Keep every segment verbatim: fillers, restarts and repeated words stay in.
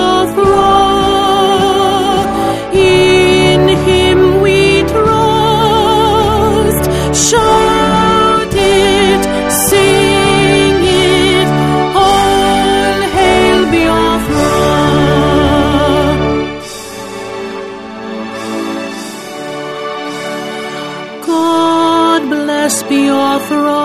Biafra. In him we trust. Shout it, sing it, all hail Biafra. God bless Biafra.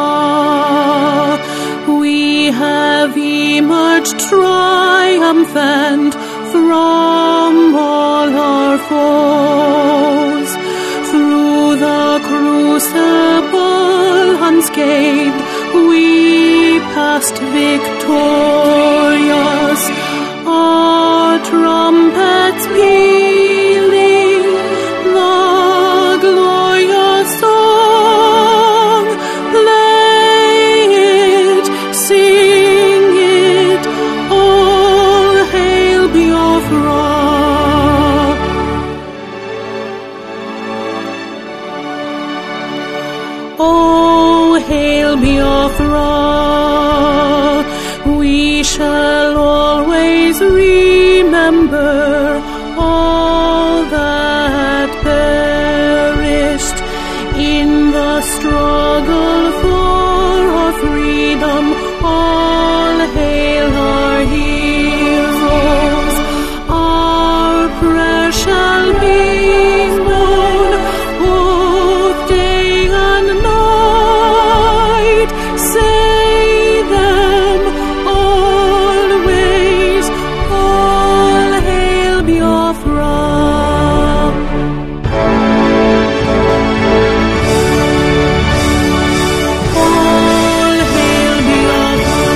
We have emerged triumphant from all our foes. Through the crucible unscathed, we passed victorious. Our trumpets pealing the glorious song. Play it, sing it, all hail Biafra. Oh, hail Biafra. We shall always remember all that perished in the struggle for our freedom. All hail our heroes. Our prayer shall be known both day and night. Say them always. All hail Biafra. All hail Biafra.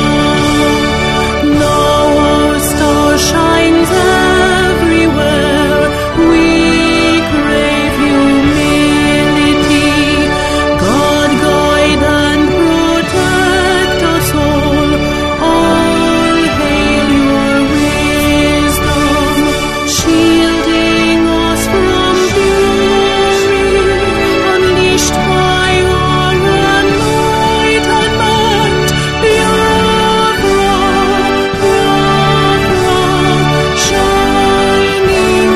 Now our star shines everywhere. We crave humility. God guide and protect us all. All hail your wisdom, shielding us from fury, unleashed by your enlightenment. Biafra, Biafra, shining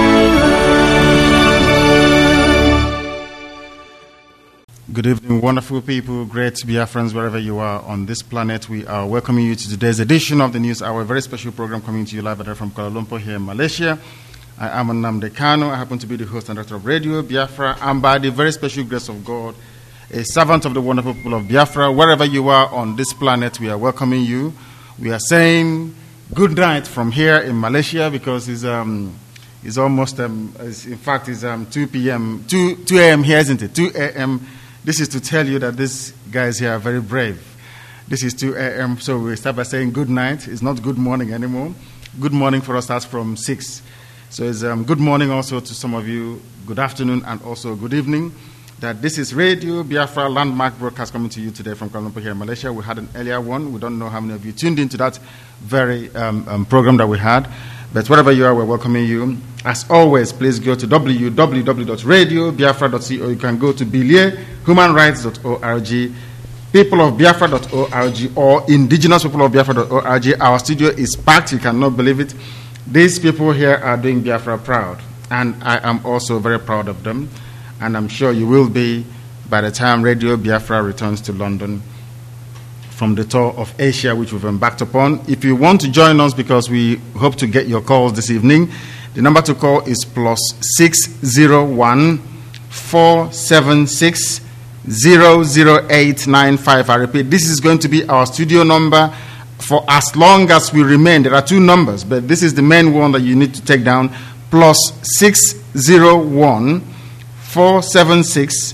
forever. Good evening, wonderful people, great Biafrans, wherever you are on this planet. We are welcoming you to today's edition of the News Hour, a very special program coming to you live from Kuala Lumpur here in Malaysia. I am Nnamdi Kanu. I happen to be the host and director of Radio Biafra, and by the very special grace of God, a servant of the wonderful people of Biafra. Wherever you are on this planet, we are welcoming you. We are saying good night from here in Malaysia because it's um it's almost um it's, in fact it's um two p.m. two two a.m. here, isn't it? two a.m. This is to tell you that these guys here are very brave. This is two a.m. So we start by saying good night. It's not good morning anymore. Good morning for us starts from six. So it's um, good morning also to some of you. Good afternoon and also good evening. That this is Radio Biafra landmark broadcast coming to you today from Kuala Lumpur here in Malaysia. We had an earlier one. We don't know how many of you tuned into that very um, um, program that we had. But wherever you are, we're welcoming you. As always, please go to w w w dot radio biafra dot co. You can go to bilie human rights dot org, people of biafra dot org, or indigenous people of biafra dot org. Our studio is packed. You cannot believe it. These people here are doing Biafra proud. And I am also very proud of them. And I'm sure you will be by the time Radio Biafra returns to London from the tour of Asia, which we've embarked upon. If you want to join us, because we hope to get your calls this evening, the number to call is plus six zero one four seven six zero zero eight nine five. I repeat, this is going to be our studio number for as long as we remain. There are two numbers, but this is the main one that you need to take down. Plus six zero one four seven six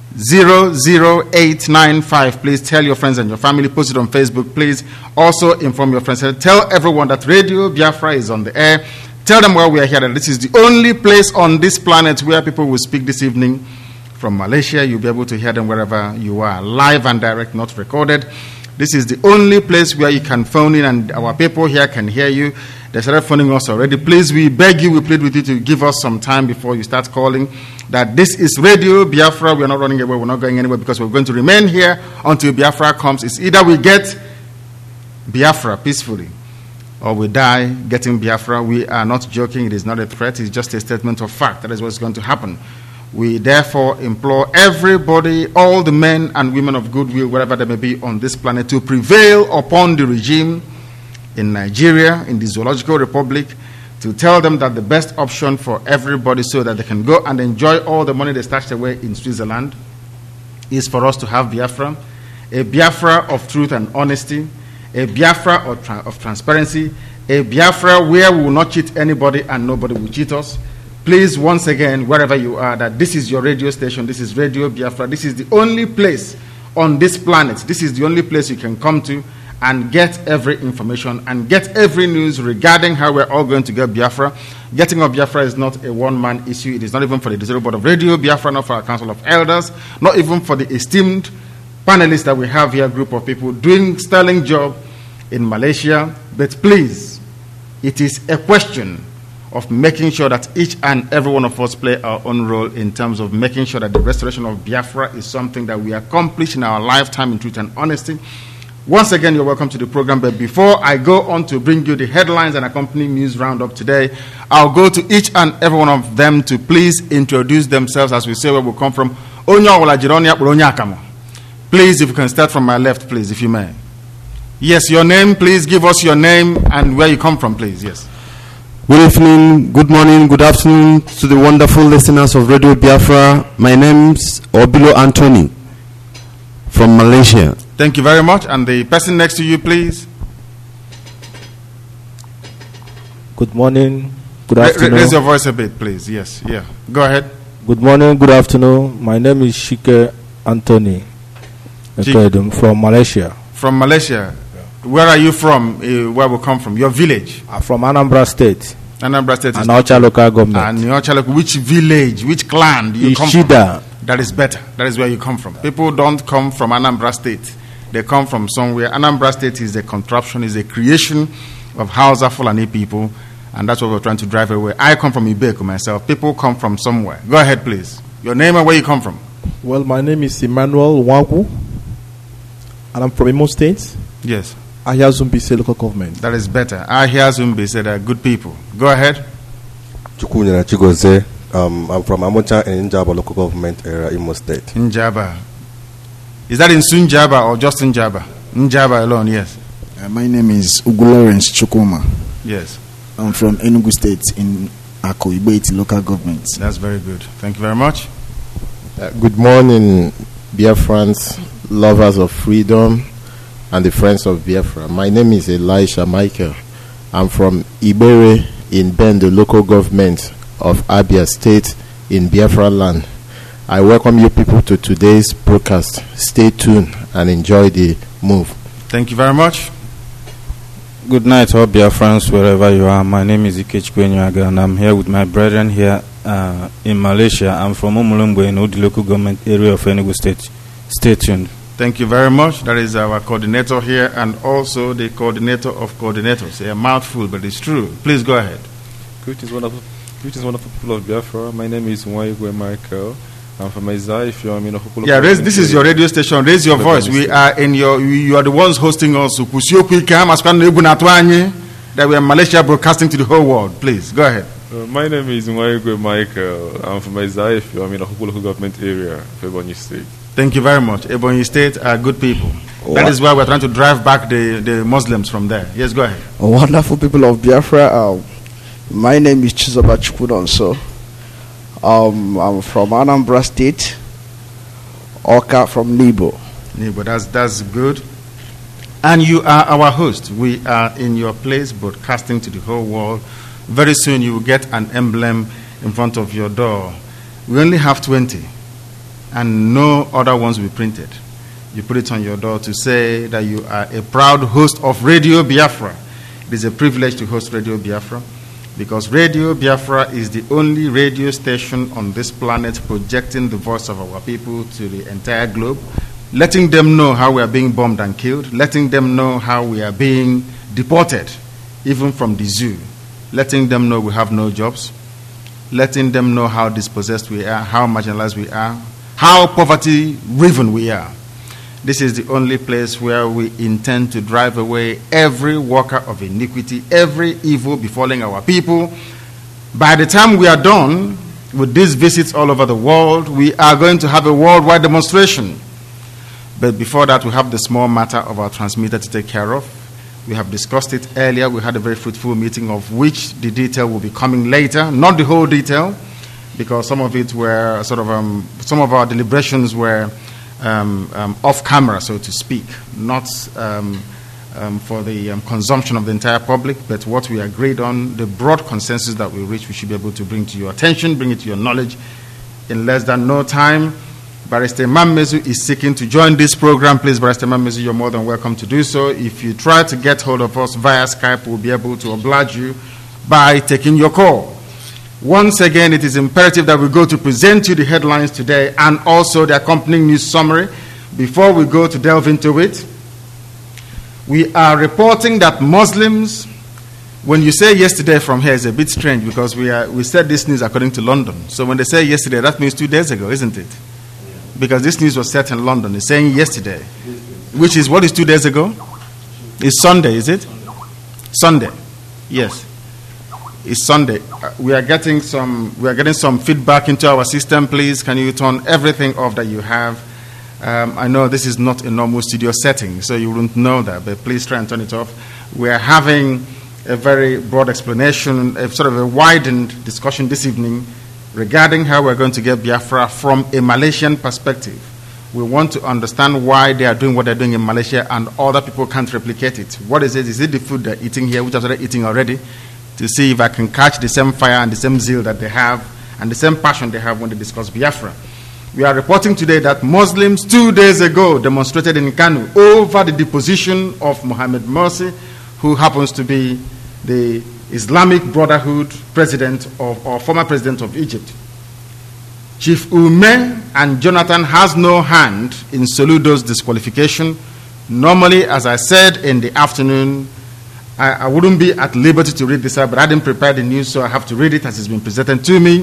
zero zero eight nine five. Please tell your friends and your family. Post it on Facebook. Please also inform your friends. Tell everyone that Radio Biafra is on the air. Tell them where we are here, that this is the only place on this planet where people will speak this evening from Malaysia. You'll be able to hear them wherever you are, live and direct, not recorded. This is the only place where you can phone in and our people here can hear you. They started phoning us already. Please, we beg you, we plead with you to give us some time before you start calling. That this is Radio Biafra. We're not running away. We're not going anywhere because we're going to remain here until Biafra comes. It's either we get Biafra peacefully or we die getting Biafra. We are not joking. It is not a threat. It's just a statement of fact. That is what's going to happen. We therefore implore everybody, all the men and women of goodwill, wherever they may be on this planet, to prevail upon the regime in Nigeria, in the Zoological Republic, to tell them that the best option for everybody so that they can go and enjoy all the money they stashed away in Switzerland is for us to have Biafra, a Biafra of truth and honesty, a Biafra of, tra- of transparency, a Biafra where we will not cheat anybody and nobody will cheat us. Please, once again, wherever you are, that this is your radio station, this is Radio Biafra, this is the only place on this planet, this is the only place you can come to and get every information and get every news regarding how we're all going to get Biafra. Getting of Biafra is not a one-man issue. It is not even for the Disabled Board of Radio Biafra, not for our Council of Elders, not even for the esteemed panelists that we have here, a group of people doing sterling job in Malaysia. But please, it is a question of making sure that each and every one of us play our own role in terms of making sure that the restoration of Biafra is something that we accomplish in our lifetime in truth and honesty. Once again, you're welcome to the program, but before I go on to bring you the headlines and accompanying news roundup today, I'll go to each and every one of them to please introduce themselves as we say where we come from. Please, if you can start from my left, please, if you may. Yes, your name, please give us your name and where you come from, please. Yes. Good evening, good morning, good afternoon to the wonderful listeners of Radio Biafra. My name's Obilo Anthony from Malaysia. Thank you very much. And the person next to you, please. Good morning, good Ra- afternoon. Raise your voice a bit, please. Yes, yeah. Go ahead. Good morning, good afternoon. My name is Shike Anthony Ekedum from Malaysia. From Malaysia. Where are you from? Uh, where we come from? Your village? I'm from Anambra State. Anambra State. is- Anocha local government. And Anocha, like, which village, which clan do you come from? Ishida. That is better. That is where you come from. People don't come from Anambra State. They come from somewhere. Anambra State is a contraption, is a creation of Hausa Fulani people, and that's what we're trying to drive away. I come from Ibeku myself. People come from somewhere. Go ahead, please. Your name and where you come from. Well, my name is Emmanuel Wagu, and I'm from Imo State. Yes, Ahia Zumbise local government. that is better. I hear Zumbi said they're good people. Go ahead. Chukwunyana Chigoze. Um, I'm from Amoncha and Njaba local government area, Imo State. Njaba. Is that in Sunjaba or just in Jaba? Njaba alone, yes. Uh, my name is Ugu Lawrence Chukuma. Yes, I'm from Enugu State in Ako Ibeiti local government. that's very good. Thank you very much. Uh, good morning, Biafrans, lovers of freedom, and the friends of Biafra. My name is Elisha Michael. I'm from Ibere in Bendo, local government of Abia State in Biafra land. I welcome you people to today's broadcast. Stay tuned and enjoy the move. Thank you very much. Good night, all Biafrans, wherever you are. My name is Ikech Kwenyaga, and I'm here with my brethren here uh, in Malaysia. I'm from Umulumbu in Udi local government area of Enugu State. Stay tuned. Thank you very much. That is our coordinator here and also the coordinator of coordinators. A mouthful, but it's true. Please go ahead. Greetings, wonderful, greetings, wonderful people of Biafra. My name is Nwayigwe Michael. I'm from Isaiah. If you're in a Yeah, raise, this is your radio station. Raise your voice. We are in your. You are the ones hosting us. That we are Malaysia broadcasting to the whole world. Please go ahead. Uh, my name is Nwayigwe Michael. I'm from Isaiah. If you're in a local government area of Ebonyi State. Thank you very much. Ebonyi State are good people. That is why we're trying to drive back the, the Muslims from there. Yes, go ahead. Wonderful people of Biafra. Uh, my name is Chizoba Chukudonso. Um, I'm from Anambra State. Oka from Nibo. Nibo, that's, that's good. And you are our host. We are in your place broadcasting to the whole world. Very soon you will get an emblem in front of your door. We only have twenty. And no other ones will be printed. You put it on your door to say that you are a proud host of Radio Biafra. It is a privilege to host Radio Biafra because Radio Biafra is the only radio station on this planet projecting the voice of our people to the entire globe, letting them know how we are being bombed and killed, letting them know how we are being deported, even from the zoo, letting them know we have no jobs, letting them know how dispossessed we are, how marginalized we are, how poverty-riven we are. This is the only place where we intend to drive away every worker of iniquity, every evil befalling our people. By the time we are done with these visits all over the world, we are going to have a worldwide demonstration. But before that, we have the small matter of our transmitter to take care of. We have discussed it earlier. We had a very fruitful meeting of which the detail will be coming later. Not the whole detail, because some of it were sort of, um, some of our deliberations were um, um, off camera, so to speak, not um, um, for the um, consumption of the entire public, but what we agreed on, the broad consensus that we reached, we should be able to bring to your attention, bring it to your knowledge in less than no time. Barrister Mammezu is seeking to join this program. Please, Barrister Mammezu, you're more than welcome to do so. If you try to get hold of us via Skype, we'll be able to oblige you by taking your call. Once again, it is imperative that we go to present you the headlines today and also the accompanying news summary. Before we go to delve into it, we are reporting that Muslims, when you say yesterday from here, it's a bit strange because we are we said this news according to London. So when they say yesterday, that means two days ago, isn't it? Because this news was set in London. It's saying yesterday, which is what is two days ago? It's Sunday, is it? Sunday. Yes. It's Sunday. Uh, we are getting some we are getting some feedback into our system. Please, can you turn everything off that you have? Um, I know this is not a normal studio setting, so you wouldn't know that, but please try and turn it off. We are having a very broad explanation, a sort of a widened discussion this evening regarding how we're going to get Biafra from a Malaysian perspective. We want to understand why they are doing what they're doing in Malaysia and other people can't replicate it. What is it? Is it the food they're eating here, which I've started eating already, to see if I can catch the same fire and the same zeal that they have and the same passion they have when they discuss Biafra? We are reporting today that Muslims two days ago demonstrated in Kanu over the deposition of Mohamed Morsi, who happens to be the Islamic Brotherhood president of, or former president of Egypt. Chief Ume and Jonathan has no hand in Soludo's disqualification. Normally, as I said in the afternoon, I, I wouldn't be at liberty to read this out, but I didn't prepare the news, so I have to read it as it's been presented to me.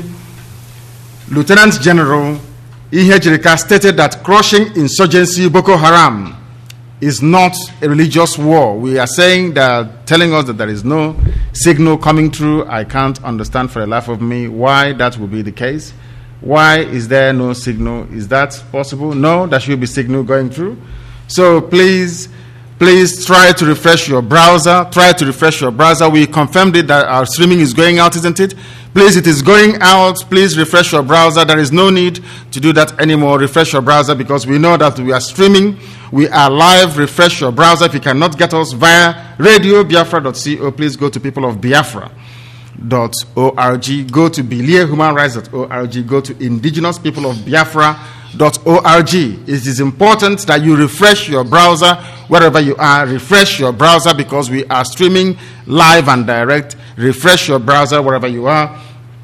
Lieutenant General Ihe Jirika stated that crushing insurgency Boko Haram is not a religious war. We are saying that, telling us that there is no signal coming through. I can't understand for the life of me why that will be the case. Why is there no signal? Is that possible? No, there should be signal going through. So please, please try to refresh your browser. Try to refresh your browser. We confirmed it that our streaming is going out, isn't it? Please, it is going out. Please refresh your browser. There is no need to do that anymore. Refresh your browser because we know that we are streaming. We are live. Refresh your browser. If you cannot get us via radio biafra dot co, please go to people of biafra dot org. Go to bilie human rights dot org. Go to indigenous people of biafra dot org. It is important that you refresh your browser wherever you are. Refresh your browser because we are streaming live and direct. Refresh your browser wherever you are.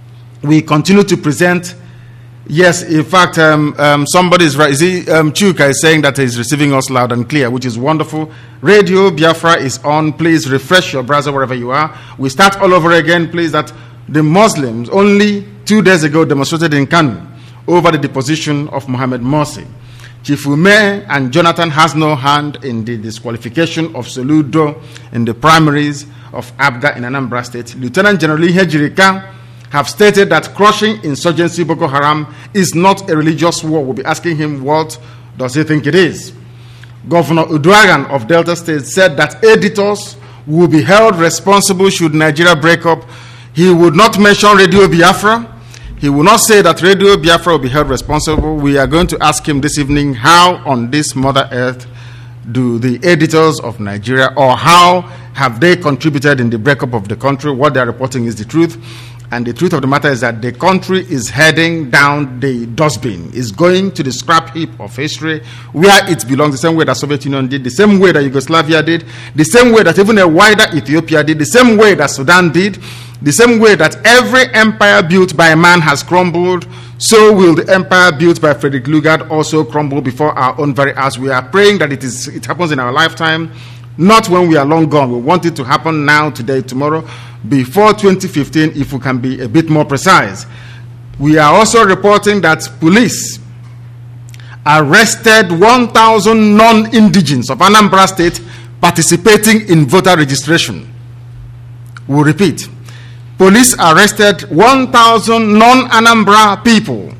We continue to present. Yes, in fact, um, um, somebody is right. Is he, um, Chuka is saying that he's receiving us loud and clear, which is wonderful. Radio Biafra is on. Please refresh your browser wherever you are. We start all over again, please, that the Muslims only two days ago demonstrated in Kanu over the deposition of Mohamed Morsi. Chief Ume and Jonathan has no hand in the disqualification of Soludo in the primaries of Abga in Anambra State. Lieutenant General Ihe Jirika have stated that crushing insurgency Boko Haram is not a religious war. We'll be asking him what does he think it is. Governor Uduagan of Delta State said that editors will be held responsible should Nigeria break up. He would not mention Radio Biafra. He will not say that Radio Biafra will be held responsible. We are going to ask him this evening how on this Mother Earth do the editors of Nigeria, or how have they contributed in the breakup of the country? What they are reporting is the truth. And the truth of the matter is that the country is heading down the dustbin, is going to the scrap heap of history where it belongs, the same way that Soviet Union did, the same way that Yugoslavia did, the same way that even a wider Ethiopia did, the same way that Sudan did, the same way that every empire built by man has crumbled. So will the empire built by Frederick Lugard also crumble before our own very eyes. We are praying that it is it happens in our lifetime, not when we are long gone. We want it to happen now, today, tomorrow, before twenty fifteen, if we can be a bit more precise. We are also reporting that police arrested one thousand non-indigens of Anambra State participating in voter registration. We'll repeat. Police arrested one thousand non-Anambra people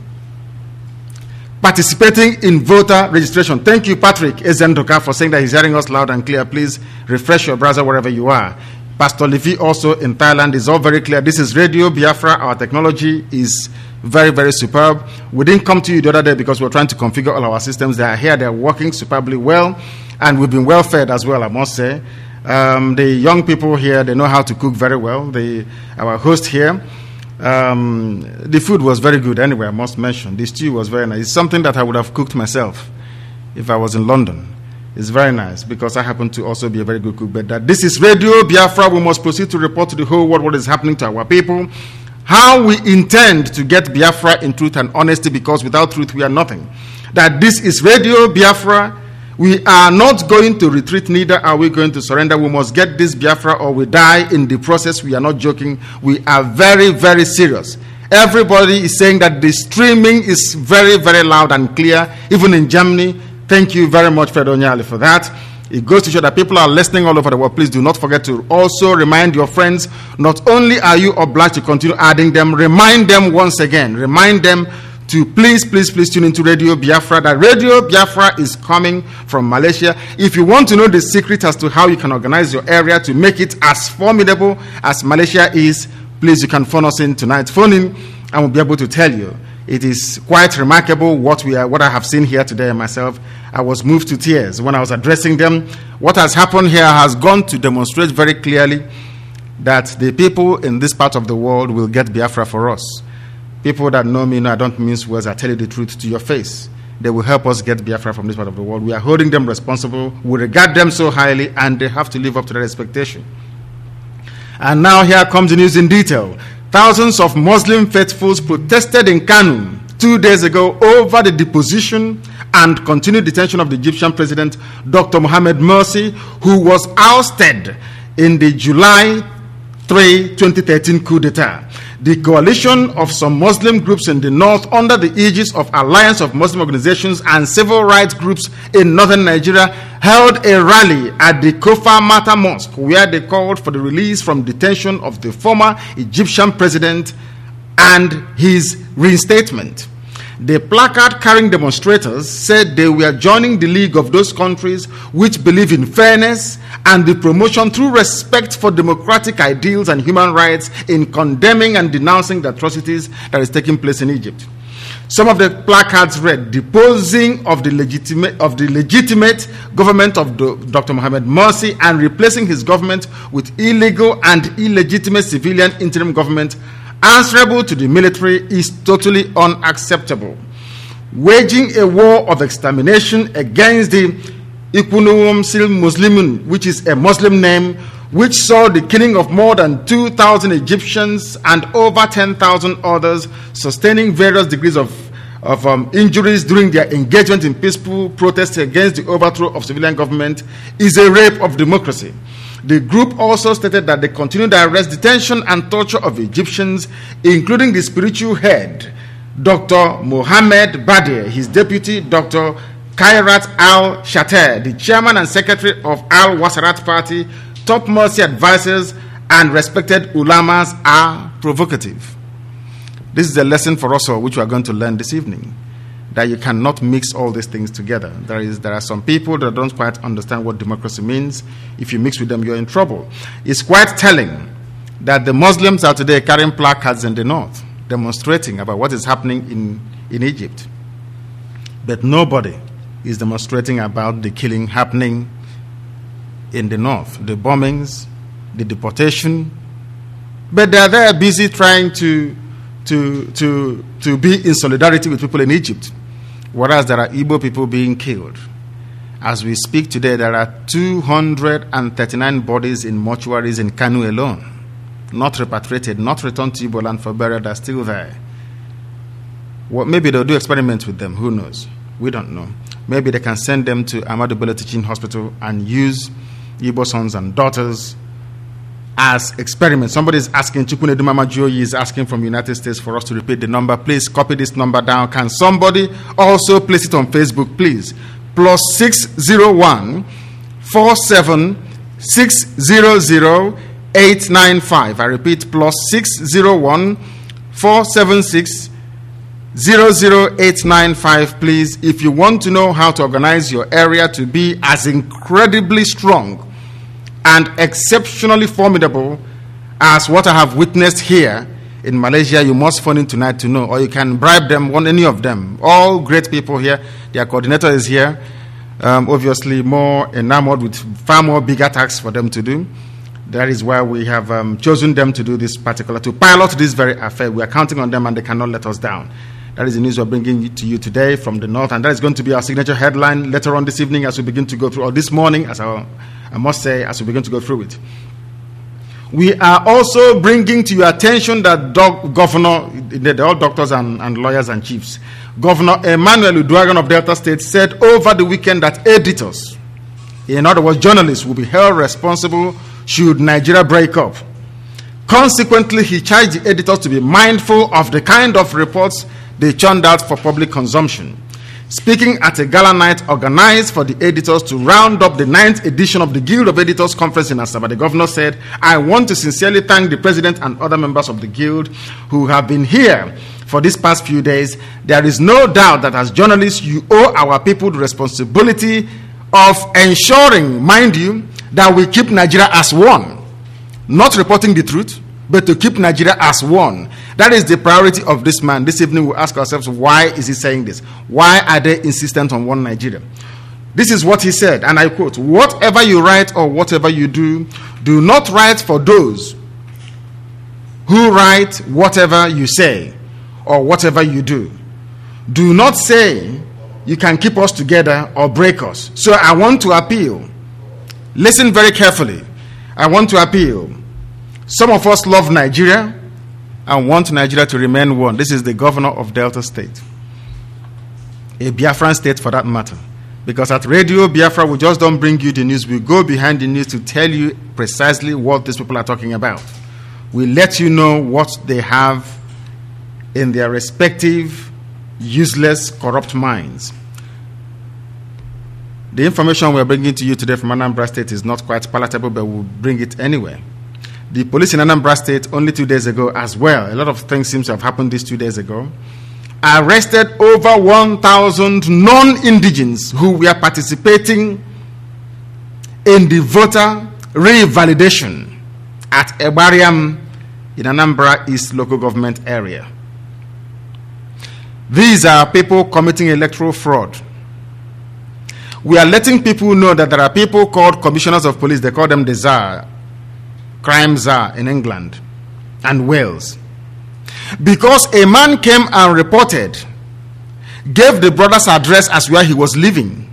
participating in voter registration. Thank you, Patrick Ezendoka, for saying that he's hearing us loud and clear. Please refresh your browser wherever you are. Pastor Levi also in Thailand is all very clear. This is Radio Biafra. Our technology is very, very superb. We didn't come to you the other day because we were trying to configure all our systems. They are here. They are working superbly well. And we've been well fed as well, I must say. Um, the young people here, they know how to cook very well. The, our host here, um, the food was very good anyway, I must mention. The stew was very nice. It's something that I would have cooked myself if I was in London. It's very nice because I happen to also be a very good cook. But that this is Radio Biafra. We must proceed to report to the whole world what is happening to our people, how we intend to get Biafra in truth and honesty, because without truth we are nothing. That this is Radio Biafra. We are not going to retreat, neither are we going to surrender. We must get this Biafra or we die in the process. We are not joking. We are very, very serious. Everybody is saying that the streaming is very, very loud and clear, even in Germany. Thank you very much, Fred Onyali, for that. It goes to show that people are listening all over the world. Please do not forget to also remind your friends. Not only are you obliged to continue adding them, remind them once again. Remind them to please, please, please tune into Radio Biafra. That Radio Biafra is coming from Malaysia. If you want to know the secret as to how you can organize your area to make it as formidable as Malaysia is, please, you can phone us in tonight. Phone in and we'll be able to tell you. It is quite remarkable what we are, what I have seen here today myself. I was moved to tears when I was addressing them. What has happened here has gone to demonstrate very clearly that the people in this part of the world will get Biafra for us. People that know me know I don't mince words. I tell you the truth to your face. They will help us get Biafra from this part of the world. We are holding them responsible. We regard them so highly, and they have to live up to that expectation. And now here comes the news in detail. Thousands of Muslim faithfuls protested in Kanu two days ago over the deposition and continued detention of the Egyptian president, Doctor Mohamed Morsi, who was ousted in the July third, twenty thirteen coup d'etat. The coalition of some Muslim groups in the north, under the aegis of Alliance of Muslim Organizations and civil rights groups in northern Nigeria, held a rally at the Kofa Mata Mosque, where they called for the release from detention of the former Egyptian president and his reinstatement. The placard carrying demonstrators said they were joining the league of those countries which believe in fairness and the promotion through respect for democratic ideals and human rights in condemning and denouncing the atrocities that is taking place in Egypt. Some of the placards read, deposing of the legitimate of the legitimate government of the, Doctor Mohamed Morsi and replacing his government with illegal and illegitimate civilian interim government answerable to the military is totally unacceptable. Waging a war of extermination against the Ikunuum Sil Muslimun, which is a Muslim name, which saw the killing of more than two thousand Egyptians and over ten thousand others, sustaining various degrees of, of um, injuries during their engagement in peaceful protests against the overthrow of civilian government, is a rape of democracy. The group also stated that they continue the arrest, detention, and torture of Egyptians, including the spiritual head, Doctor Mohamed Badr, his deputy, Doctor Khairat al-Shater, the chairman and secretary of Al-Wasarat Party, top Morsi advisors, and respected ulamas are provocative. This is a lesson for us all, which we are going to learn this evening, that you cannot mix all these things together. There is, there are some people that don't quite understand what democracy means. If you mix with them, you're in trouble. It's quite telling that the Muslims are today carrying placards in the north, demonstrating about what is happening in, in Egypt. But nobody is demonstrating about the killing happening in the north, the bombings, the deportation. But they're there busy trying to, to, to, to be in solidarity with people in Egypt. Whereas there are Igbo people being killed. As we speak today, there are two hundred thirty-nine bodies in mortuaries in Kanu alone. Not repatriated, not returned to Igbo land for burial, they're still there. Well, maybe they'll do experiments with them, who knows? We don't know. Maybe they can send them to Ahmadu Bello Teaching Hospital and use Igbo sons and daughters as experiments. Somebody is asking, Chukwunedu Mama Joyi is asking from United States for us to repeat the number. Please copy this number down. Can somebody also place it on Facebook, please? Plus six zero one four seven six zero zero eight nine five. I repeat, plus six zero one four seven six zero zero eight nine five, please. If you want to know how to organize your area to be as incredibly strong and exceptionally formidable as what I have witnessed here in Malaysia, you must phone in tonight to know, or you can bribe them, one any of them. All great people here. Their coordinator is here. Um, obviously, more enamored with far more bigger tasks for them to do. That is why we have um, chosen them to do this particular, to pilot this very affair. We are counting on them, and they cannot let us down. That is the news we're bringing to you today from the north, and that is going to be our signature headline later on this evening as we begin to go through, or this morning, as I, I must say, as we begin to go through it. We are also bringing to your attention that doc, Governor, they're all doctors and, and lawyers and chiefs, Governor Emmanuel Uduaghan of Delta State said over the weekend that editors, in other words, journalists, will be held responsible should Nigeria break up. Consequently, he charged the editors to be mindful of the kind of reports they churned out for public consumption. Speaking at a gala night organized for the editors to round up the ninth edition of the Guild of Editors Conference in Asaba, the governor said, I want to sincerely thank the president and other members of the Guild who have been here for these past few days. There is no doubt that as journalists, you owe our people the responsibility of ensuring, mind you, that we keep Nigeria as one. Not reporting the truth, but to keep Nigeria as one. That is the priority of this man. This evening we'll ask ourselves, why is he saying this? Why are they insistent on one Nigeria? This is what he said, and I quote, whatever you write or whatever you do, do not write for those who write whatever you say or whatever you do. Do not say you can keep us together or break us. So I want to appeal. Listen very carefully. I want to appeal. Some of us love Nigeria and want Nigeria to remain one. This is the governor of Delta State, a Biafran state for that matter. Because at Radio Biafra, we just don't bring you the news. We go behind the news to tell you precisely what these people are talking about. We let you know what they have in their respective useless, corrupt minds. The information we're bringing to you today from Anambra State is not quite palatable, but we'll bring it anyway. The police in Anambra State, only two days ago as well, a lot of things seem to have happened these two days ago, arrested over one thousand non-indigens who were participating in the voter revalidation at Ebariam in Anambra East local government area. These are people committing electoral fraud. We are letting people know that there are people called commissioners of police. They call them the Tsar, crime czar in England and Wales. Because a man came and reported, gave the brother's address as where he was living.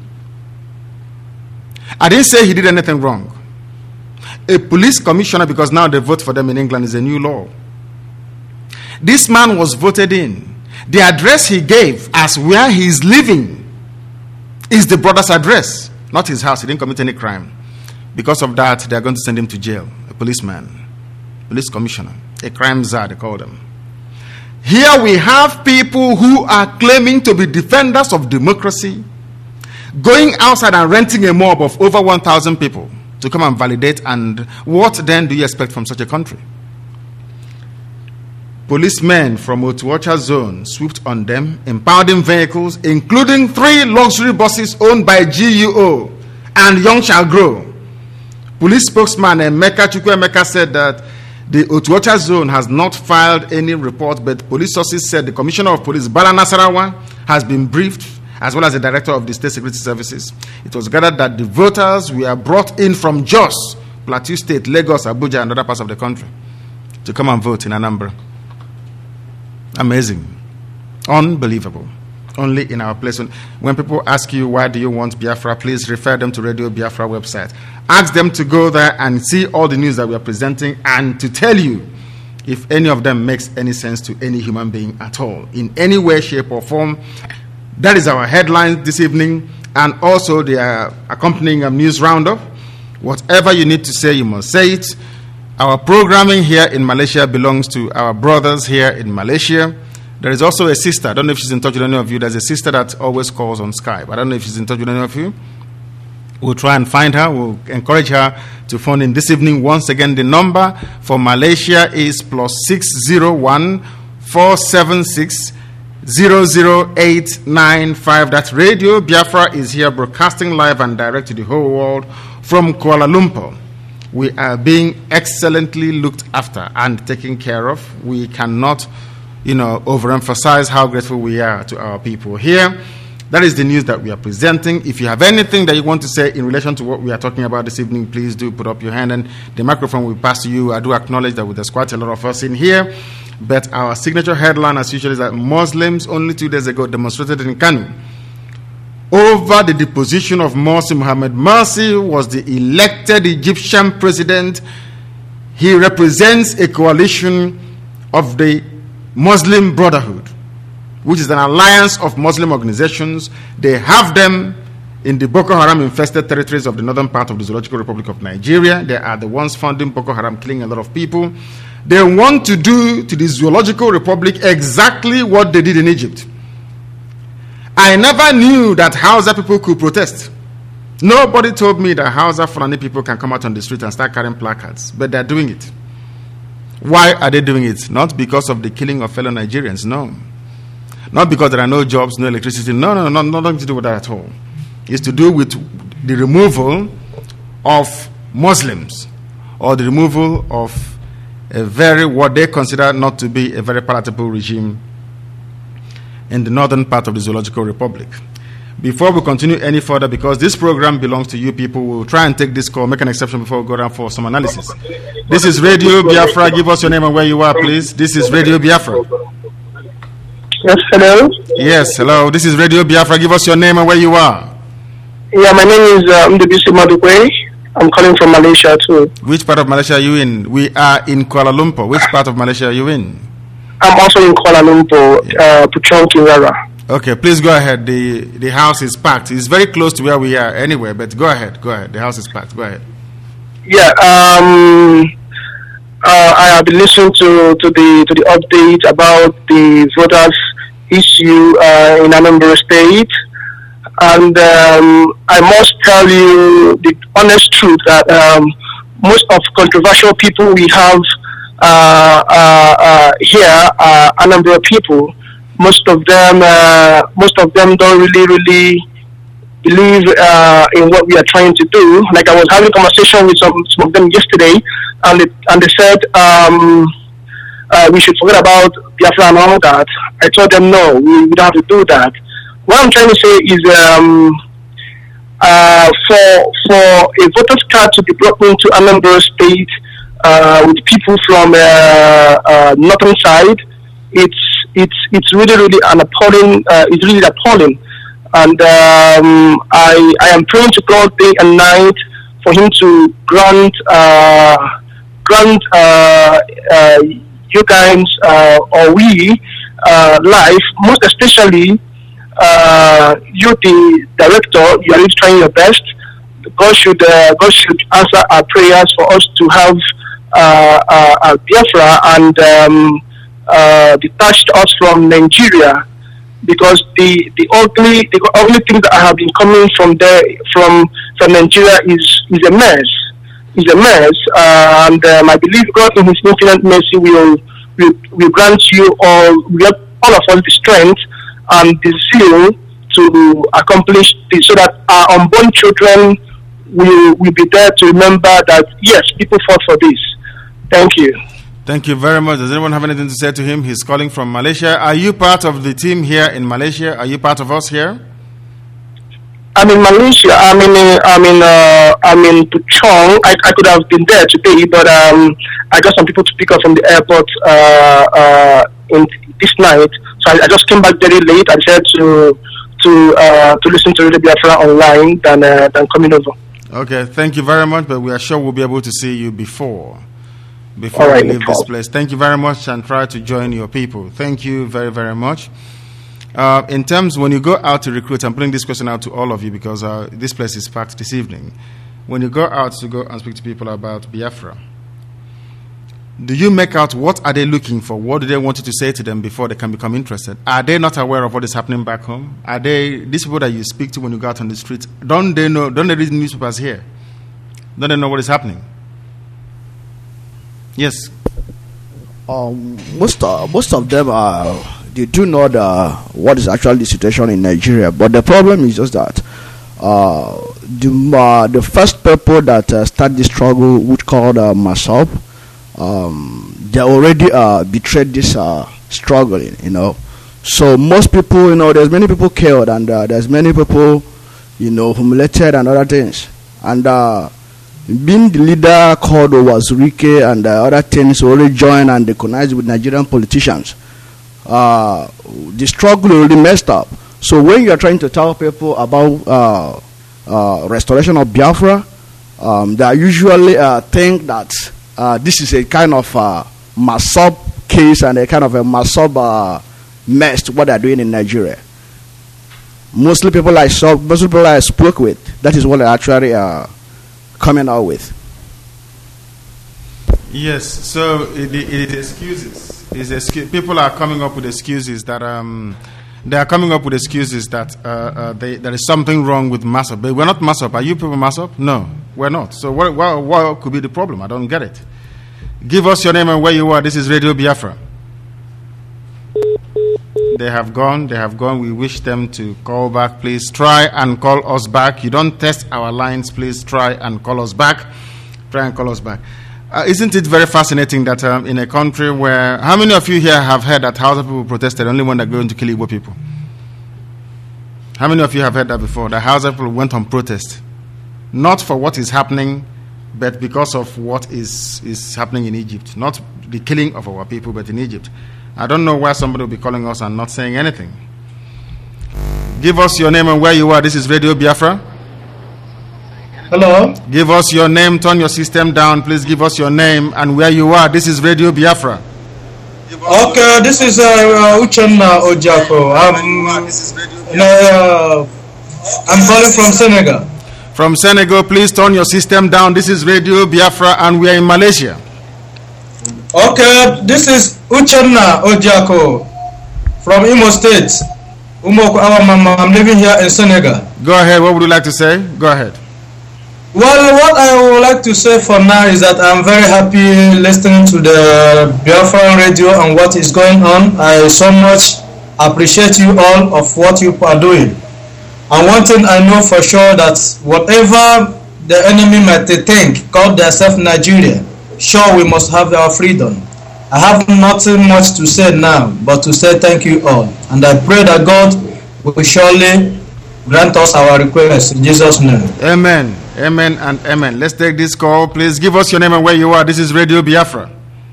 I didn't say he did anything wrong. A police commissioner, because now they vote for them in England, is a new law. This man was voted in. The address he gave as where he is living is the brother's address, not his house. He didn't commit any crime. Because of that, they are going to send him to jail. A policeman, police commissioner, a crime czar, they call them. Here we have people who are claiming to be defenders of democracy, going outside and renting a mob of over one thousand people to come and validate. And what then do you expect from such a country? Policemen from Otuocha zone swooped on them, impounding vehicles, including three luxury buses owned by G U O and Young Shall Grow. Police spokesman Emeka Chukwuemeka said that the Otuocha zone has not filed any report, but police sources said the Commissioner of Police, Bala Nasarawa, has been briefed, as well as the Director of the State Security Services. It was gathered that the voters were brought in from Jos, Plateau State, Lagos, Abuja, and other parts of the country to come and vote in Anambra. Amazing. Unbelievable. Only in our place. When people ask you, why do you want Biafra, please refer them to Radio Biafra website. Ask them to go there and see all the news that we are presenting and to tell you if any of them makes any sense to any human being at all, in any way, shape, or form. That is our headline this evening, and also the uh, accompanying um, news roundup. Whatever you need to say, you must say it. Our programming here in Malaysia belongs to our brothers here in Malaysia. There is also a sister. I don't know if she's in touch with any of you. There's a sister that always calls on Skype. I don't know if she's in touch with any of you. We'll try and find her. We'll encourage her to phone in this evening. Once again, the number for Malaysia is plus six zero one four seven six zero zero eight nine five. That Radio Biafra is here broadcasting live and direct to the whole world from Kuala Lumpur. We are being excellently looked after and taken care of. We cannot, you know, overemphasize how grateful we are to our people here. That is the news that we are presenting. If you have anything that you want to say in relation to what we are talking about this evening, please do put up your hand and the microphone will pass to you. I do acknowledge that there's quite a lot of us in here, but our signature headline as usual is that Muslims only two days ago demonstrated in Kanu over the deposition of Morsi Mohamed. Morsi was the elected Egyptian president. He represents a coalition of the Muslim Brotherhood, which is an alliance of Muslim organizations. They have them in the Boko Haram infested territories of the northern part of the Zoological Republic of Nigeria. They are the ones funding Boko Haram, killing a lot of people. They want to do to the Zoological Republic exactly what they did in Egypt. I never knew that Hausa people could protest. Nobody told me that Hausa Fulani people can come out on the street and start carrying placards, but they're doing it. Why are they doing it? Not because of the killing of fellow Nigerians, no. Not because there are no jobs, no electricity. No, no, no, nothing to do with that at all. It's to do with the removal of Muslims or the removal of a very, what they consider not to be a very palatable regime in the northern part of the Zoological Republic. Before we continue any further, because this program belongs to you people, we'll try and take this call, make an exception before we go down for some analysis. This is Radio Biafra. Give us your name and where you are, please. This is Radio Biafra. Yes, hello? Yes, hello. This is Radio Biafra. Give us your name and where you are. Yeah, my name is uh, Mdebisi Madukwe. I'm calling from Malaysia too. Which part of Malaysia are you in? We are in Kuala Lumpur. Which part of Malaysia are you in? I'm also in Kuala Lumpur, uh, Puchong Kinrara. Okay, please go ahead. The the house is packed. It's very close to where we are anyway, but go ahead. Go ahead. The house is packed. Go ahead. Yeah, um, uh, I have been listening to, to the to the update about the voters issue uh, in Anambra State, and um, I must tell you the honest truth that um, most of controversial people we have uh, uh, uh, here are Anambra people. Most of them, uh, most of them don't really, really believe uh, in what we are trying to do. Like I was having a conversation with some, some of them yesterday, and they, and they said um, uh, we should forget about Biafra and all that. I told them no, we, we don't have to do that. What I'm trying to say is um, uh, for for a voter's card to be brought into Anambra State uh, with people from uh, uh, northern side, it's it's it's really really an appalling. Uh, it's really appalling, and um, I I am praying to God day and night for Him to grant uh, grant uh, uh, you guys uh, or we uh, life, most especially uh, you, the director. You are really trying your best. God should uh, God should answer our prayers for us to have uh, uh, uh, Biafra and um, uh, detached us from Nigeria, because the the ugly the ugly things that have been coming from there from from Nigeria is is a mess. Is a mess, uh, and um, I believe God in His infinite mercy will will, will grant you all will all of us the strength and the zeal to accomplish this, so that our unborn children will will be there to remember that yes, people fought for this. Thank you. Thank you very much. Does anyone have anything to say to him? He's calling from Malaysia. Are you part of the team here in Malaysia? Are you part of us here? I'm in Malaysia. I'm in. Uh, I'm in. Uh, I'm in Puchong. I, I could have been there today, but um, I got some people to pick up from the airport uh, uh, in this night. So I, I just came back very late. I decided to to uh, to listen to Radio Biafra online than uh, than coming over. Okay, thank you very much. But we are sure we'll be able to see you before before All right, we leave no this problem. place. Thank you very much, and try to join your people. Thank you very very much. Uh, in terms, when you go out to recruit, I'm putting this question out to all of you because uh, this place is packed this evening. When you go out to go and speak to people about Biafra, Do you make out what are they looking for? What do they want you to say to them before they can become interested? Are they not aware of what is happening back home? Are they, these people that you speak to when you go out on the street, don't they know, don't they read newspapers here? Don't they know what is happening? Yes. Um, most uh, most of them are they do know the, what is actually the situation in Nigeria, but the problem is just that uh, the uh, the first people that uh, start the struggle, which called uh, MASSOB, um, they already uh, betrayed this uh, struggle, you know. So most people, you know, there's many people killed, and uh, there's many people, you know, humiliated and other things, and. Uh, Being the leader called Wazirike and uh, other things already joined and they connived with Nigerian politicians. Uh, the struggle already messed up. So when you are trying to tell people about uh, uh, restoration of Biafra, um, they usually uh, think that uh, this is a kind of uh, MASSOB case and a kind of a MASSOB uh, mess what they are doing in Nigeria. Mostly people I saw, most people I spoke with, that is what they actually uh, coming out with. Yes, so it, it is excuses. It's excu- people are coming up with excuses that um, they are coming up with excuses that uh, uh, they, there is something wrong with MASSOB. But we're not MASSOB. Are you people MASSOB? No, we're not. So what, what, what could be the problem? I don't get it. Give us your name and where you are. This is Radio Biafra. They have gone. They have gone. We wish them to call back. Please try and call us back. You don't test our lines. Please try and call us back. Try and call us back. Uh, isn't it very fascinating that um, in a country where... How many of you here have heard that Hausa people protested only when they're going to kill Igbo people? How many of you have heard that before? That Hausa people went on protest. Not for what is happening, but because of what is, is happening in Egypt. Not the killing of our people, but in Egypt. I don't know why somebody will be calling us and not saying anything. Give us your name and where you are. This is Radio Biafra. Hello. Give us your name. Turn your system down. Please give us your name and where you are. This is Radio Biafra. Okay, this is uh, Uchenna Ojako. I'm, uh, I'm calling from Senegal. From Senegal, please turn your system down. This is Radio Biafra and we are in Malaysia. Okay, this is Uchenna Ojako from Imo State. I'm living here in Senegal. Go ahead. What would you like to say? Go ahead. Well, what I would like to say for now is that I'm very happy listening to the Biafran radio and what is going on. I so much appreciate you all of what you are doing. And one thing I know for sure that whatever the enemy might think, call themselves Nigeria, sure we must have our freedom. I have nothing much to say now, but to say thank you all. And I pray that God will surely grant us our request in Jesus' name. Amen. Amen and amen. Let's take this call. Please give us your name and where you are. This is Radio Biafra.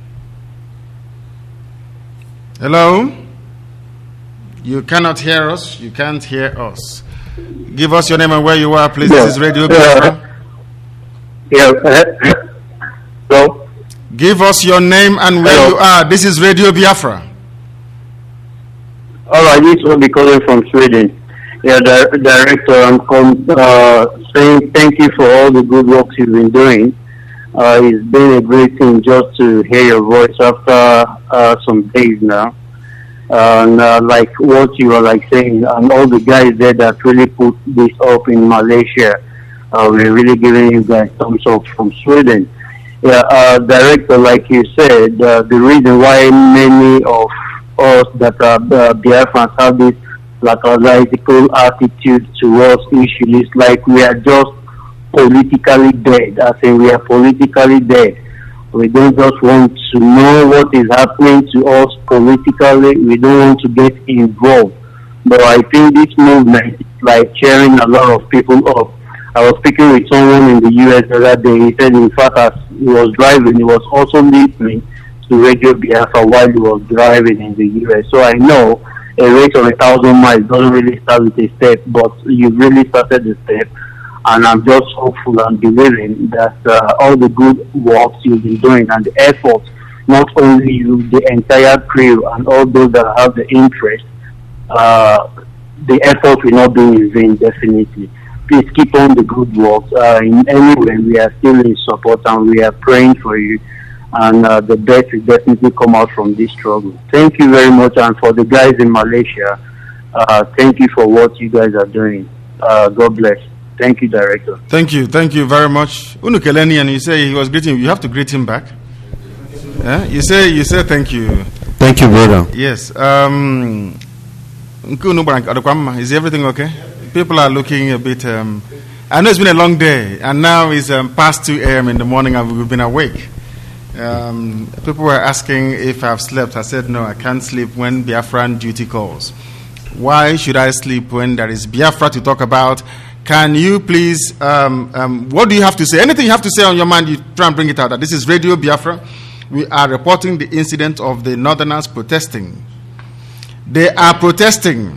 Hello? You cannot hear us. You can't hear us. Give us your name and where you are, please. Yeah. This is Radio Biafra. Yeah. Uh, hello? Give us your name and where Hello. you are. This is Radio Biafra. All right, this will be calling from Sweden. Yeah, the director, I'm com- uh, saying thank you for all the good work you've been doing. Uh, it's been a great thing just to hear your voice after uh, some days now. Uh, and uh, like what you were like saying, and all the guys there that really put this up in Malaysia, uh, we're really giving you guys thumbs up from Sweden. Yeah, uh, director, like you said, uh, the reason why many of us that are uh, Biafrans have this lackadaisical attitude towards issues is like we are just politically dead. I say we are politically dead. We don't just want to know what is happening to us politically. We don't want to get involved. But I think this movement is like cheering a lot of people up. I was speaking with someone in the U S the other day. He said, in fact, as he was driving, he was also listening to Radio Biafra while he was driving in the U S. So I know a race of a thousand miles doesn't really start with a step, but you've really started the step. And I'm just hopeful and believing that uh, all the good works you've been doing and the effort, not only you, the entire crew and all those that have the interest, uh, the effort will not be in vain, definitely. Please keep on the good work. Uh, in any way, we are still in support and we are praying for you. and uh, the best will definitely come out from this struggle. Thank you very much, and for the guys in Malaysia, uh, thank you for what you guys are doing. Uh, God bless. Thank you, Director. Thank you, thank you very much. Unukeleni, and you say he was greeting you. You have to greet him back. Yeah? You say, you say thank you. Thank you, brother. Yes. Um, is everything okay? People are looking a bit. Um, I know it's been a long day, and now it's um, past two a m in the morning, and we've been awake. Um, people were asking if I've slept. I said no, I can't sleep when Biafran duty calls. Why should I sleep when there is Biafra to talk about? Can you please, um, um, what do you have to say? Anything you have to say on your mind, you try and bring it out. This is Radio Biafra. We are reporting the incident of the Northerners protesting. They are protesting.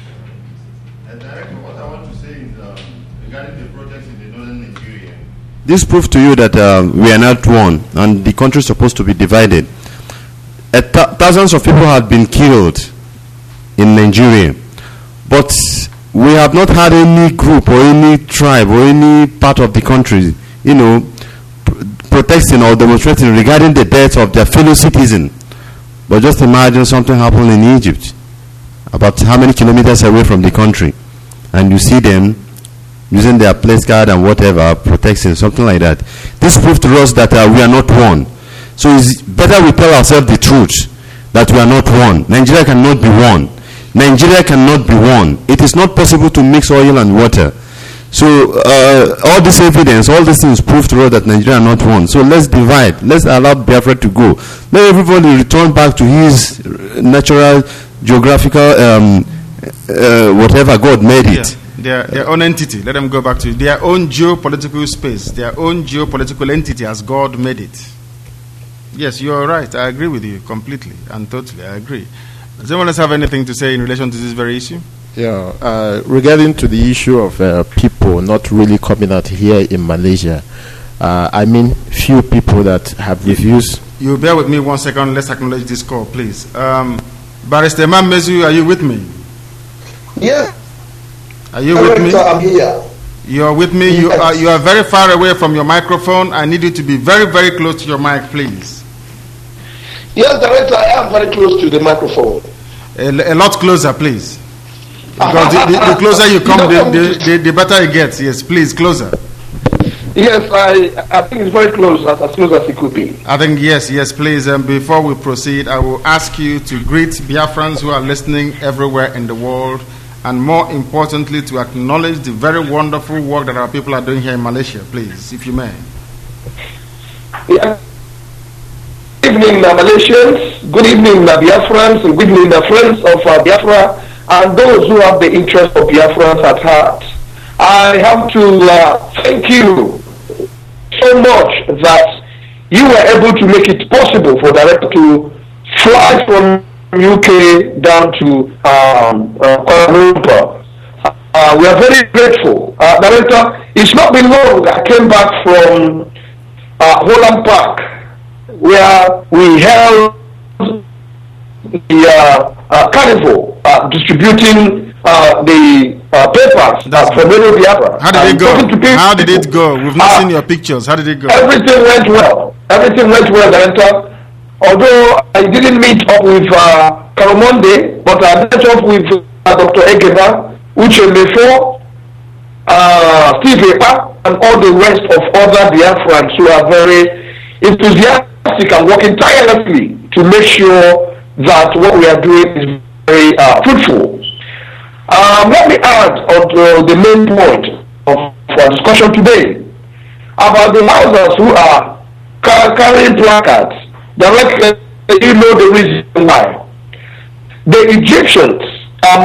Uh, Director, what I want to say is um, regarding the protests in the northern Nigeria. This proves to you that uh, we are not one, and the country is supposed to be divided. Uh, th- thousands of people have been killed in Nigeria, but we have not had any group or any tribe or any part of the country, you know, pr- protesting or demonstrating regarding the death of their fellow citizen. But just imagine something happened in Egypt, about how many kilometers away from the country, and you see them using their place card and whatever, protecting, something like that. This proves to us that uh, we are not one. So it's better we tell ourselves the truth, that we are not one. Nigeria cannot be one. Nigeria cannot be one. It is not possible to mix oil and water. So uh, all this evidence, all these things prove to us that Nigeria are not one. So let's divide. Let's allow Biafra to go. Let everybody return back to his natural, geographical, um, uh, whatever God made it. Yeah. Their, their own entity. Let them go back to their own geopolitical space, their own geopolitical entity as God made it. Yes, you are right. I agree with you completely and totally. I agree. Does anyone else have anything to say in relation to this very issue? Yeah, uh, regarding to the issue of uh, people not really coming out here in Malaysia, uh, I mean, few people that have refused. You bear with me one second. Let's acknowledge this call, please. Um, Barrister Imam Mezu, are you with me? Yeah. Are you with me? I'm here. You are with me. Yes. You are you are very far away from your microphone. I need you to be very very close to your mic, please. Yes, Director, I am very close to the microphone. A, a lot closer, please. Because the, the, the closer you come, the, the, the, the better it gets. Yes, please, closer. Yes, I I think it's very close, as, as close as it could be. I think, yes, yes, please. And um, before we proceed, I will ask you to greet Biafrans who are listening everywhere in the world, and more importantly, to acknowledge the very wonderful work that our people are doing here in Malaysia, please, if you may. Yeah. Good evening, uh, Malaysians. Good evening, uh, Biafrans. Good evening, uh, friends of uh, Biafra, and those who have the interest of Biafrans at heart. I have to uh, thank you so much that you were able to make it possible for Director to fly from U K down to um, uh, Kuala Lumpur. Uh, we are very grateful. Uh, Director, it's not been long. I came back from uh, Holland Park, where we held the uh, uh, carnival uh, distributing uh, the uh, papers uh, from Radio Biafra. How did it go? How did it go? We've not uh, seen your pictures. How did it go? Everything went well. Everything went well, Director. Although I didn't meet up with uh, Karamonde, but I met up with uh, Doctor Egeba, Uche Mefo, uh, Steve Epa, and all the rest of other Biafrans who are very enthusiastic and working tirelessly to make sure that what we are doing is very uh, fruitful. Um, let me add on to the main point of our discussion today about the Hausas who are car- carrying placards. Directly, you know the reason why. The Egyptians are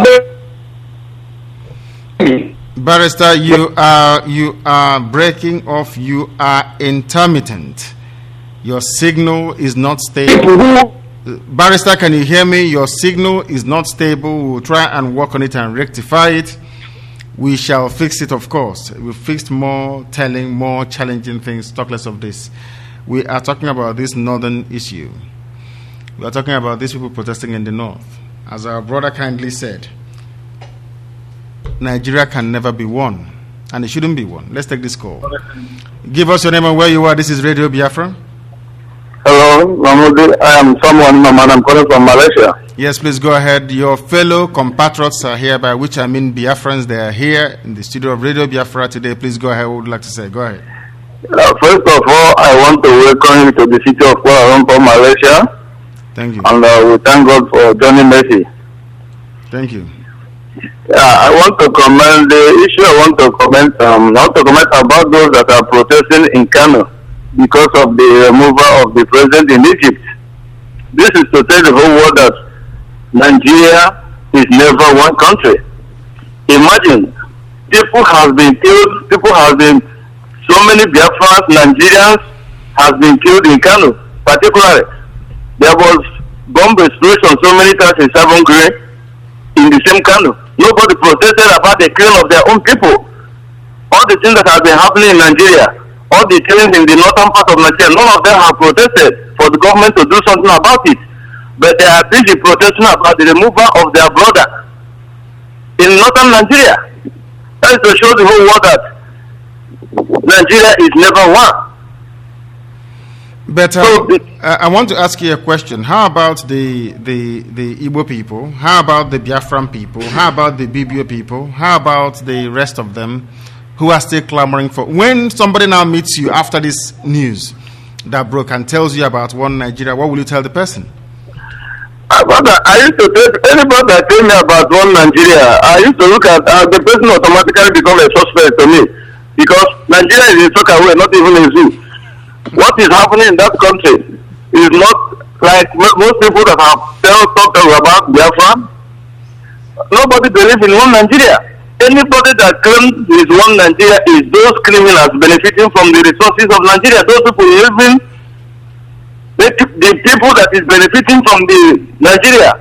making. Barrister, you are you are breaking off. You are intermittent. Your signal is not stable. Barrister, can you hear me? Your signal is not stable. We will try and work on it and rectify it. We shall fix it, of course. We fixed more telling, more challenging things. Talk less of this. We are talking about this northern issue. We are talking about these people protesting in the north. As our brother kindly said, Nigeria can never be one, and it shouldn't be one. Let's take this call. Give us your name and where you are. This is Radio Biafra. Hello, Mahmoud. I am someone, Maman. I'm calling from Malaysia. Yes, please go ahead. Your fellow compatriots are here, by which I mean Biafrans. They are here in the studio of Radio Biafra today. Please go ahead. What would you like to say? Go ahead. Uh, first of all, I want to welcome you to the city of Kuala Lumpur, Malaysia. Thank you. And uh, we thank God for Johnny Messi. Thank you. Yeah, I want to comment the issue. I want to comment. Um, I want to comment about those that are protesting in Kano because of the removal of the president in Egypt. This is to tell the whole world that Nigeria is never one country. Imagine, people have been killed. People have been so many Biafrans, Nigerians have been killed in Kano. Particularly, there was bomb explosion so many times in Seven Green in the same Kano. Nobody protested about the killing of their own people. All the things that have been happening in Nigeria, all the killings in the northern part of Nigeria, none of them have protested for the government to do something about it. But they are busy protesting about the removal of their brother in northern Nigeria. That is to show the whole world that Nigeria is never one. But uh, I want to ask you a question. How about the the the Igbo people? How about the Biafran people? How about the B B O people? How about the rest of them who are still clamoring for? When somebody now meets you after this news that broke and tells you about one Nigeria, what will you tell the person? Uh, brother, I used to tell anybody that tell me about one Nigeria, I used to look at uh, the person automatically become a suspect to me because Nigeria is in Sokaway, not even a zoo. What is happening in that country is not like most people that have talked about Biafra. Nobody believes in one Nigeria. Anybody that claims is one Nigeria is those criminals benefiting from the resources of Nigeria. Those people living, the, the people that is benefiting from the Nigeria,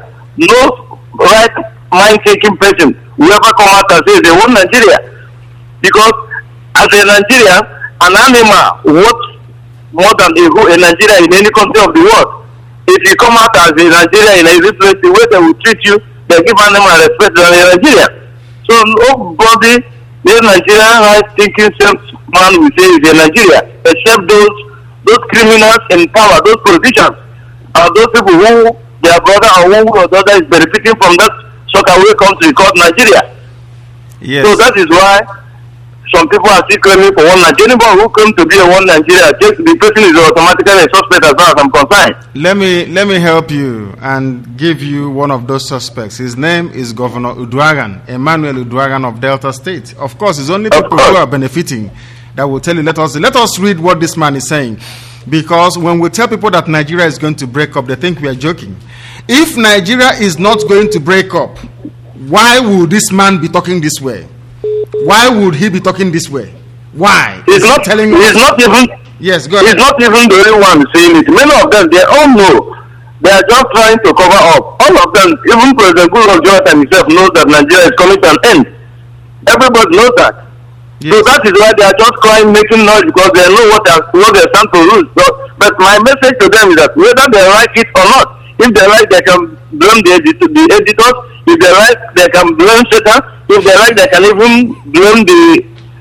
no right mind-taking person will ever come out and say they want Nigeria. Because as a Nigerian, an animal what more than a, a Nigeria in any country of the world. If you come out as a Nigeria in a place, the way they will treat you, they give animal respect than a Nigeria. So nobody, the Nigerian right thinking man will say is a Nigeria, except those those criminals in power, those politicians, are those people who their brother or one or the other is benefiting from that Sokaway country called Nigeria. Yes. So that is why some people are still claiming for one Nigeria. Anybody who claims to be a one Nigeria, just the person is automatically a suspect as far as I'm concerned. Let me let me help you and give you one of those suspects. His name is Governor Uduagan, Emmanuel Uduagan of Delta State. Of course, it's only people who are benefiting that will tell you. Let us let us read what this man is saying, because when we tell people that Nigeria is going to break up, they think we are joking. If Nigeria is not going to break up, why would this man be talking this way? Why would he be talking this way? Why? He's not telling. He's not even. Yes, go ahead. He's not even the only one saying it. Many of them, they all know. They are just trying to cover up. All of them, even President Goodluck Jonathan himself knows that Nigeria is coming to an end. Everybody knows that. Yes. So that is why they are just crying, making noise, because they know what they are, what they stand to lose. So, but my message to them is that whether they like it or not, if they like, they can blame the, edit the editors. If they like, they can blame Satan. If they like, they can even blame the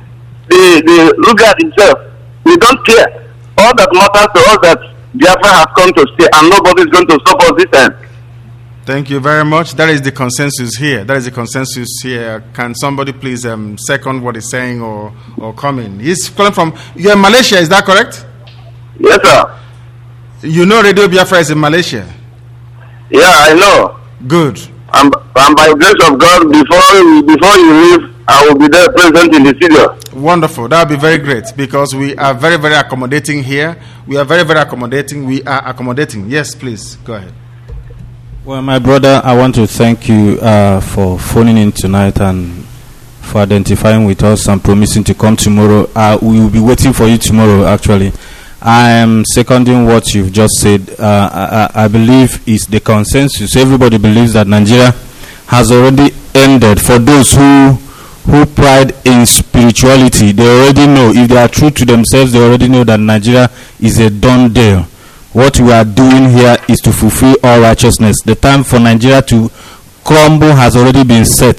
the the Lugard himself. We don't care. All that matters to us that Biafra has come to stay, and nobody is going to stop us this time. Thank you very much. That is the consensus here. That is the consensus here. Can somebody please um, second what he's saying or or comment? He's calling from. You're in Malaysia, is that correct? Yes, sir. You know Radio Biafra is in Malaysia. Yeah, I know. Good. And, and by the grace of God, before before you leave, I will be there present in the studio. Wonderful. That will be very great, because we are very, very accommodating here. We are very, very accommodating. We are accommodating. Yes, please. Go ahead. Well, my brother, I want to thank you uh, for phoning in tonight and for identifying with us and promising to come tomorrow. Uh, we will be waiting for you tomorrow, actually. I am seconding what you've just said. Uh, I, I believe it's the consensus. Everybody believes that Nigeria has already ended. For those who who pride in spirituality, they already know. If they are true to themselves, they already know that Nigeria is a done deal. What we are doing here is to fulfill all righteousness. The time for Nigeria to crumble has already been set,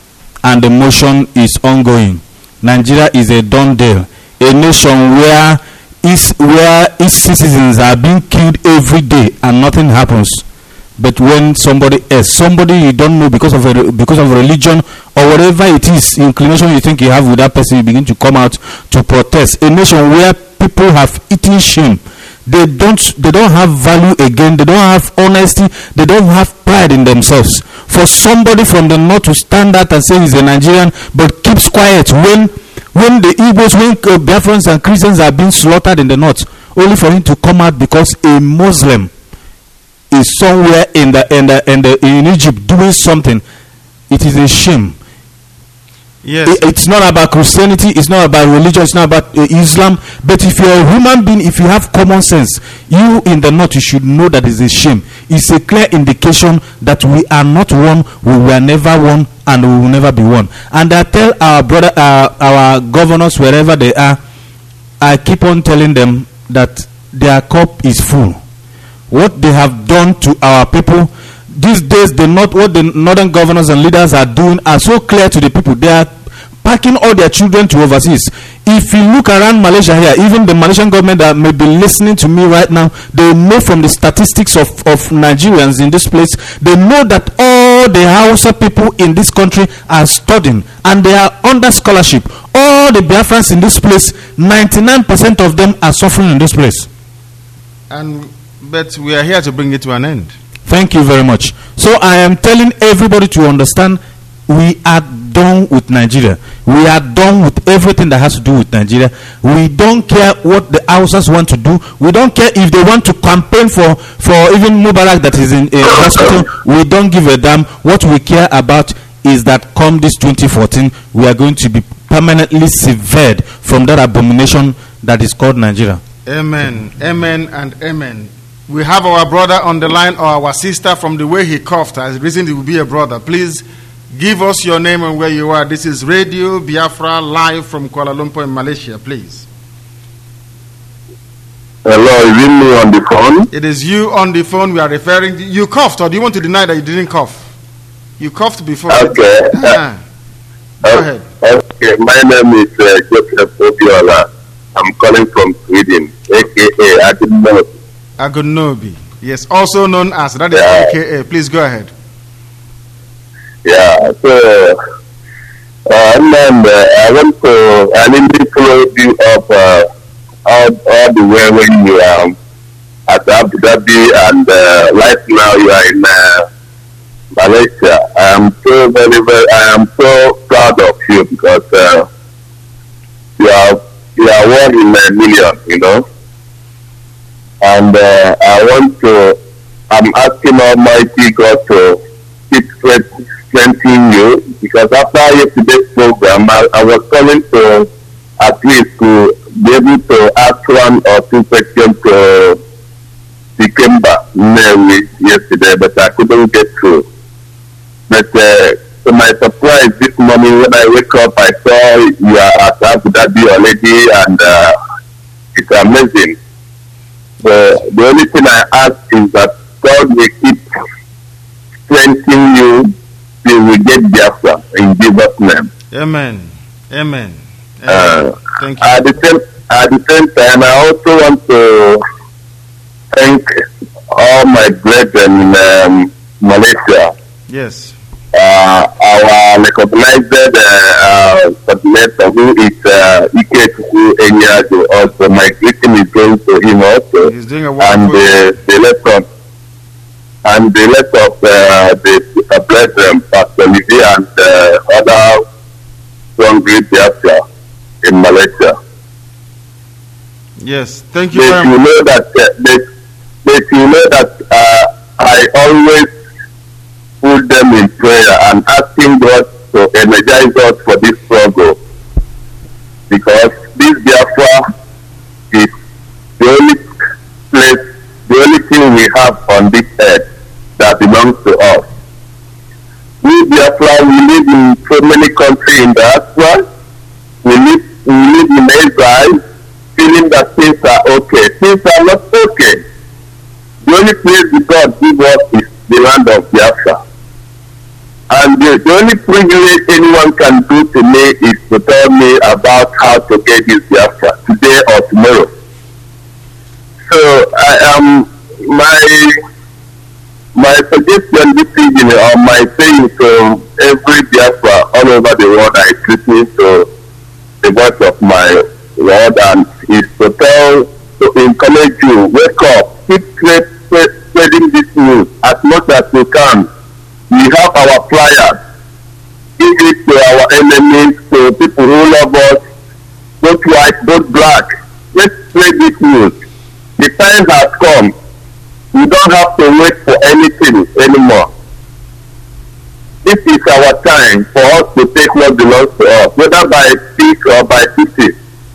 and the motion is ongoing. Nigeria is a done deal. A nation where is where its citizens are being killed every day and nothing happens. But when somebody else, somebody you don't know because of a, because of religion or whatever it is, inclination you think you have with that person, you begin to come out to protest. A nation where people have eaten shame, they don't they don't have value again, they don't have honesty, they don't have pride in themselves. For somebody from the north to stand out and say he's a Nigerian but keeps quiet when when the Igbos, when uh, Biafrans and Christians are being slaughtered in the north, only for him to come out because a Muslim is somewhere in the in the in the in Egypt doing something, it is a shame. Yes. It, it's not about Christianity, it's not about religion, it's not about uh, Islam. But if you're a human being, if you have common sense, you in the north, you should know that it's a shame. It's a clear indication that we are not one, we were never one, and we will never be one. And I tell our brother, uh, our governors wherever they are, I keep on telling them that their cup is full. What they have done to our people these days, the not what the northern governors and leaders are doing are so clear to the people. They are packing all their children to overseas. If you look around Malaysia here, even the Malaysian government that may be listening to me right now, they know from the statistics of, of Nigerians in this place, they know that all the Hausa people in this country are studying and they are under scholarship. All the Biafrans in this place, ninety-nine percent of them are suffering in this place. And but we are here to bring it to an end. Thank you very much. So I am telling everybody to understand, we are done with Nigeria. We are done with everything that has to do with Nigeria. We don't care what the Hausas want to do. We don't care if they want to campaign for, for even Mubarak that is in a hospital. We don't give a damn. What we care about is that come this twenty fourteen, we are going to be permanently severed from that abomination that is called Nigeria. Amen, amen, and amen. We have our brother on the line, or our sister. From the way he coughed, as reason he will be a brother. Please give us your name and where you are. This is Radio Biafra live from Kuala Lumpur in Malaysia, please. Hello, is it me on the phone? It is you on the phone. We are referring to you. Coughed, or do you want to deny that you didn't cough? You coughed before. Okay. Ah. Go ahead. Okay, my name is uh, Joseph Obiola. I'm calling from Sweden, aka Agunobi. Agunobi. Yes, also known as, that is Yeah. A K A. Please go ahead. Yeah, so, uh, and then uh, I want to, I need to follow you up uh, all, all the way when you are um, at Abu Dhabi, and uh, right now you are in uh, Malaysia. I am so very, very, I am so proud of you because uh, you are, you are one in a million, you know. And uh, I want to, I'm asking Almighty God to keep strengthening you, because after yesterday's program, I, I was calling to at least to be able to ask one or two questions to Dikemba Mary yesterday, but I couldn't get through. But uh, to my surprise, this morning when I wake up, I saw you are at Abu Dhabi already, and uh, it's amazing. The, the only thing I ask is that God will keep strengthening you till we get Biafra in Jesus' name. Amen. Amen. Amen. Uh, Thank you. At the same, at the same time, I also want to thank all my brethren in um, Malaysia. Yes. Uh, our recognized uh, uh, coordinator, who is uh, Ikechukwu Enyajo, also my greeting is going to him also. He's doing a And wonderful the, the rest of and the rest of uh, the uh, brethren, Pastor Olivier and uh, other strong great Biafra in Malaysia. Yes. Thank you But very you much. know that uh, but, but you know that uh, I always put them in prayer and asking God to energize us for this struggle, because this Biafra is the only place, the only thing we have on this earth that belongs to us. We Biafra, we live in so many countries in diaspora. We live, we live in exile, feeling that things are okay. Things are not okay. The only place God gives us is the land of Biafra. And the, the only privilege anyone can do to me is to tell me about how to get this Biafra, today or tomorrow. I am my my suggestion this evening, or my saying to every Biafra all over the world that is listening to the voice of my Lord, and is to tell, to encourage you, wake up, keep spreading this news as much as you can. We have our flyers. Give it to our enemies, to people who love us, both white, both black. Let's spread this news. The time has come. We don't have to wait for anything anymore. This is our time for us to take what belongs to us, whether by speech or by fifty.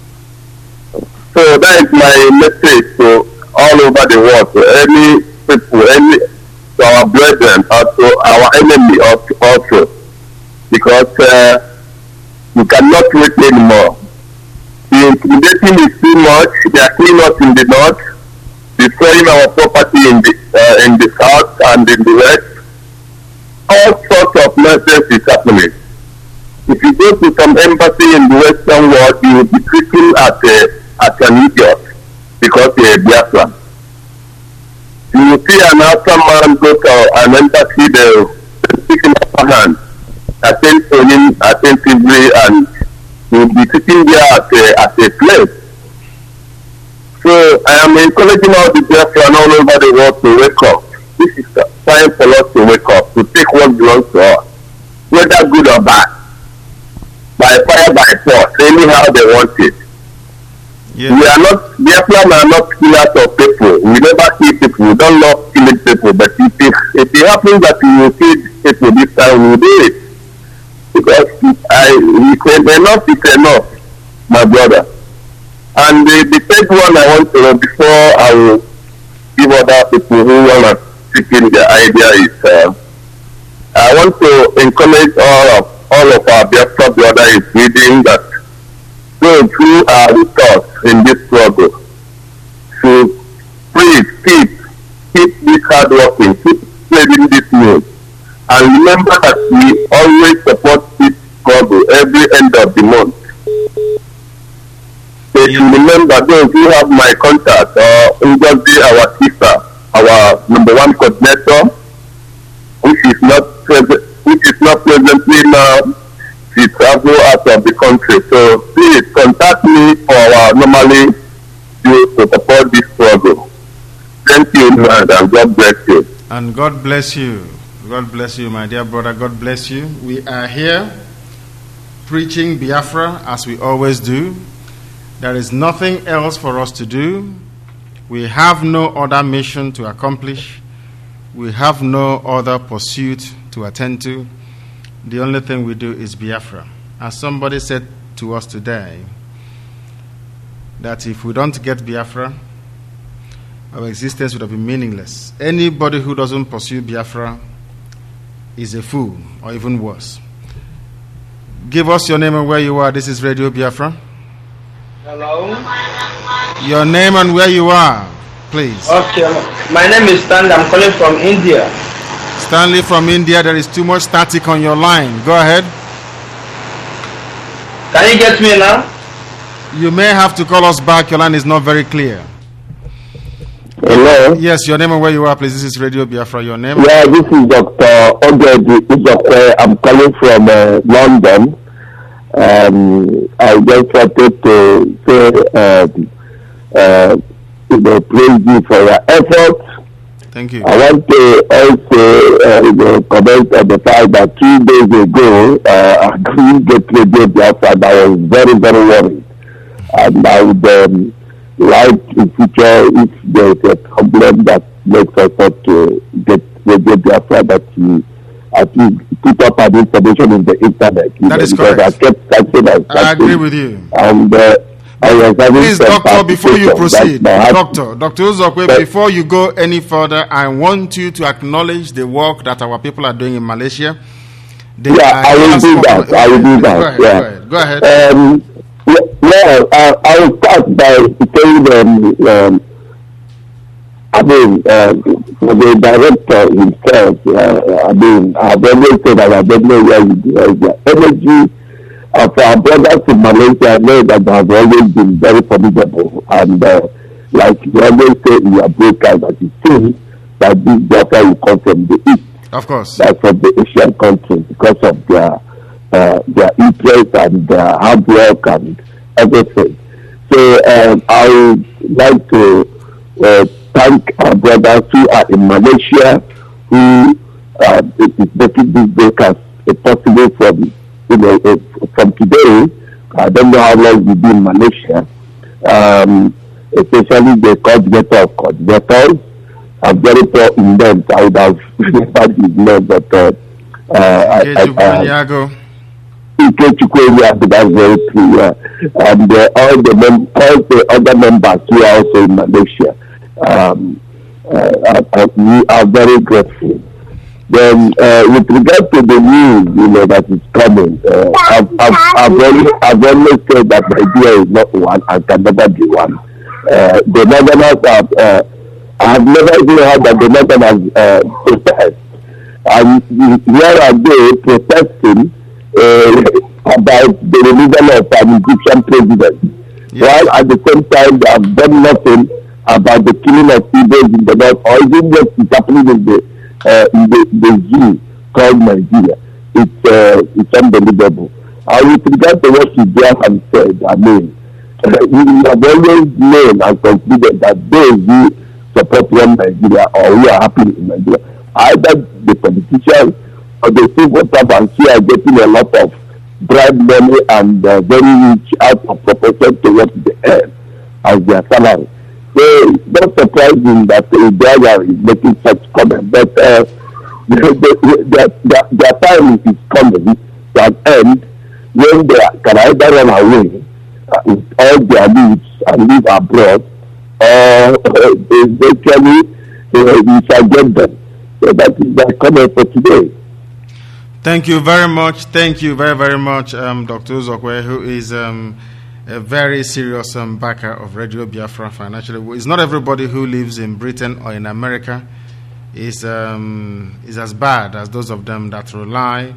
So that is my message to all over the world, to any people, any to our brethren, or to our enemy also. Because uh, we cannot wait anymore. The intimidating is too much. They are killing us in the north, destroying our property in the uh, in the south and in the west. All sorts of nonsense is happening. If you go to some embassy in the Western world, you will be treated as a as an idiot because you're a Biafran. You will see an outside man go to an embassy, they will speak in upper hand, attend to him attentively, and he will be sitting there as a as a slave. So I am encouraging all the Biafran all over the world to wake up. This is the time for us to wake up, to take what belongs to us, whether good or bad, by fire, by force, anyhow they want it. Yeah. We are not, Biafran are not killers of people. We never kill people. We don't love killing people. But if it, if it happens that we will kill people this time, we will do it. Because I, enough is enough, my brother. And the, the third one I want to know before I will give other people who want to speak in their idea is, uh, I want to encourage all of all of our Biafra brothers reading that those who are with us in this struggle should please keep keep this hard working, keep spreading this news, and remember that we always support this struggle every end of the month. They should remember, those who have my contact, or uh, Ngozi, our sister, our number one coordinator, which is not present, which is not presently now. She travel out of the country. So please contact me for our normally use to support this struggle. Thank you, man, and God bless you. And God bless you. God bless you, my dear brother. God bless you. We are here preaching Biafra as we always do. There is nothing else for us to do. We have no other mission to accomplish. We have no other pursuit to attend to. The only thing we do is Biafra. As somebody said to us today, that if we don't get Biafra, our existence would have been meaningless. Anybody who doesn't pursue Biafra is a fool, or even worse. Give us your name and where you are. This is Radio Biafra. Hello. Your name and where you are, please. Okay, my name is Stanley. I'm calling from India. Stanley from India, there is too much static on your line. Go ahead. Can you get me now? You may have to call us back. Your line is not very clear. Hello? Yes, your name and where you are, please. This is Radio Biafra. Your name? Yeah, this is Doctor Ogedi Uzokwe. I'm calling from uh, London. Um, I just wanted to say, uh, uh, you know, praise you for your efforts. Thank you. I want to also uh, you know, comment on the fact that two days ago, uh, I couldn't get Radio Biafra, and I was very, very worried. And I would um, like in future, if there is a problem that makes us not to get Radio Biafra, that you at least put up an information in the internet. That know, is because correct. I kept touching and I agree with you. And uh, I was having Please, some doctor, before you palpitations. proceed, That's my heart. doctor, Doctor Uzokwe, before you go any further, I want you to acknowledge the work that our people are doing in Malaysia. They Yeah, I will do that. I will do that. Go yeah. ahead. Go ahead. Go ahead. Um, well, uh, I will start by saying, um, um, I mean, uh, for the director himself, uh, I mean, I've always said that I don't know where he derives the energy of our brothers in Malaysia. I know that they have always been very formidable, and uh, like you always say in your broadcast, that it seems that this Biafra will come from the east. Of course. Like from the Asian countries because of their uh, their interest and their hard work and everything. So um, I would like to uh, thank our brothers who are in Malaysia, who uh, is making this broadcast possible from you know uh, from today. I don't know how long you'll be in Malaysia, um, especially the coordinator of coordinators. I'm very proud in them. I would have had his name, but uh, uh, I, I, that's very clear. And uh, all the mem- all the other members who are also in Malaysia, um, uh, uh, we are very grateful. Then, uh, with regard to the news, you know, that is coming, uh, I've, I've, I've, always, I've always said that Nigeria is not one and can never be one. Uh, the Northerners have, uh, I have never even heard that the Northerners uh, protest. And here are they protesting uh, about the removal of an Egyptian president, yes. While at the same time they have done nothing about the killing of Igbos in the north, or even what is happening in the Uh, in the, the zoo called Nigeria. It's uh, it's unbelievable. And with regard to what you have said, I mean, uh, we have always known and concluded that those who support one Nigeria or who are happy in Nigeria, either the politicians or the civil servants who are getting a lot of bribe money and uh, very rich out of proportion to what they earn as their salary. So it's not surprising that the driver is making such comments, but uh, the, the, the, the, their time is coming to an end when they can either run away uh, with all their needs and live abroad, or uh, eventually uh, we shall get them. So that is my comment for today. Thank you very much. Thank you very, very much, um, Doctor Uzokwe, who is Um, a very serious um, backer of Radio Biafra financially. It's not everybody who lives in Britain or in America is um, is as bad as those of them that rely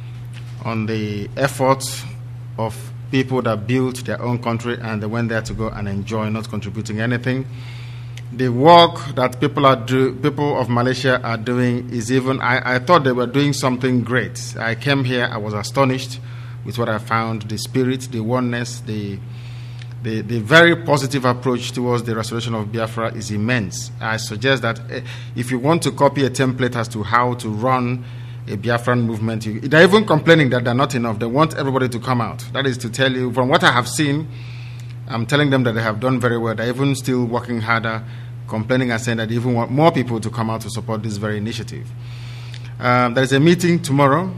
on the efforts of people that built their own country and they went there to go and enjoy, not contributing anything. The work that people are do, people of Malaysia are doing is even. I, I thought they were doing something great. I came here, I was astonished with what I found, the spirit, the oneness, the, the the very positive approach towards the restoration of Biafra is immense. I suggest that uh, if you want to copy a template as to how to run a Biafran movement, you, they're even complaining that they're not enough. They want everybody to come out. That is to tell you, from what I have seen, I'm telling them that they have done very well. They're even still working harder, complaining and saying that they even want more people to come out to support this very initiative. Um, there is a meeting tomorrow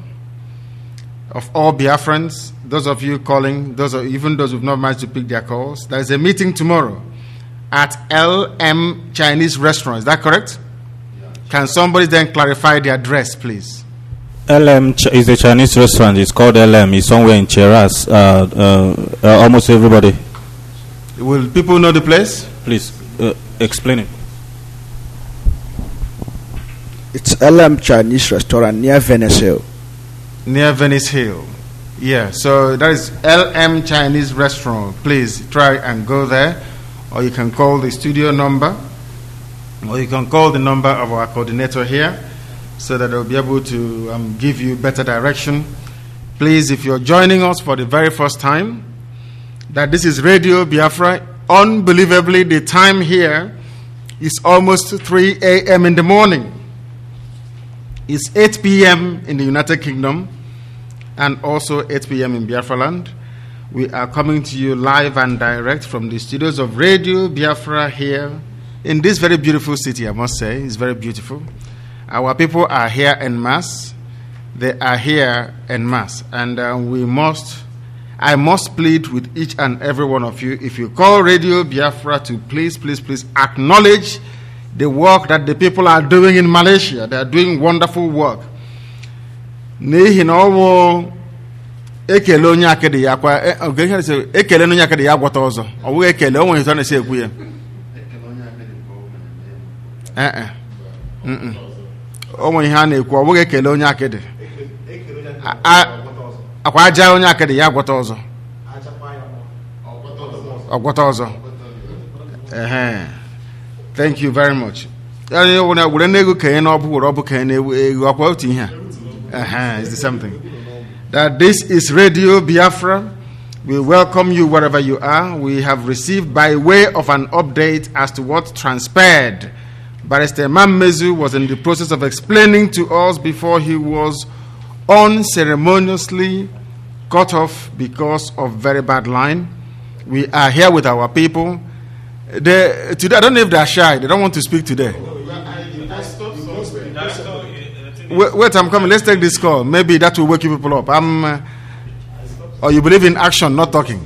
of all Biafrans, those of you calling, those of, even those who've not managed to pick their calls. There is a meeting tomorrow at L M Chinese Restaurant. Is that correct? Yeah. Can somebody then clarify the address, please? L M Ch- is a Chinese restaurant. It's called L M. It's somewhere in Cheras. Uh, uh, uh, almost everybody. Will people know the place? Please uh, explain it. It's L M Chinese Restaurant near Venice Hill. Near Venice Hill. Yeah, so that is L M Chinese Restaurant. Please try and go there, or you can call the studio number, or you can call the number of our coordinator here, so that they'll be able to um, give you better direction. Please, if you're joining us for the very first time, that this is Radio Biafra. Unbelievably, the time here is almost three a.m. in the morning. It's eight p.m. in the United Kingdom and also eight p.m. in Biafra land. We are coming to you live and direct from the studios of Radio Biafra here in this very beautiful city, I must say. It's very beautiful. Our people are here en masse. They are here en masse. And uh, we must, I must plead with each and every one of you, if you call Radio Biafra, to please, please, please acknowledge the work that the people are doing in Malaysia. They are doing wonderful work. N'ihi na ọwụ ekele onye akịdị ya kwa ekele onye akịdị ya gwọta ọzọ. Ọ wụ ekele onwe ihe na-esi ekwu ya. Eh eh. Mm. Onwe ihe a na-ekwu ọ wụ ekele onye akịdị. Akwa aja onye akịdị ya gwọta ọzọ. Ọ gwọta ọzọ. Uh-huh. Thank you very much. Uh-huh, it's the same thing. That this is Radio Biafra. We welcome you wherever you are. We have received by way of an update as to what transpired. Barrister Mammezu was in the process of explaining to us before he was unceremoniously cut off because of very bad line. We are here with our people. They, today, I don't know if they are shy. They don't want to speak today. Wait, wait, I'm coming. Let's take this call. Maybe that will wake you people up. I'm, uh, or you believe in action, not talking.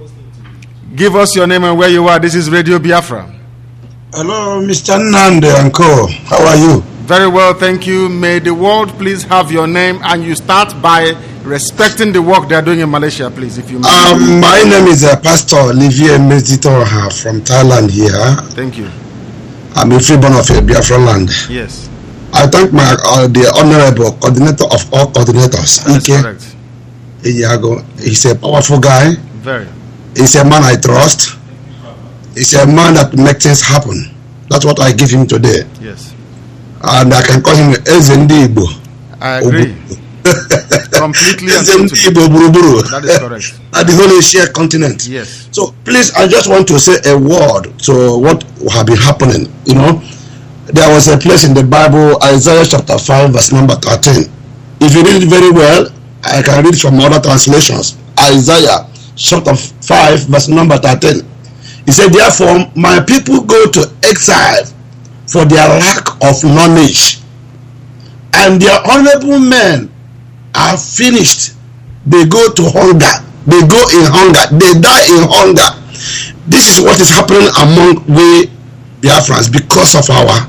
Give us your name and where you are. This is Radio Biafra. Hello, Mister Nande and Co. How are you? Very well, thank you. May the world please have your name, and you start by respecting the work they are doing in Malaysia, please, if you may. Um, my name is uh, Pastor Olivier Mezitoha from Thailand here. Thank you. I'm a freeborn of uh, Biafra land. Yes. I thank my uh, the honorable coordinator of all coordinators, That's Ike correct. Iyago. He's a powerful guy. Very. He's a man I trust. He's a man that makes things happen. That's what I give him today. Yes. And I can call him Ezendibo. I agree. Completely Ezendibo Buruburu. That is correct. At the whole Asia continent. Yes. So please, I just want to say a word to what have been happening. You know, there was a place in the Bible, Isaiah chapter five, verse number thirteen. If you read it very well, I can read from other translations. Isaiah chapter five, verse number thirteen. He said, therefore, my people go to exile for their lack of knowledge, and their honorable men are finished. They go to hunger. They go in hunger. They die in hunger. This is what is happening among we Biafrans because of our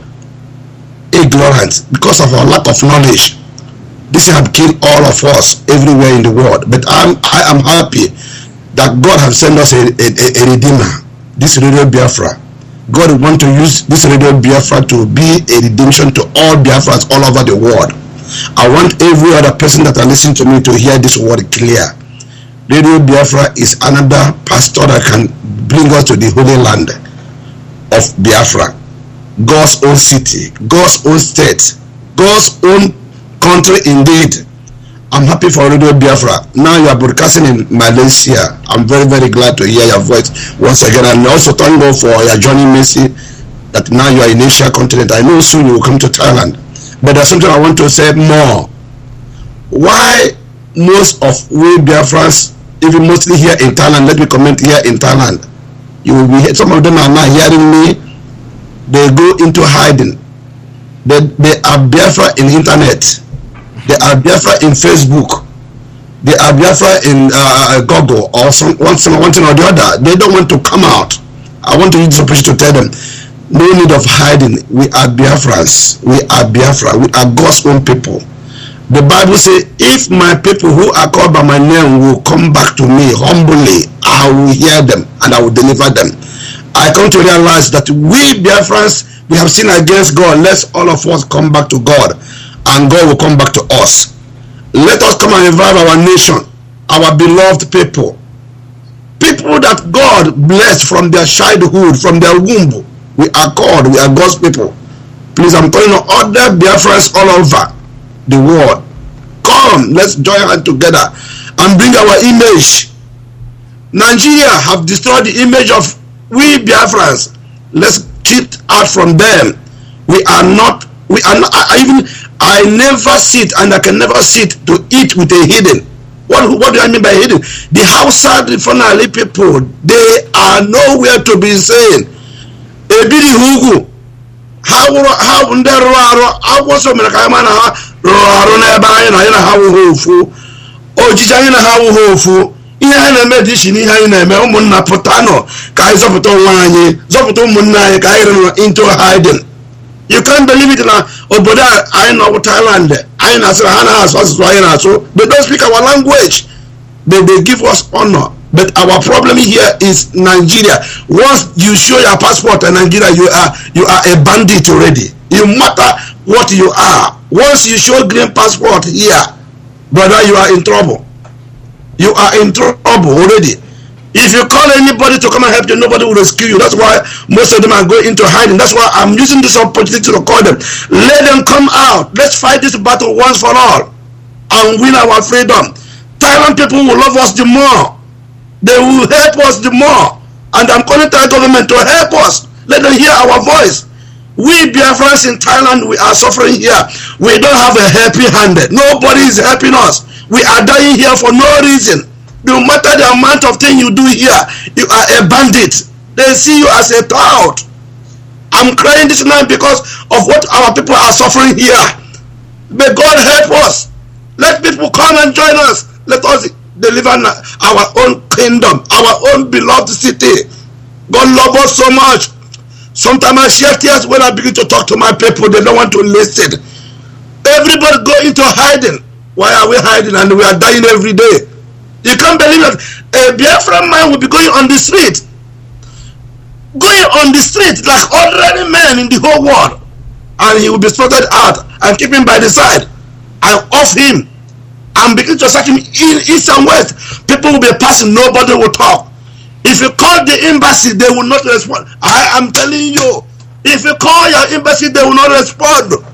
ignorance, because of our lack of knowledge. This have killed all of us everywhere in the world. But I'm, I am happy that God has sent us a, a, a redeemer. This Radio Biafra. God want to use this Radio Biafra to be a redemption to all Biafrans all over the world. I want every other person that are listening to me to hear this word clear. Radio Biafra is another pastor that can bring us to the holy land of Biafra. God's own city, God's own state, God's own country indeed. I'm happy for Radio Biafra. Now you are broadcasting in Malaysia. I'm very, very glad to hear your voice once again. And also thank God for your journey, Messi, that now you are in Asia continent. I know soon you will come to Thailand. But there's something I want to say more. Why most of we Biafrans, even mostly here in Thailand, let me comment here in Thailand, you will be, some of them are not hearing me. They go into hiding. They, they are Biafra in internet. They are Biafra in Facebook. They are Biafra in uh, Google or some, one, some, one thing or the other. They don't want to come out. I want to use this opportunity to tell them, no need of hiding. We are Biafrans. We are Biafra. We are God's own people. The Bible says, if my people who are called by my name will come back to me humbly, I will hear them and I will deliver them. I come to realize that we Biafrans, we have sinned against God. Let's all of us come back to God, and God will come back to us. Let us come and revive our nation, our beloved people. People that God blessed from their childhood, from their womb. We are called, we are God's people. Please, I'm calling on other Biafrans all over the world. Come, let's join hands together and bring our image. Nigeria have destroyed the image of we Biafrans. Let's cheat out from them. We are not, we are not, I, I even, I never sit and I can never sit to eat with a hidden. What, what do I mean by hidden? The Hausa, the Fanali people, they are nowhere to be seen. Ebiri hugu, how how ndero aro, how was so many kaimana ha ro na eba na na ha hofu. Ojija na ha hofu. Ihe na me dishi ni ha na eme umunna putano ka izoputo nwa anyi, zoputo umunna anyi ka ire into hiding. You can't believe it na obodo I know Thailand. I na say ha na aso so na so. They don't speak our language. They they give us honor. But our problem here is Nigeria. Once you show your passport in Nigeria, you are you are a bandit already. You matter what you are. Once you show green passport here, brother, you are in trouble. You are in trouble already. If you call anybody to come and help you, nobody will rescue you. That's why most of them are going into hiding. That's why I'm using this opportunity to call them. Let them come out. Let's fight this battle once for all and win our freedom. Thailand people will love us the more. They will help us the more. And I'm calling Thai government to help us. Let them hear our voice. We Biafrans in Thailand, we are suffering here. We don't have a helping hand. Nobody is helping us. We are dying here for no reason. No matter the amount of things you do here, you are a bandit. They see you as a tout. I'm crying this night because of what our people are suffering here. May God help us. Let people come and join us. Let us deliver our own kingdom, our own beloved city. God loves us so much. Sometimes I shed tears when I begin to talk to my people. They don't want to listen. Everybody go into hiding. Why are we hiding and we are dying every day? You can't believe that a Biafran man will be going on the street. Going on the street like ordinary men in the whole world. And he will be spotted out and keep him by the side. And off him. And begin to search him in east and west. People will be passing, nobody will talk. If you call the embassy, they will not respond. I am telling you, if you call your embassy, they will not respond.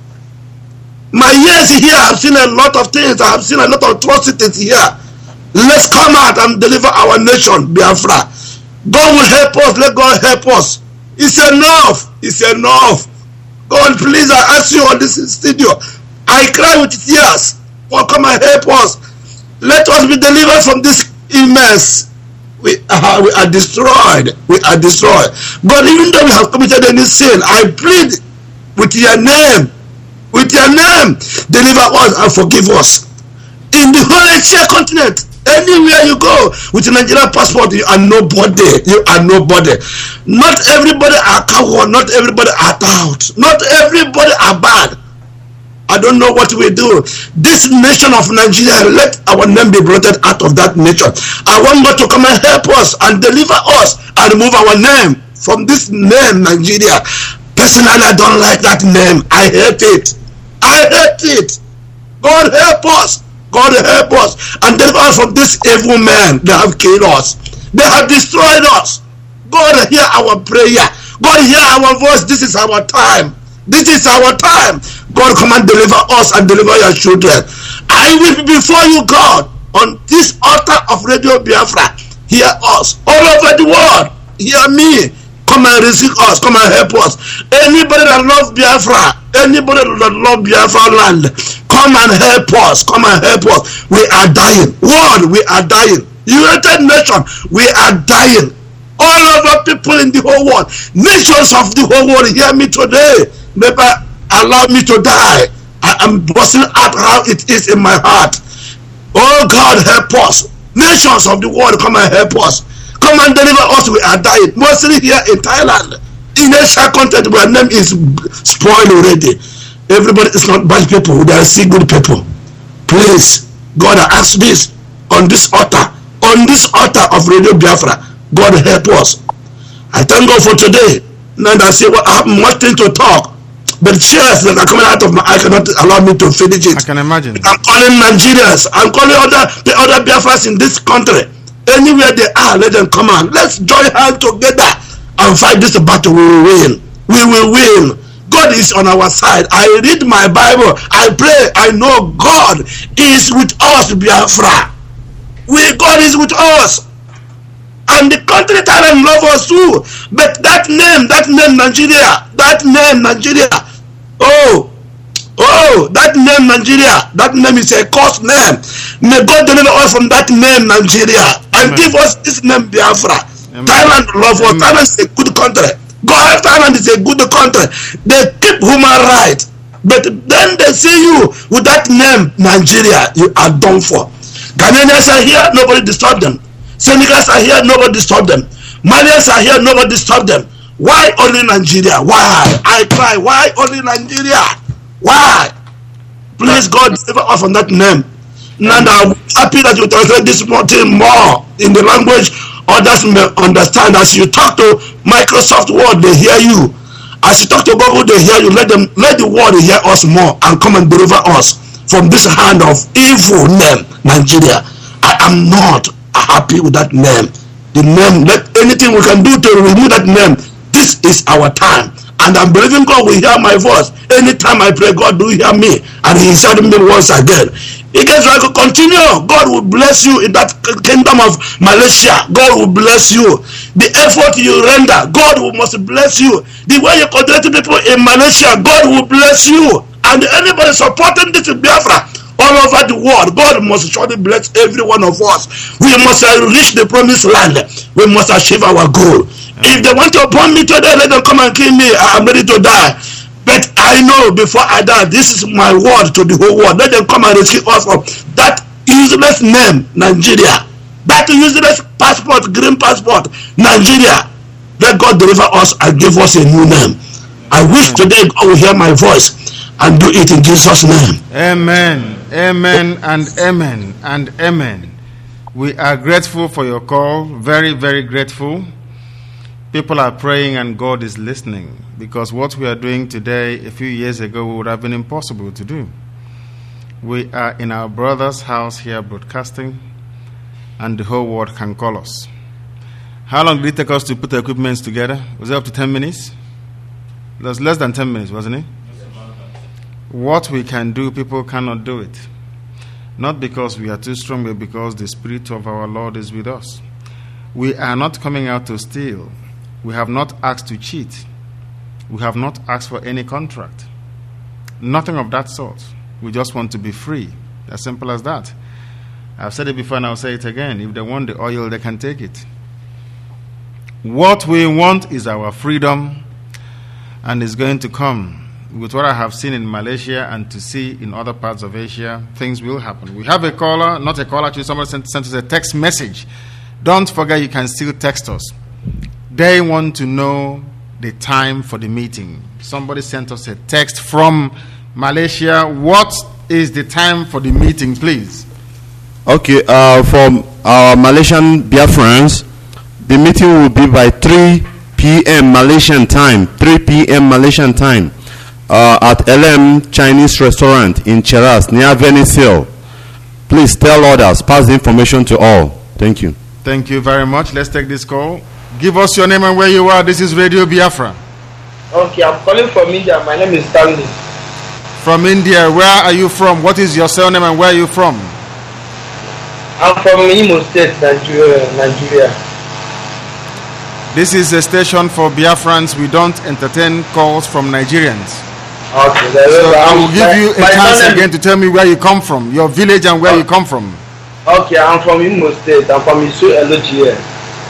My years here, I've seen a lot of things. I have seen a lot of atrocities here. Let's come out and deliver our nation, Biafra. God will help us. Let God help us. It's enough. It's enough. God, please, I ask you on this studio. I cry with tears. God, come and help us. Let us be delivered from this mess. We are, we are destroyed. We are destroyed. But even though we have committed any sin, I plead with your name. With your name, deliver us and forgive us. In the whole Asia continent, anywhere you go with a Nigerian passport, you are nobody. You are nobody. Not everybody are coward. Not everybody are tout. Not everybody are bad. I don't know what we do. This nation of Nigeria, let our name be blotted out of that nation. I want God to come and help us and deliver us and remove our name from this name, Nigeria. Personally, I don't like that name. I hate it. I hate it. God help us. God help us and deliver us from this evil man. They have killed us. They have destroyed us. God hear our prayer. God hear our voice. This is our time. This is our time. God come and deliver us and deliver your children. I will be before you, God, on this altar of Radio Biafra. Hear us all over the world. Hear me. Come and receive us. Come and help us. Anybody that loves Biafra, anybody that loves Biafra land, come and help us. Come and help us. We are dying. World, we are dying. United Nation, we are dying. All over people in the whole world, nations of the whole world, hear me today. Never allow me to die. I am bursting out how it is in my heart. Oh God, help us. Nations of the world, come and help us. Come and deliver us. We are dying. Mostly here in Thailand. In Asia continent, where name is spoiled already. Everybody is not bad people. They are still good people. Please, God, I ask this on this altar. On this altar of Radio Biafra. God help us. I thank God for today. Now I say, well, I have much thing to talk. But tears that are coming out of my eye cannot allow me to finish it. I can imagine. I'm calling Nigerians. I'm calling other the other Biafras in this country. Anywhere they are, let them come on. Let's join hands together and fight this battle. We will win. We will win. God is on our side. I read my Bible. I pray. I know God is with us, Biafra. We, God is with us. And the country Thailand love us too. But that name, that name Nigeria, that name Nigeria, oh, oh, that name Nigeria, that name is a cursed name. May God deliver us from that name Nigeria and Amen. Give us this name Biafra. Amen. Thailand love us. Amen. Thailand is a good country. God, Thailand is a good country. They keep human rights. But then they see you with that name Nigeria, you are done for. Ghanaians are here, nobody disturb them. Senegals are here, nobody disturb them. Malians are here, nobody disturb them. Why only Nigeria? Why? I cry. Why only Nigeria? Why? Please, God, deliver us from that name. And I'm happy that you translate this thing more in the language others may understand. As you talk to Microsoft Word, they hear you. As you talk to Google, they hear you. Let them, let the world hear us more and come and deliver us from this hand of evil name, Nigeria. I am not happy with that name. the name. Let anything we can do to remove that name. This is our time. And I'm believing God will hear my voice. Anytime I pray, God do hear me. And he said me once again. He gets like to continue. God will bless you in that kingdom of Malaysia. God will bless you. The effort you render, God will must bless you. The way you connect to people in Malaysia, God will bless you. And anybody supporting this in Biafra all over the world, God must surely bless every one of us. We must uh, reach the promised land. We must achieve our goal. If they want to burn me today, let them come and kill me. I'm ready to die. But I know before I die, this is my word to the whole world. Let them come and rescue us from that useless name, Nigeria. That useless passport, green passport, Nigeria. Let God deliver us and give us a new name. I wish today God will hear my voice and do it in Jesus' name. Amen. Amen and amen and amen. We are grateful for your call. Very, very grateful. People are praying and God is listening, because what we are doing today, a few years ago, would have been impossible to do. We are in our brother's house here broadcasting, and the whole world can call us. How long did it take us to put the equipment together? Was it up to ten minutes? It was less than ten minutes, wasn't it? What we can do, people cannot do it. Not because we are too strong, but because the Spirit of our Lord is with us. We are not coming out to steal. We have not asked to cheat. We have not asked for any contract. Nothing of that sort. We just want to be free. As simple as that. I've said it before and I'll say it again. If they want the oil, they can take it. What we want is our freedom, and it's going to come. With what I have seen in Malaysia and to see in other parts of Asia, things will happen. We have a caller, not a caller, actually somebody sent, sent us a text message. Don't forget, you can still text us. They want to know the time for the meeting. Somebody sent us a text from Malaysia. What is the time for the meeting, please? Okay, uh, for our Malaysian Biafrans, the meeting will be by three p.m. Malaysian time. three p.m. Malaysian time uh, at L M Chinese Restaurant in Cheras near Venice Hill. Please tell others, pass the information to all. Thank you. Thank you very much. Let's take this call. Give us your name and where you are. This is Radio Biafra. Okay, I'm calling from India. My name is Stanley. From India. Where are you from? What is your surname and where are you from? I'm from Imo State, Nigeria. Nigeria. This is a station for Biafrans. We don't entertain calls from Nigerians. Okay. So I will give my, you a chance again to tell me where you come from, your village and where okay. you come from. Okay, I'm from Imo State. I'm from Isu Elogia.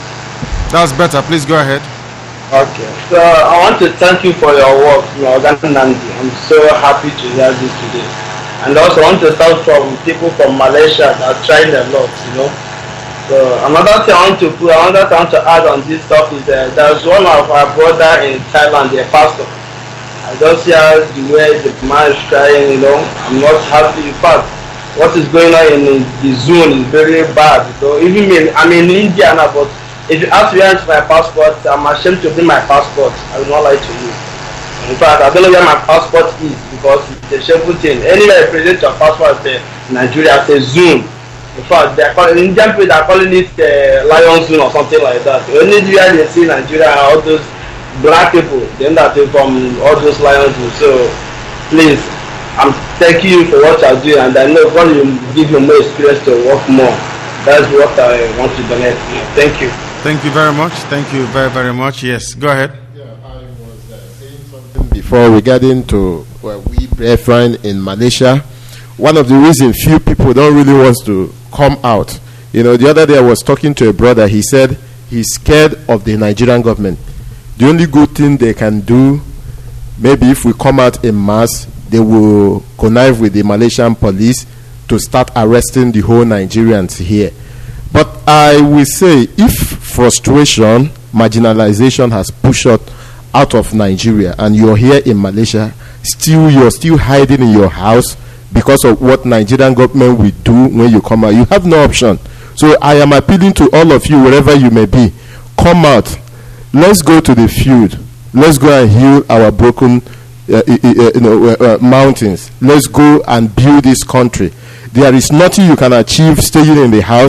That's better. Please go ahead. Okay. So I want to thank you for your work, Morgan Nandi. I'm so happy to hear this today. And also I want to start from people from Malaysia that are trying a lot, you know. So another thing I want to put, another thing I want to add on this stuff is that there's one of our brother in Thailand, a pastor. I just hear the way the man is crying, you know. I'm not happy. In fact, what is going on in the zone is very bad. So even me, I'm in India now, but if you ask me where is my passport, I'm ashamed to bring my passport. I will not lie to you. In fact, I don't know where my passport is because it's a shameful thing. Anywhere you present your passport in Nigeria as a Zoom. In fact, they are calling Indian people, they are calling it uh, Lion Zoom or something like that. Only where they see Nigeria are all those black people, then that they from all those Lion Zoom. So please, I'm thanking you for what you're doing, and I know God will give you more experience to work more. That's what I want to donate. Thank you. Thank you very much. Thank you very, very much. Yes, go ahead. Yeah, I was uh, saying something before regarding to well, we Biafran in Malaysia. One of the reasons few people don't really want to come out. You know, the other day I was talking to a brother. He said he's scared of the Nigerian government. The only good thing they can do, maybe if we come out in mass, they will connive with the Malaysian police to start arresting the whole Nigerians here. But I will say, if frustration, marginalization has pushed out out of Nigeria and you're here in Malaysia, still you're still hiding in your house because of what Nigerian government will do when you come out, you have no option. So I am appealing to all of you, wherever you may be, come out. Let's go to the field. Let's go and heal our broken uh, uh, uh, you know, uh, uh, mountains. Let's go and build this country. There is nothing you can achieve staying in the house.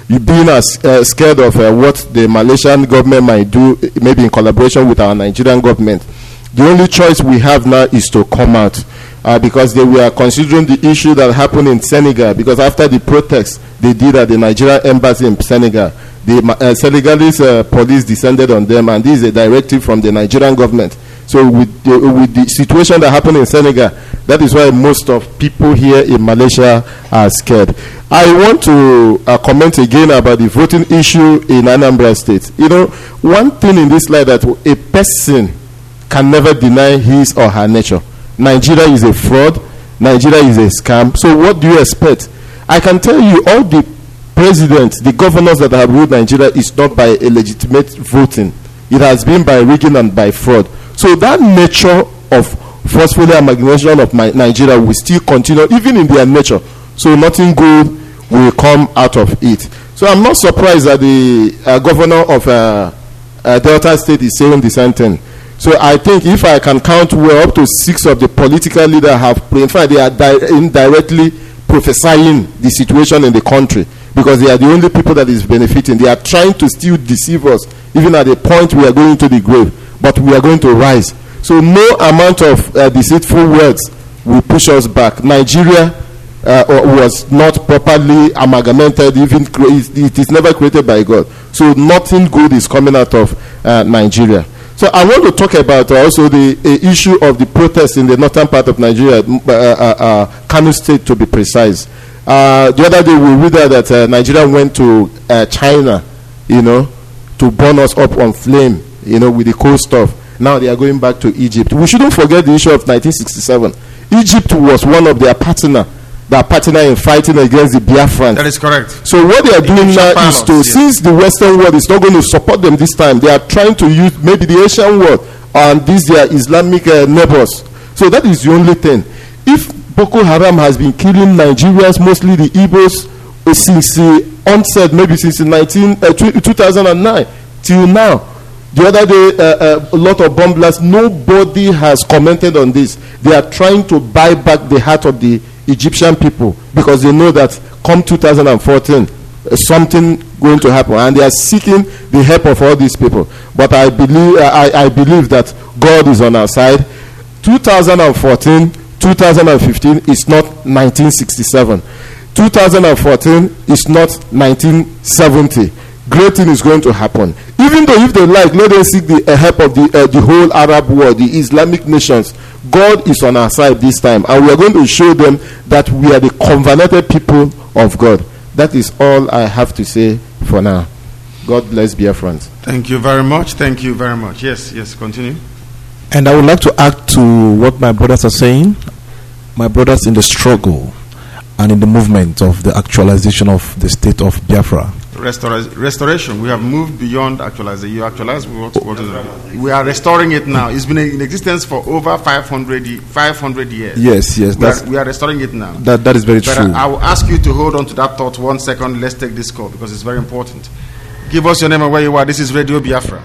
you being as uh, scared of uh, what the Malaysian government might do, maybe in collaboration with our Nigerian government. The only choice we have now is to come out, uh, because they were considering the issue that happened in Senegal, because after the protests they did at the Nigerian embassy in Senegal, the uh, Senegalese uh, police descended on them, and this is a directive from the Nigerian government. So with the, with the situation that happened in Senegal, that is why most of people here in Malaysia are scared. I want to uh, comment again about the voting issue in Anambra State. You know, one thing in this life that a person can never deny his or her nature. Nigeria is a fraud. Nigeria is a scam. So what do you expect? I can tell you all the presidents, the governors that have ruled Nigeria is not by a legitimate voting. It has been by rigging and by fraud. So that nature of forcefully amalgamation of my Nigeria will still continue, even in their nature. So nothing good will come out of it. So I'm not surprised that the uh, governor of uh, uh, Delta State is saying the same thing. So I think if I can count well, up to six of the political leaders have prayed. In fact, they are di- indirectly prophesying the situation in the country, because they are the only people that is benefiting. They are trying to still deceive us, even at the point we are going to the grave. But we are going to rise. So no amount of uh, deceitful words will push us back. Nigeria uh, was not properly amalgamated. Even cre- it is never created by God. So nothing good is coming out of uh, Nigeria. So I want to talk about also the uh, issue of the protests in the northern part of Nigeria, uh, uh, uh, Kano State to be precise. Uh, the other day we read that uh, Nigeria went to uh, China, you know, to burn us up on flame, you know, with the coal stuff. Now they are going back to Egypt. We shouldn't forget the issue of nineteen sixty-seven. Egypt was one of their partner, their partner in fighting against the Biafrans. That is correct. So what they are doing Egyptian now pilots, is to, yes. since the Western world is not going to support them this time, they are trying to use maybe the Asian world and these their Islamic uh, neighbors. So that is the only thing. If Boko Haram has been killing Nigerians, mostly the Igbos, uh, since the onset, maybe since the nineteen, uh, two thousand nine till now. The other day, uh, uh, a lot of bomb blasts. Nobody has commented on this. They are trying to buy back the heart of the Egyptian people, because they know that come two thousand fourteen, uh, something going to happen, and they are seeking the help of all these people. But I believe, uh, I, I believe that God is on our side. two thousand fourteen, two thousand fifteen is not nineteen sixty-seven. two thousand fourteen is not nineteen seventy. Great thing is going to happen. Even though if they like, let them seek the uh, help of the uh, the whole Arab world, the Islamic nations. God is on our side this time, and we are going to show them that we are the covenanted people of God. That is all I have to say for now. God bless Biafrans. Thank you very much. Thank you very much. Yes, yes, continue. And I would like to add to what my brothers are saying. My brothers in the struggle and in the movement of the actualization of the state of Biafra. Restora- restoration. We have moved beyond actualization. You actualize what, what is it? We are restoring it now. It's been in existence for over five hundred, five hundred years. Yes, yes. We That's, are, we are restoring it now. That, that is very but true. I, I will ask you to hold on to that thought one second. Let's take this call because it's very important. Give us your name and where you are. This is Radio Biafra.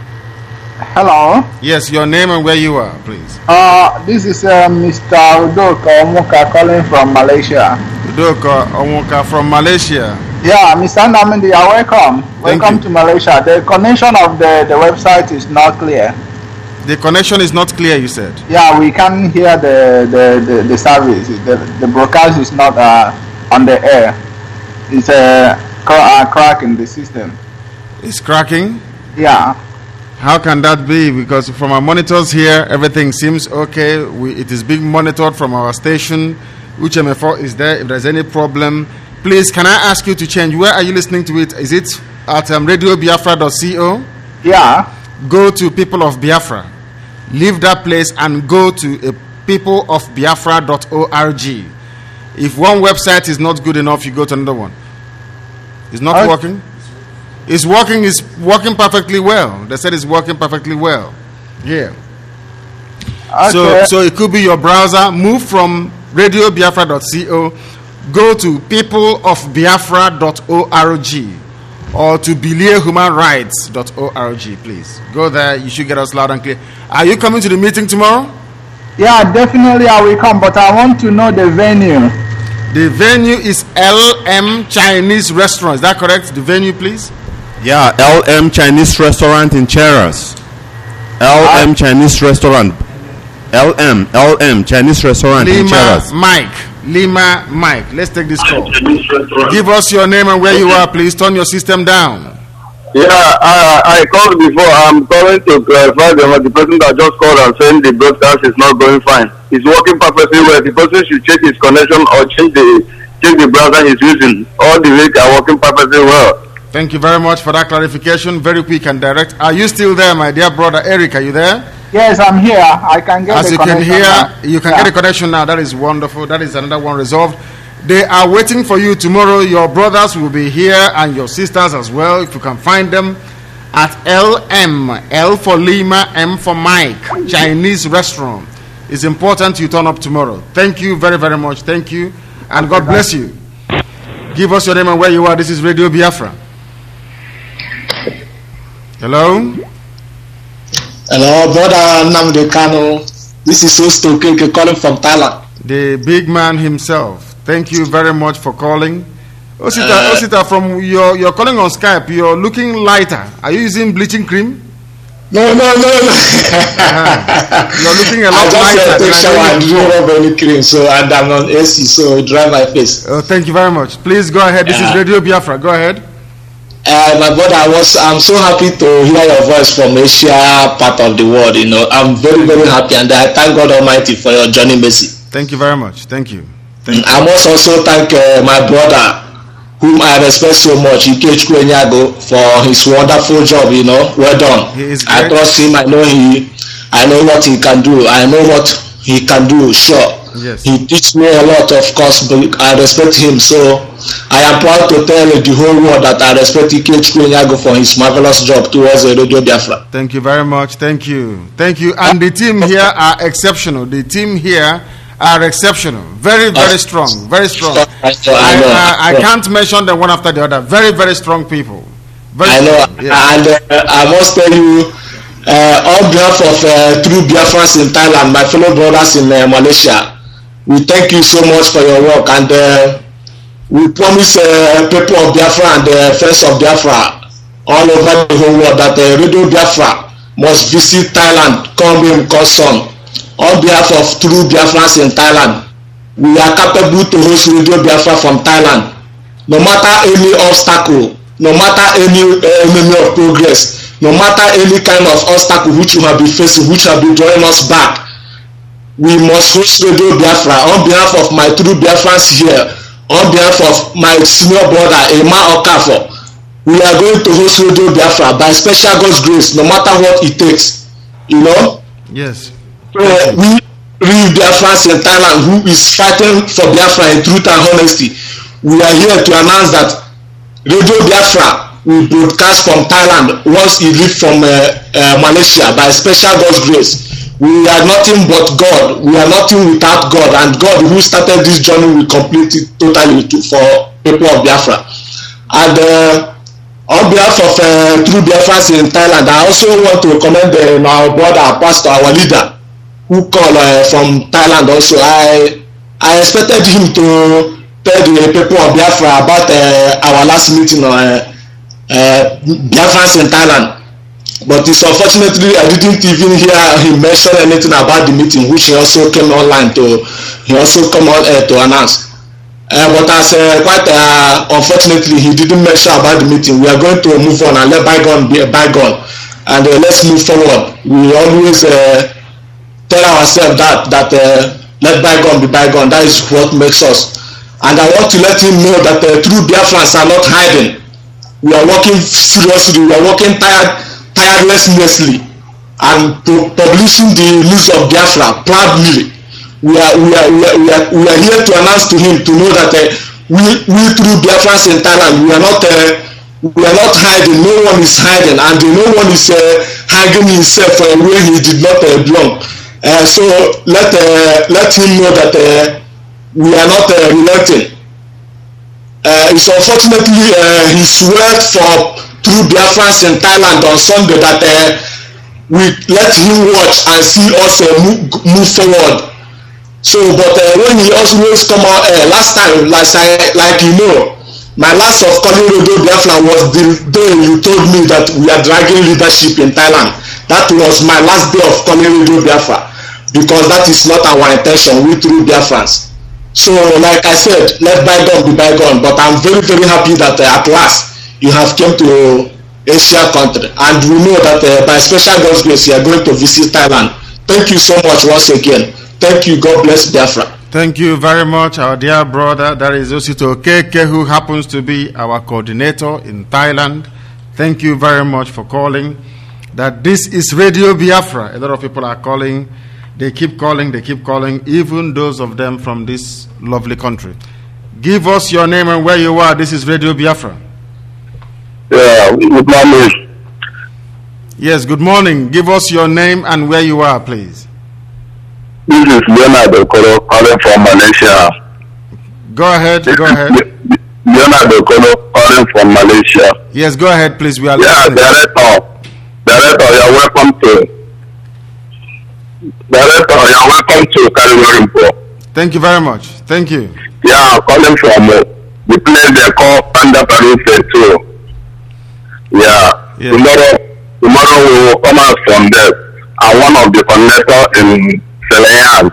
Hello. Yes, your name and where you are, please. Uh, this is uh, Mister Udoka Omuka calling from Malaysia. Udoka Omuka from Malaysia. Yeah, Mister Namindi, you are welcome. Thank welcome you. to Malaysia. The connection of the, the website is not clear. The connection is not clear, you said. Yeah, we can't hear the the, the, the service. The, the broadcast is not uh, on the air. It's a, a crack in the system. It's cracking? Yeah. How can that be? Because from our monitors here, everything seems okay. We, it is being monitored from our station. H M F O is there. If there's any problem, please, can I ask you to change? Where are you listening to it? Is it at um, radio biafra dot co? Yeah. Go to People of Biafra. Leave that place and go to uh, people of biafra dot org. If one website is not good enough, you go to another one. It's not Okay. working? It's working, it's working perfectly well. They said it's working perfectly well. Yeah. So Okay. so it could be your browser. Move from radio biafra dot co, go to people of biafra dot org or to belia human rights dot org, please. Go there, you should get us loud and clear. Are you coming to the meeting tomorrow? Yeah, definitely I will come, but I want to know the venue. The venue is L M Chinese Restaurant. Is that correct? The venue, please. Yeah, L M Chinese Restaurant in Cheras. L M Chinese Restaurant. L M L M Chinese Restaurant in Lima Cheras. Mike. Lima Mike. Let's take this call. Give us your name and where you are, please. Turn your system down. Yeah, I, I called before. I'm calling to clarify that the person that just called and saying the broadcast is not going fine. It's working perfectly well. The person should check his connection or change the change the browser he's using. All the links are working perfectly well. Thank you very much for that clarification. Very quick and direct. Are you still there, my dear brother Eric? Are you there? Yes, I'm here. I can get As the you can connection hear, now. you can Yeah. get a connection now. That is wonderful. That is another one resolved. They are waiting for you tomorrow. Your brothers will be here and your sisters as well, if you can find them, at L M, L for Lima, M for Mike, Chinese Restaurant. It's important you turn up tomorrow. Thank you very, very much. Thank you. And God bless you. Give us your name and where you are. This is Radio Biafra. Hello? Hello, brother Nnamdi Kanu. This is Osto Keke calling from Thailand. The big man himself. Thank you very much for calling. Osita, Uh, Osita, from your you're calling on Skype. You're looking lighter. Are you using bleaching cream? No, no, no, no. You're looking a lot I just lighter. uh, take than shower I and did don't before. rub any cream, so and I'm on A C, so it dry my face. Oh, thank you very much. Please go ahead. This is Yeah. Radio Biafra. Go ahead. Uh, my brother, I was I'm so happy to hear your voice from Asia part of the world. You know, I'm very, very happy, and I thank God Almighty for your journey mercy. Thank you very much. Thank you. I must also thank uh, my brother, whom I respect so much, Ikechukwu Enyago, for his wonderful job. You know, well done. He is I great. trust him. I know he, I know what he can do. I know what he can do. Sure. Yes. He teaches me a lot, of course, but I respect him. So I am proud to tell the whole world that I respect Ikechukwu Enyago for his marvelous job towards the Radio Biafra. Thank you very much. Thank you. Thank you. And the team here are exceptional. The team here are exceptional. Very, very strong. Very strong. I, I, I, I can't mention them one after the other. Very, very strong people. Very I know, strong. Yeah. and uh, I must tell you, uh, on behalf of uh, true Biafrans in Thailand, my fellow brothers in uh, Malaysia, we thank you so much for your work, and uh, we promise uh, people of Biafra and uh, friends of Biafra all over the whole world that uh, Radio Biafra must visit Thailand, come in Koson. On behalf of true Biafrans in Thailand, we are capable to host Radio Biafra from Thailand. No matter any obstacle, no matter any uh, enemy of progress, no matter any kind of obstacle which you have been facing, which have been drawing us back, we must host Radio Biafra. On behalf of my true Biafrans here, on behalf of my senior brother Emma Okafor, we are going to host Radio Biafra by special God's grace, no matter what it takes. You know? Yes. Uh, we real Biafrans in Thailand who is fighting for Biafra in truth and honesty. We are here to announce that Radio Biafra will broadcast from Thailand once it leaves from uh, uh, Malaysia by special God's grace. We are nothing but God. We are nothing without God, and God who started this journey will complete it totally to, for people of Biafra. And uh, on behalf of uh, true Biafrans in Thailand, I also want to commend uh, our brother, pastor, our leader, who called uh, from Thailand also. I I expected him to tell the people of Biafra about uh, our last meeting on uh, uh, Biafrans in Thailand. But it's unfortunately I didn't even hear him mention anything about the meeting, which he also came online to, he also come on uh, to announce. Uh, but as uh, quite uh, unfortunately he didn't mention about the meeting. We are going to move on and let bygone be a bygone, and uh, let's move forward. We always uh, tell ourselves that that uh, let bygone be bygone. That is what makes us. And I want to let him know that uh, true Biafrans are not hiding. We are working seriously. We are working tired, tirelessly, and to publishing the news of Biafra proudly. We are we are we are we are, we are here to announce to him to know that uh, we we true Biafrans in Thailand, we are not uh, we are not hiding. No one is hiding, and no one is uh, hiding himself uh, where he did not uh, belong. Uh, so let uh, let him know that uh, we are not uh, relenting. Uh, it's unfortunately uh, his word for true Biafrans in Thailand on Sunday that uh, we let him watch and see us uh, move, move forward. So, but uh, when he always come out uh, last time, like like you know, my last of calling Radio Biafra was the day you told me that we are dragging leadership in Thailand. That was my last day of calling Radio Biafra, because that is not our intention. We through Biafrans. So, like I said, let bygone be bygone. But I'm very very happy that uh, at last you have come to Asia country, and we know that uh, by special God's grace you are going to visit Thailand. Thank you so much once again. Thank you. God bless Biafra. Thank you very much, our dear brother. That is Osito Keke, who happens to be our coordinator in Thailand. Thank you very much for calling. That this is Radio Biafra. A lot of people are calling. They keep calling. They keep calling. Even those of them from this lovely country. Give us your name and where you are. This is Radio Biafra. Yeah, good morning. Yes, good morning. Give us your name and where you are, please. This is Leonard Okoro calling from Malaysia. Go ahead, this go ahead. Leonard Okoro calling from Malaysia. Yes, go ahead, please. We are yeah, listening. Director. Director, you're welcome to. Director, you're welcome to Karimarimpo. Thank you very much. Thank you. Yeah, calling from uh, the place they call Panda Parise too. Yeah. yeah. Tomorrow, tomorrow we will come out from there. I'm one of the connectors in Selayan.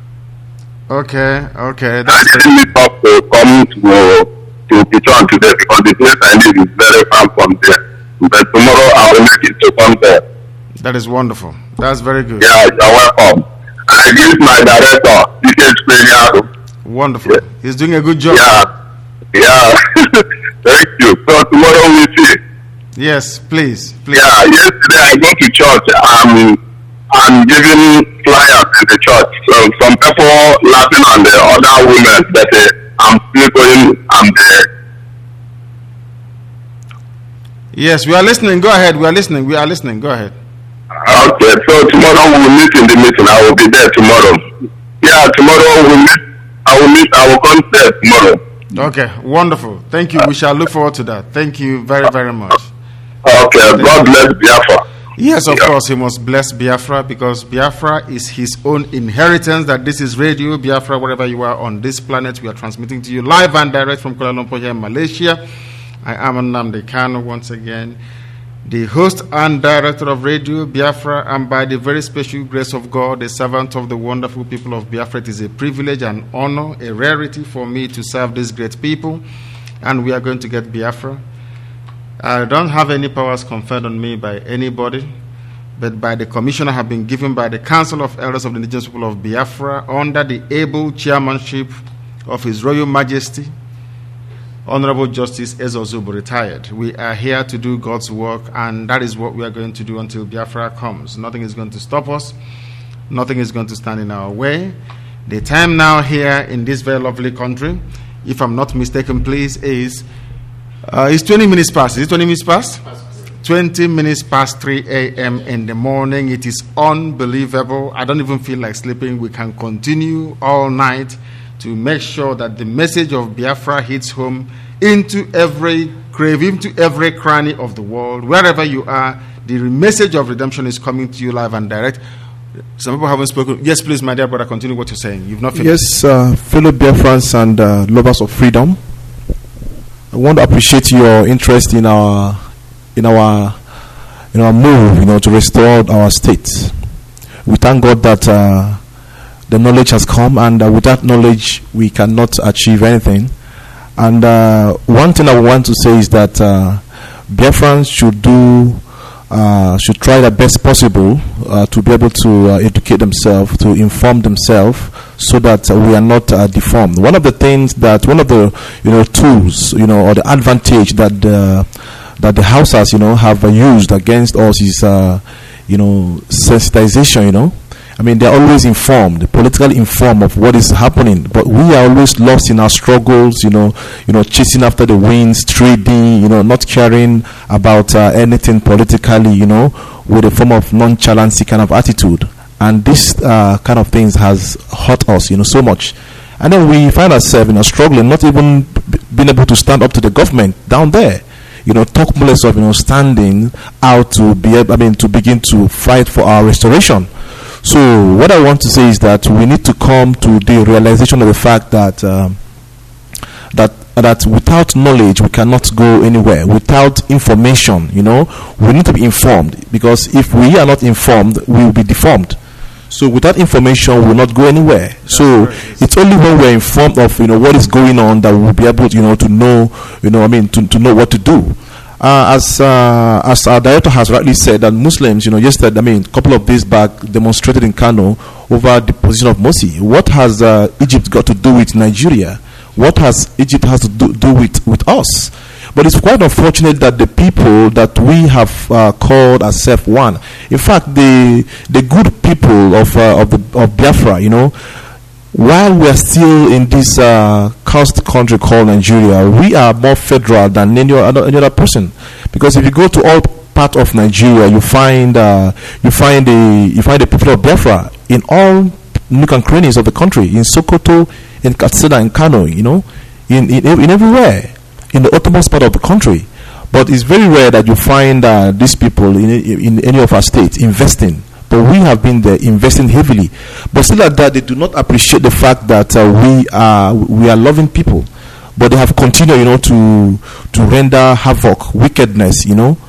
Okay, okay. That's I didn't meet up to come to to Pichon today because the place I live is very far from there. But tomorrow I will make it to come there. That is wonderful. That's very good. Yeah, you're welcome. I give my director, D K Spaniard. Wonderful. Yeah. He's doing a good job. Yeah. Yeah. Thank you. So tomorrow we see. Yes, please. please. Yeah, yesterday I go to church. Um, I'm giving flyers in the church. So some people laughing on the other women that uh, I'm still going, I'm there. Yes, we are listening. Go ahead. We are listening. We are listening. Go ahead. Okay, so tomorrow we will meet in the meeting. I will be there tomorrow. Yeah, tomorrow we will meet. I will meet. I will come there tomorrow. Okay, wonderful. Thank you. We shall look forward to that. Thank you very, very much. Okay, God bless Biafra. Yes, of yeah. course, he must bless Biafra because Biafra is his own inheritance. That this is Radio Biafra, wherever you are on this planet. We are transmitting to you live and direct from Kuala Lumpur here in Malaysia. I am Nnamdi Kanu once again, the host and director of Radio Biafra, and by the very special grace of God, the servant of the wonderful people of Biafra. It is a privilege and honor, a rarity for me to serve these great people, and we are going to get Biafra. I don't have any powers conferred on me by anybody, but by the commission I have been given by the Council of Elders of the Indigenous People of Biafra under the able chairmanship of His Royal Majesty, Honorable Justice Ezo Zubo, retired. We are here to do God's work, and that is what we are going to do until Biafra comes. Nothing is going to stop us. Nothing is going to stand in our way. The time now here in this very lovely country, if I'm not mistaken, please, is uh, it's twenty minutes past. Is it twenty minutes past? twenty minutes past three a.m. in the morning. It is unbelievable. I don't even feel like sleeping. We can continue all night to make sure that the message of Biafra hits home into every grave, into every cranny of the world. Wherever you are, the message of redemption is coming to you live and direct. Some people haven't spoken. Yes, please, my dear brother, continue what you're saying. You've not finished. Yes, uh, fellow Biafrans and uh, lovers of freedom, I want to appreciate your interest in our in our in our move, you know, to restore our state. We thank God that uh, the knowledge has come, and uh, without knowledge, we cannot achieve anything. And uh, one thing I want to say is that uh, Biafrans should do, uh, should try the best possible uh, to be able to uh, educate themselves, to inform themselves, so that uh, we are not uh, deformed. One of the things that, one of the you know tools, you know, or the advantage that the that the Hausas, you know, have uh, used against us is, uh, you know, sensitization, you know. I mean, they're always informed, politically informed of what is happening, but we are always lost in our struggles, you know, you know, chasing after the winds, trading, you know, not caring about uh, anything politically, you know, with a form of nonchalancy kind of attitude. And this uh, kind of things has hurt us, you know, so much. And then we find ourselves, you know, struggling, not even b- being able to stand up to the government down there. You know, talk more less of, you know, standing out to be able, I mean, to begin to fight for our restoration. So what I want to say is that we need to come to the realization of the fact that um, that that without knowledge we cannot go anywhere. Without information, you know, we need to be informed, because if we are not informed, we will be deformed. So without information, we will not go anywhere. That's so right. It's only when we're informed of, you know, what is going on that we'll be able to, you know, to know, you know, I mean, to, to know what to do. Uh, as uh, as our director has rightly said, that Muslims, you know, yesterday, I mean, a couple of days back, demonstrated in Kano over the position of Morsi. What has uh, Egypt got to do with Nigeria? What has Egypt has to do, do with, with us? But it's quite unfortunate that the people that we have uh, called ourselves one, in fact, the the good people of uh, of the of Biafra, you know, while we are still in this uh, cursed country called Nigeria, we are more federal than any other, any other person. Because if you go to all part of Nigeria, you find uh, you find the you find the people of Biafra in all nook and crannies of the country, in Sokoto, in Katsina, in Kano, you know, in in, in everywhere, in the uttermost part of the country. But it's very rare that you find uh, these people in in any of our states investing. But we have been there investing heavily. But still at that, they do not appreciate the fact that uh, we are we are loving people. But they have continued, you know, to to render havoc, wickedness, you know,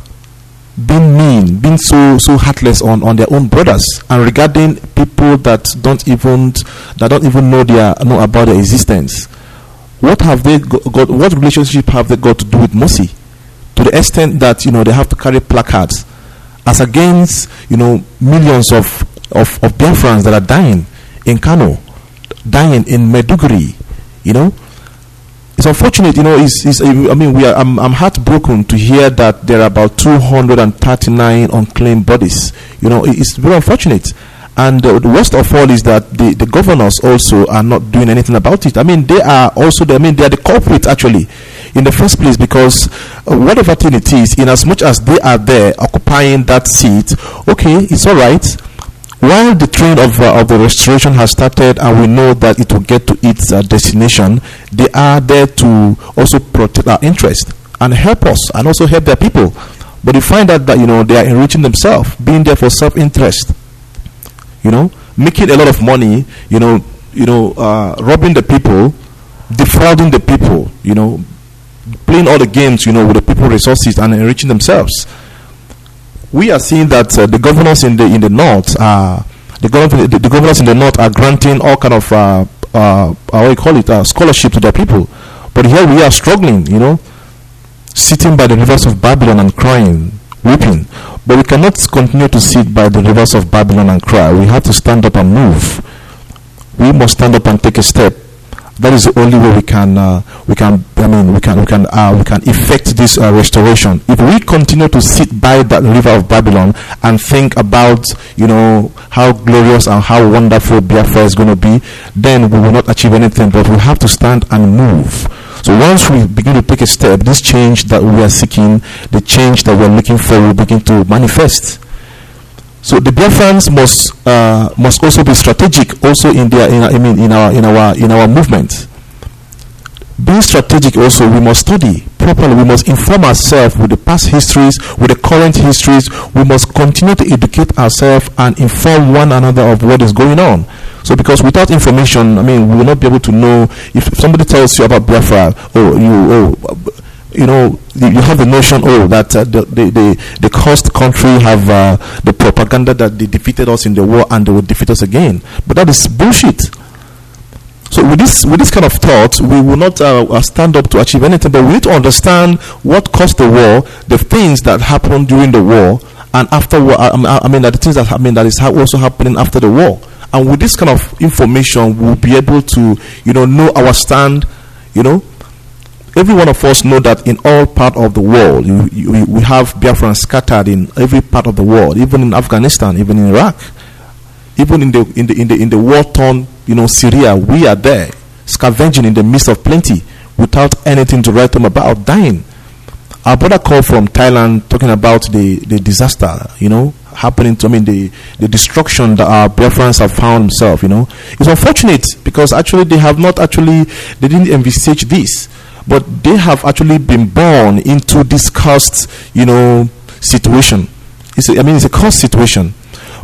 being mean, being so so heartless on, on their own brothers, and regarding people that don't even that don't even know their know about their existence. What have they got, got? What relationship have they got to do with Morsi? To the extent that, you know, they have to carry placards as against, you know, millions of, of, of Biafrans that are dying in Kano, dying in Maiduguri, you know. It's unfortunate, you know, it's, it's, I mean, we are, I'm, I'm heartbroken to hear that there are about two hundred thirty-nine unclaimed bodies. You know, it's very unfortunate. And uh, the worst of all is that the, the governors also are not doing anything about it. I mean, they are also, the, I mean, they are the culprits actually, in the first place, because uh, whatever thing it is, in as much as they are there occupying that seat, okay, it's all right. While the train of, uh, of the restoration has started and we know that it will get to its uh, destination, they are there to also protect our interest and help us and also help their people. But you find out that, you know, they are enriching themselves, being there for self-interest, you know, making a lot of money, you know, you know, uh, robbing the people, defrauding the people, you know, playing all the games, you know, with the people resources and enriching themselves. We are seeing that uh, the governors in the in the north are the, gov- the, the governors in the north are granting all kind of uh, uh, how you call it uh, scholarship to their people, but here we are struggling, you know, sitting by the rivers of Babylon and crying, weeping. But we cannot continue to sit by the rivers of Babylon and cry. We have to stand up and move. We must stand up and take a step. That is the only way we can, uh, we can, I mean, we can, we can, uh, we can effect this uh, restoration. If we continue to sit by that river of Babylon and think about, you know, how glorious and how wonderful Biafra is going to be, then we will not achieve anything. But we have to stand and move. So once we begin to take a step, this change that we are seeking, the change that we are looking for, will begin to manifest. So the Biafrans must uh, must also be strategic, also in their in, I mean in our in our in our movement. Being strategic, also we must study properly. We must inform ourselves with the past histories, with the current histories. We must continue to educate ourselves and inform one another of what is going on. So because without information, I mean, we will not be able to know. If somebody tells you about Biafra, oh you oh. You know, you have the notion, oh, that uh, the, the the the cursed country have uh, the propaganda that they defeated us in the war and they will defeat us again. But that is bullshit. So with this with this kind of thought, we will not uh, stand up to achieve anything. But we need to understand what caused the war, the things that happened during the war, and after war. I mean, the things that I mean that is also happening after the war. And with this kind of information, we'll be able to, you know, know our stand, you know. Every one of us know that in all part of the world, you, you, we have Biafrans scattered in every part of the world, even in Afghanistan, even in Iraq, even in the in the in the in the war-torn, you know, Syria. We are there, scavenging in the midst of plenty, without anything to write them about, dying. Our brother called from Thailand talking about the, the disaster, you know, happening to I mean the the destruction that our Biafrans have found themselves. You know, it's unfortunate because actually they have not actually they didn't envisage this. But they have actually been born into this cursed, you know, situation. It's a, I mean, it's a cursed situation.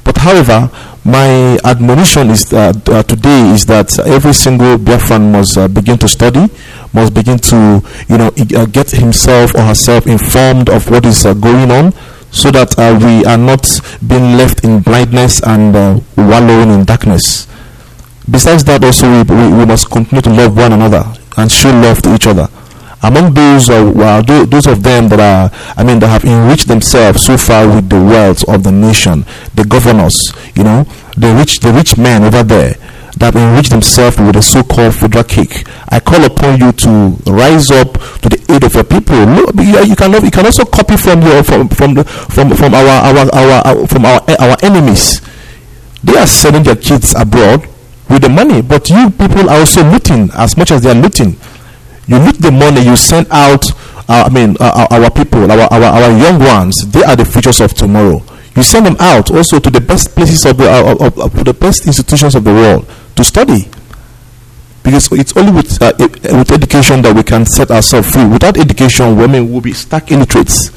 But however, my admonition is that uh, today is that every single Biafran must uh, begin to study, must begin to, you know, uh, get himself or herself informed of what is uh, going on, so that uh, we are not being left in blindness and uh, wallowing in darkness. Besides that, also we, we, we must continue to love one another and show love to each other. Among those, uh, well, those of them that are, I mean, that have enriched themselves so far with the wealth of the nation, the governors, you know, the rich, the rich men over there that have enriched themselves with the so-called federal cake. I call upon you to rise up to the aid of your people. Look, you can, you can also copy from your, from, from the, from, from our, our, our, our, from our, our enemies. They are sending their kids abroad with the money, but you people are also looting as much as they are looting. You loot the money, you send out, uh, I mean, uh, our people, our, our our young ones. They are the futures of tomorrow. You send them out also to the best places of the, uh, of, of the best institutions of the world to study. Because it's only with uh, with education that we can set ourselves free. Without education, women will be stark illiterates.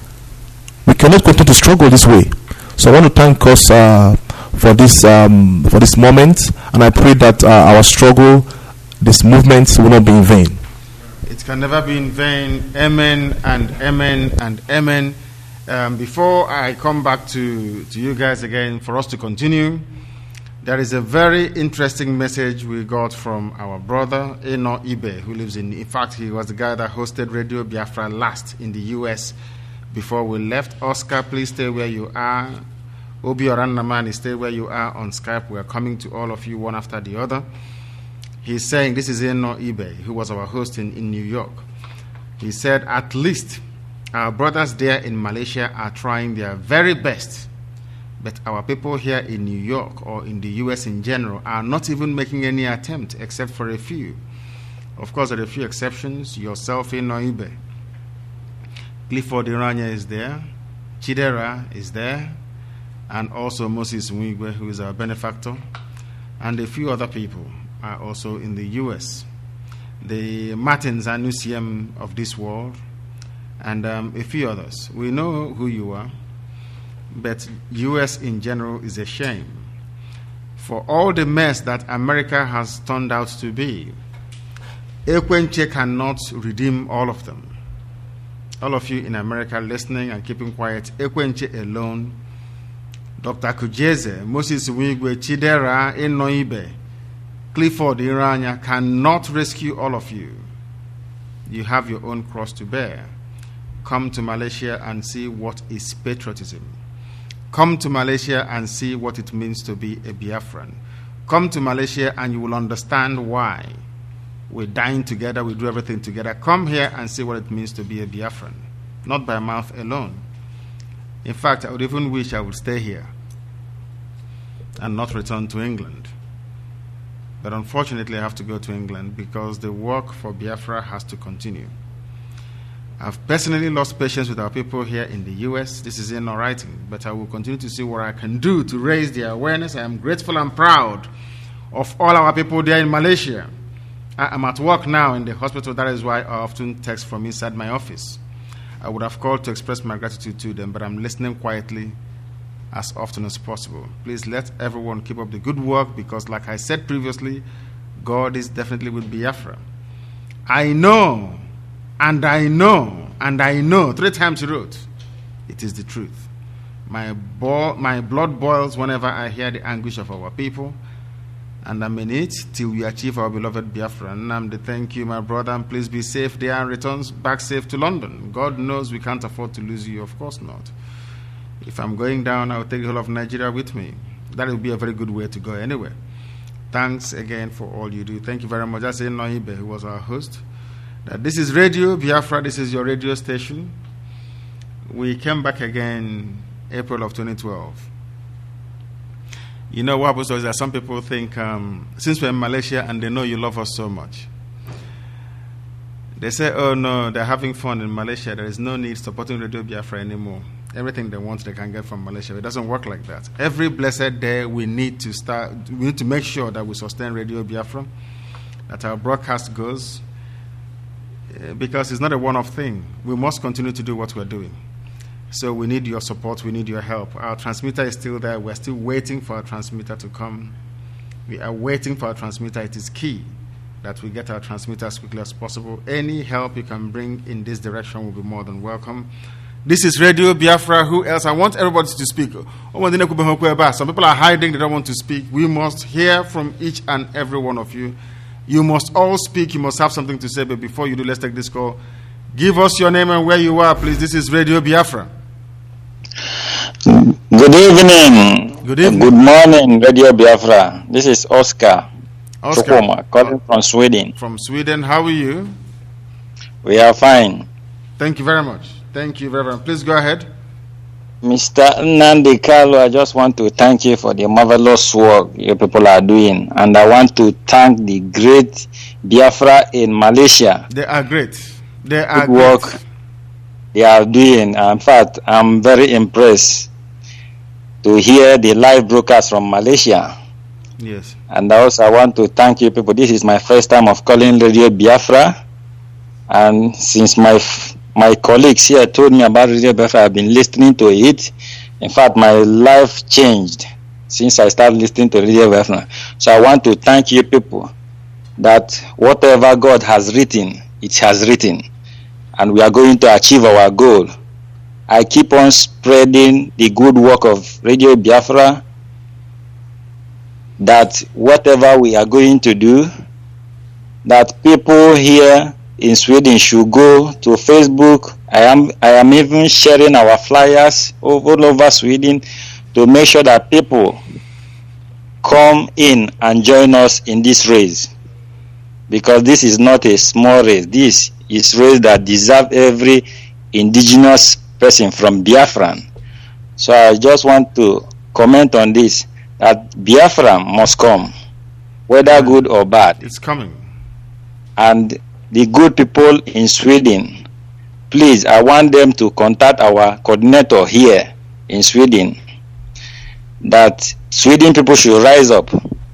We cannot continue to struggle this way. So I want to thank us uh, for this um, for this moment, and I pray that uh, our struggle, this movement, will not be in vain. It can never be in vain. Amen and amen and amen. Um, before I come back to, to you guys again for us to continue, there is a very interesting message we got from our brother Eno Ibe, who lives in, in fact, he was the guy that hosted Radio Biafra last in the U S before we left. Oscar, please stay where you are. Obi Oranamani, stay where you are on Skype. We are coming to all of you one after the other. He's saying, this is Eno Ibe, who was our host in, in New York. He said, at least our brothers there in Malaysia are trying their very best, but our people here in New York or in the U S in general are not even making any attempt except for a few. Of course, there are a few exceptions. Yourself, Eno Ibe. Clifford Iranya is there. Chidera is there. And also Moses Mwigwe, who is our benefactor. And a few other people are also in the U S. The Martins Anusiem of this world, and um, a few others. We know who you are, but U S in general is a shame. For all the mess that America has turned out to be, Ekwenche cannot redeem all of them. All of you in America listening and keeping quiet, Ekwenche alone, Doctor Kujeze, Moses Wigwe, Chidera, Eno Ibe, Clifford Iranya cannot rescue all of you. You have your own cross to bear. Come to Malaysia and see what is patriotism. Come to Malaysia and see what it means to be a Biafran. Come to Malaysia and you will understand why we're dying together, we do everything together. Come here and see what it means to be a Biafran. Not by mouth alone. In fact, I would even wish I would stay here and not return to England. But unfortunately, I have to go to England because the work for Biafra has to continue. I've personally lost patience with our people here in the U S. This is in no writing, but I will continue to see what I can do to raise their awareness. I am grateful and proud of all our people there in Malaysia. I am at work now in the hospital. That is why I often text from inside my office. I would have called to express my gratitude to them, but I'm listening quietly as often as possible. Please let everyone keep up the good work because, like I said previously, God is definitely with Biafra. I know, and I know, and I know, three times he wrote, it is the truth. My, bo- my blood boils whenever I hear the anguish of our people, and I'm in it till we achieve our beloved Biafra. Namde, thank you, my brother, and please be safe there and returns back safe to London. God knows we can't afford to lose you, of course not. If I'm going down, I'll take the whole of Nigeria with me. That would be a very good way to go anyway. Thanks again for all you do. Thank you very much. That's Eno Ibe, who was our host. That this is Radio Biafra. This is your radio station. We came back again April of twenty twelve. You know what happens is that some people think, um, since we're in Malaysia and they know you love us so much, they say, oh no, they're having fun in Malaysia. There is no need supporting Radio Biafra anymore. Everything they want, they can get from Malaysia. It doesn't work like that. Every blessed day, we need to start. We need to make sure that we sustain Radio Biafra, that our broadcast goes, uh, because it's not a one-off thing. We must continue to do what we're doing. So we need your support, we need your help. Our transmitter is still there. We're still waiting for our transmitter to come. We are waiting for our transmitter. It is key that we get our transmitter as quickly as possible. Any help you can bring in this direction will be more than welcome. This is Radio Biafra. Who else? I want everybody to speak. Some people are hiding, they don't want to speak. We must hear from each and every one of you. You must all speak. You must have something to say. But before you do, let's take this call. Give us your name and where you are, please. This is Radio Biafra. Good evening. Good evening. Good morning, Radio Biafra. This is Oscar. Oscar. Chukuma, calling from Sweden. From Sweden. How are you? We are fine. Thank you very much. Thank you very much. Please go ahead. Mister Nnamdi Kanu, I just want to thank you for the marvelous work you people are doing. And I want to thank the great Biafra in Malaysia. They are great. They are Good work great. they are doing. In fact, I'm very impressed to hear the live broadcast from Malaysia. Yes. And also I want to thank you people. This is my first time of calling Radio Biafra. And since my f- my colleagues here told me about Radio Biafra, I've been listening to it. In fact, my life changed since I started listening to Radio Biafra. So I want to thank you people that whatever God has written, it has written. And we are going to achieve our goal. I keep on spreading the good work of Radio Biafra, that whatever we are going to do, that people here in Sweden should go to Facebook. I am I am even sharing our flyers all over Sweden to make sure that people come in and join us in this race. Because this is not a small race. This is a race that deserves every indigenous person from Biafran. So I just want to comment on this, that Biafra must come, whether good or bad. It's coming. And the good people in Sweden, please, I want them to contact our coordinator here in Sweden, that Sweden people should rise up.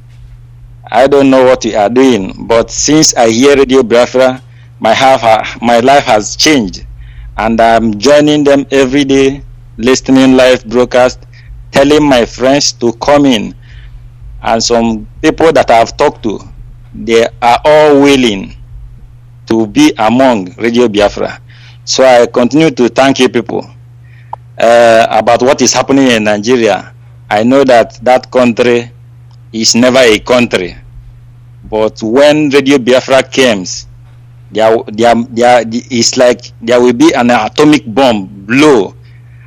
I don't know what we are doing, but since I hear Radio Biafra, my, half, my life has changed. And I'm joining them every day, listening live broadcast, telling my friends to come in. And some people that I've talked to, they are all willing to be among Radio Biafra. So I continue to thank you people uh, about what is happening in Nigeria. I know that that country is never a country, but when Radio Biafra comes, there, there, there, it's like there will be an atomic bomb blow,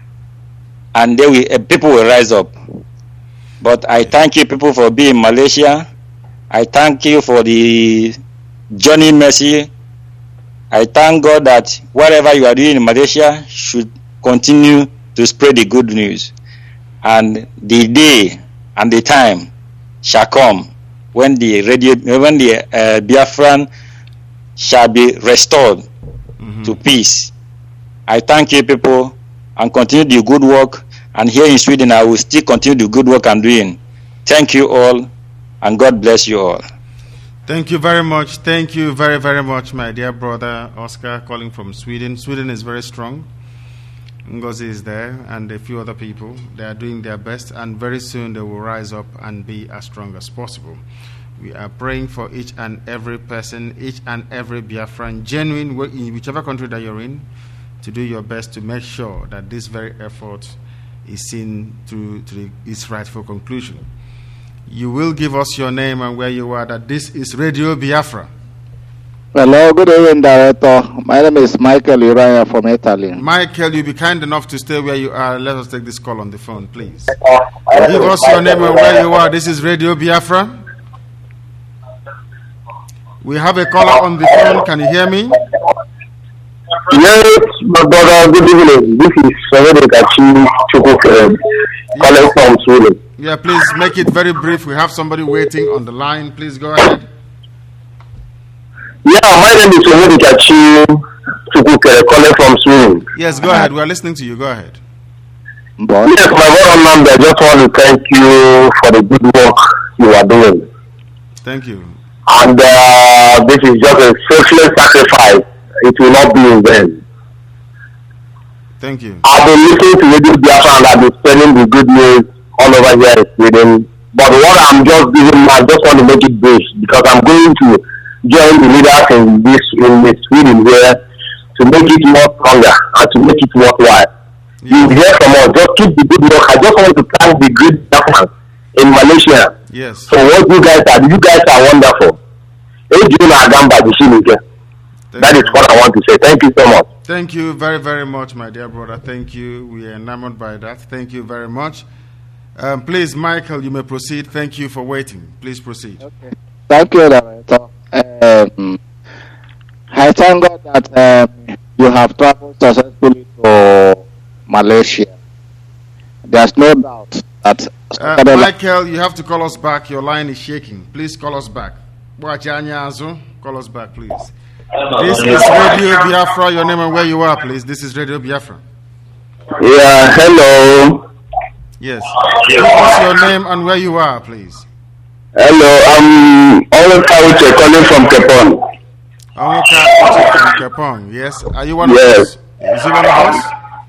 and there will, uh, people will rise up. But I thank you people for being in Malaysia. I thank you for the Johnny Mercy. I thank God that whatever you are doing in Malaysia should continue to spread the good news. And the day and the time shall come when the radio, when the uh, Biafran shall be restored mm-hmm. to peace. I thank you people and continue the good work. And here in Sweden, I will still continue the good work I'm doing. Thank you all, and God bless you all. Thank you very much. Thank you very, very much, my dear brother Oscar, calling from Sweden. Sweden is very strong. Ngozi is there, and a few other people. They are doing their best, and very soon they will rise up and be as strong as possible. We are praying for each and every person, each and every Biafran, genuine, in whichever country that you're in, to do your best to make sure that this very effort is seen through to the, its rightful conclusion. You will give us your name and where you are, that this is Radio Biafra. Hello, good evening, Director. My name is Michael Uriah from Italy. Michael, you be kind enough to stay where you are. Let us take this call on the phone, please. Give us your name and where you are. This is Radio Biafra. We have a caller on the phone. Can you hear me? Yes, my brother, good evening. This is Sovedekachi Chukwu, calling from Sweden. Yeah, please make it very brief. We have somebody waiting on the line. Please go ahead. Yeah, my name is Sovedekachi Chukwu, calling from Sweden. Yes, go ahead. We are listening to you. Go ahead. Yes, my brother Nanda, I just want to thank you for the good work you are doing. Thank you. And uh, this is just a selfless sacrifice. It will not be in vain. Thank you. I've been listening to Radio Biafra and I've been spreading the good news all over here in Sweden. But what I'm just doing, I just want to make it brief because I'm going to join the leaders in this in this Sweden here to make it more stronger and to make it worthwhile. You hear from us, just keep the good work. I just want to thank the great Biafrans in Malaysia. Yes. For what you guys are, you guys are wonderful. That is what I want to say. Thank you so much. Thank you very, very much, my dear brother. Thank you. We are enamored by that. Thank you very much. Um, please, Michael, you may proceed. Thank you for waiting. Please proceed. Okay. Thank you, Director. Um, I thank God that um, you have traveled successfully to Malaysia. There's no doubt that... Uh, Michael, you have to call us back. Your line is shaking. Please call us back. Call us back, please. This is Radio Biafra. Your name and where you are, please. This is Radio Biafra. Yeah, hello. Yes. What's your name and where you are, please? Hello, I'm Oloka Uche calling from Kepong. Oloka Uche from Kepong, yes. Are you one yes. of us? Is he one of us?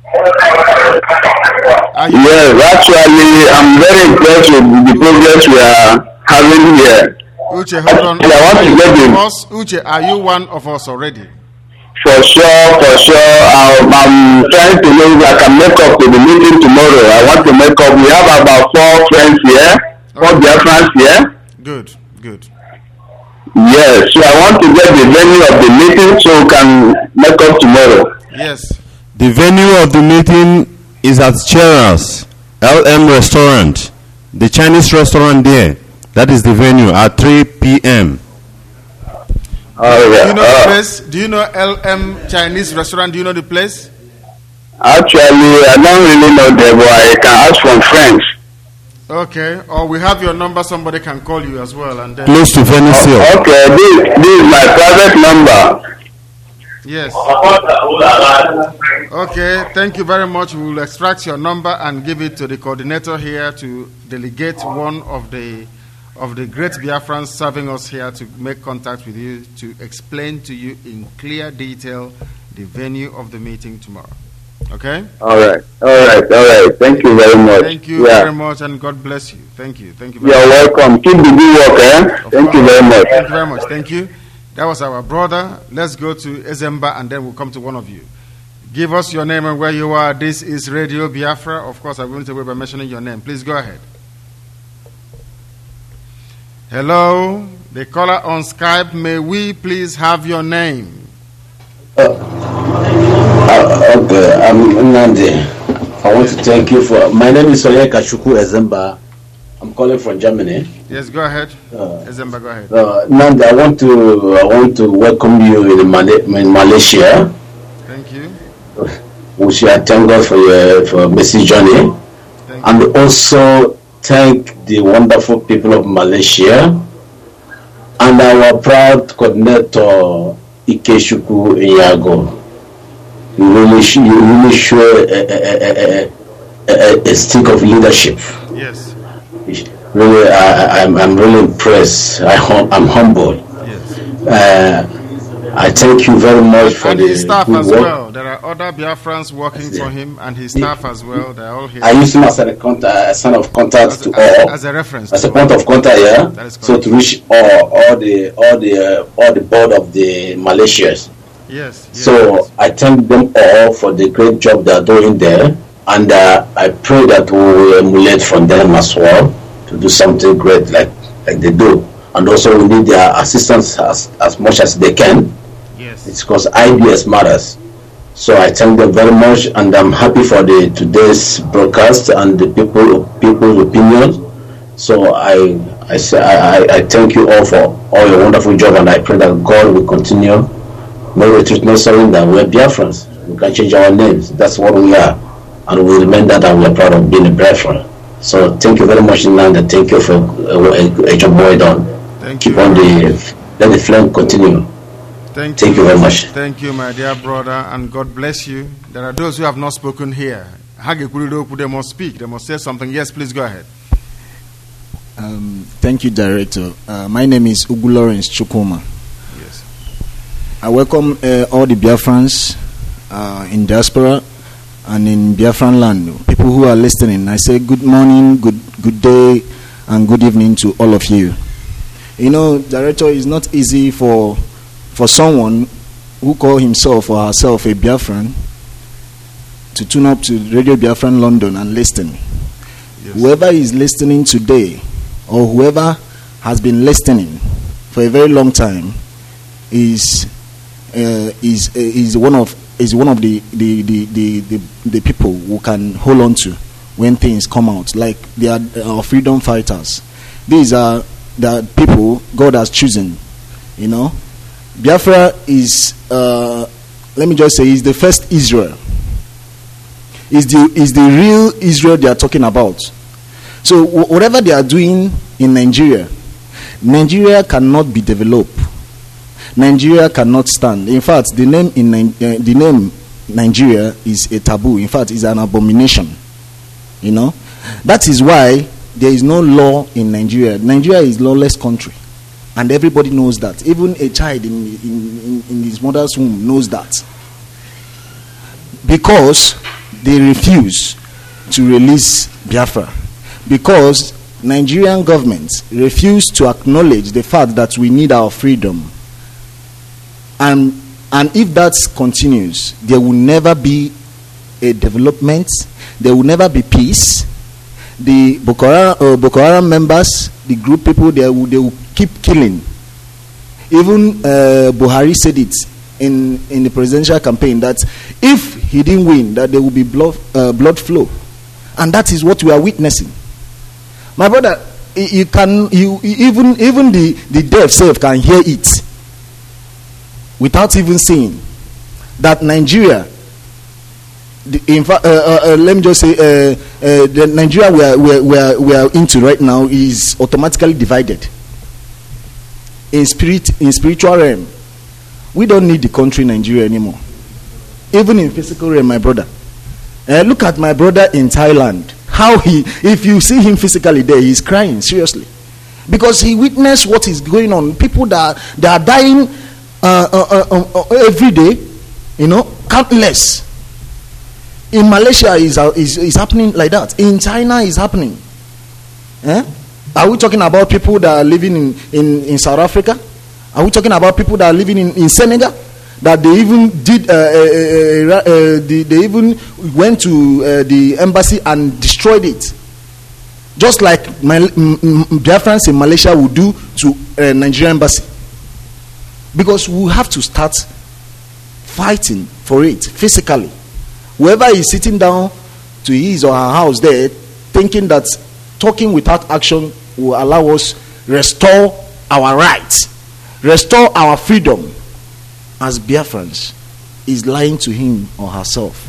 Yes, actually, I'm very impressed with the progress we are having here. Uche, hold on. I want to get him. Uche, are you one of us already? For sure, for sure. I'm, I'm trying to know if I can make up to the meeting tomorrow. I want to make up. We have about four friends here, four okay. dear friends here. Good, good. Yes, so I want to get the venue of the meeting so we can make up tomorrow. Yes. The venue of the meeting is at Cheras L M Restaurant, the Chinese restaurant there. That is the venue at three p.m. Oh, yeah. Do you know uh, the place? Do you know L M Chinese restaurant? Do you know the place? Actually, I don't really know them, but I can ask from friends. Okay. Or we have your number. Somebody can call you as well. And then close to Venice. Oh, okay. This, this is my private number. Yes. Okay. Thank you very much. We will extract your number and give it to the coordinator here to delegate one of the of the great Biafrans serving us here to make contact with you to explain to you in clear detail the venue of the meeting tomorrow. Okay? All right. All right. All right. Thank you very much. Thank you yeah. very much, and God bless you. Thank you. Thank you very You're much. welcome. Keep the good work, eh? Of Thank course. you very much. Thank you very much. Thank you. That was our brother. Let's go to Ezemba, and then we'll come to one of you. Give us your name and where you are. This is Radio Biafra. Of course, I'm going to wait by mentioning your name. Please go ahead. Hello, the caller on Skype. May we please have your name? Uh, uh, okay, I'm Nandi. I want to thank you for. My name is Oyeka Shuku Ezemba. I'm calling from Germany. Yes, go ahead. Uh, Ezemba, go ahead. Uh, Nandi, I want to. I want to welcome you in, Mal- in Malaysia. Thank you. We should thank God for your for Messi journey, thank and you. Also thank the wonderful people of Malaysia and our proud coordinator Ikechukwu Inyago. You really, sh- you really show a, a, a, a, a stick of leadership. Yes. Really, I, I'm, I'm really impressed. I hum- I'm humbled. Yes. Uh, I thank you very much for and the his staff good as work. well. There are other Biafrans working for him, and his staff as well. They're all here. I use him as a, contact, a sign of contact as, to as, all, as a reference, as a point of contact. Yeah. That is so to reach all, all the, all the, uh, all the board of the Malaysians. Yes. yes so yes. I thank them all for the great job they are doing there, and uh, I pray that we will emulate from them as well to do something great like like they do, and also we need their assistance as as much as they can. Yes. It's because ideas matters. So I thank them very much, and I'm happy for the today's broadcast and the people people's opinions. So I I say I, I thank you all for all your wonderful job, and I pray that God will continue. No retreat, no surrender. We're Biafrans. We can change our names. That's what we are, and we remain that, and we're proud of being a Biafran. So thank you very much, Nanda. Thank you for uh, a, a job well done. Thank Keep you. on the let the flame continue. Thank, Thank you. you very much. Thank you, my dear brother, and God bless you. There are those who have not spoken here. They must speak. They must say something. Yes, please go ahead. Um, thank you, Director. Uh, my name is Ugu Lawrence Chukuma. Yes. I welcome uh, all the Biafrans uh, in diaspora and in Biafran land, people who are listening, I say good morning, good good day, and good evening to all of you. You know, Director, it's not easy for for someone who call himself or herself a Biafran to tune up to Radio Biafran London and listen. Yes. Whoever is listening today, or whoever has been listening for a very long time, is uh, is uh, is one of is one of the the, the, the, the the people who can hold on to when things come out. Like they are our freedom fighters. These are the people God has chosen. You know, Biafra is uh, let me just say is the first Israel. Is the is the real Israel they are talking about. So w- whatever they are doing in Nigeria, Nigeria cannot be developed. Nigeria cannot stand. In fact, the name in uh, the name Nigeria is a taboo. In fact, it's an abomination. You know, that is why there is no law in Nigeria. Nigeria is lawless country, and everybody knows that. Even a child in in, in, in his mother's womb knows that, because they refuse to release Biafra, because Nigerian government refuse to acknowledge the fact that we need our freedom. And and if that continues, there will never be a development. There will never be peace. The Boko Haram, uh, Boko Haram members, the group people, they will, they will keep killing. Even uh, Buhari said it in, in the presidential campaign that if he didn't win, that there will be blood, uh, blood flow. And that is what we are witnessing. My brother, you can you even even the, the deaf self can hear it without even saying that Nigeria, the, in fact, uh, uh, uh, let me just say, uh, uh, the Nigeria we are, we, are, we, are, we are into right now is automatically divided in spirit, in spiritual realm. We don't need the country Nigeria anymore. Even in physical realm, my brother. Uh, look at my brother in Thailand. How he, if you see him physically there, he's crying seriously because he witnessed what is going on. People that that are dying uh, uh, uh, uh, every day, you know, countless. In Malaysia, is uh, is is happening like that. In China, is happening. Eh? Are we talking about people that are living in, in, in South Africa? Are we talking about people that are living in, in Senegal? That they even did, uh, uh, uh, uh, they, they even went to uh, the embassy and destroyed it, just like my Biafrans in Malaysia would do to uh, Nigerian embassy. Because we have to start fighting for it physically. Whoever is sitting down to his or her house there, thinking that talking without action will allow us restore our rights, restore our freedom as Biafrans, is lying to him or herself.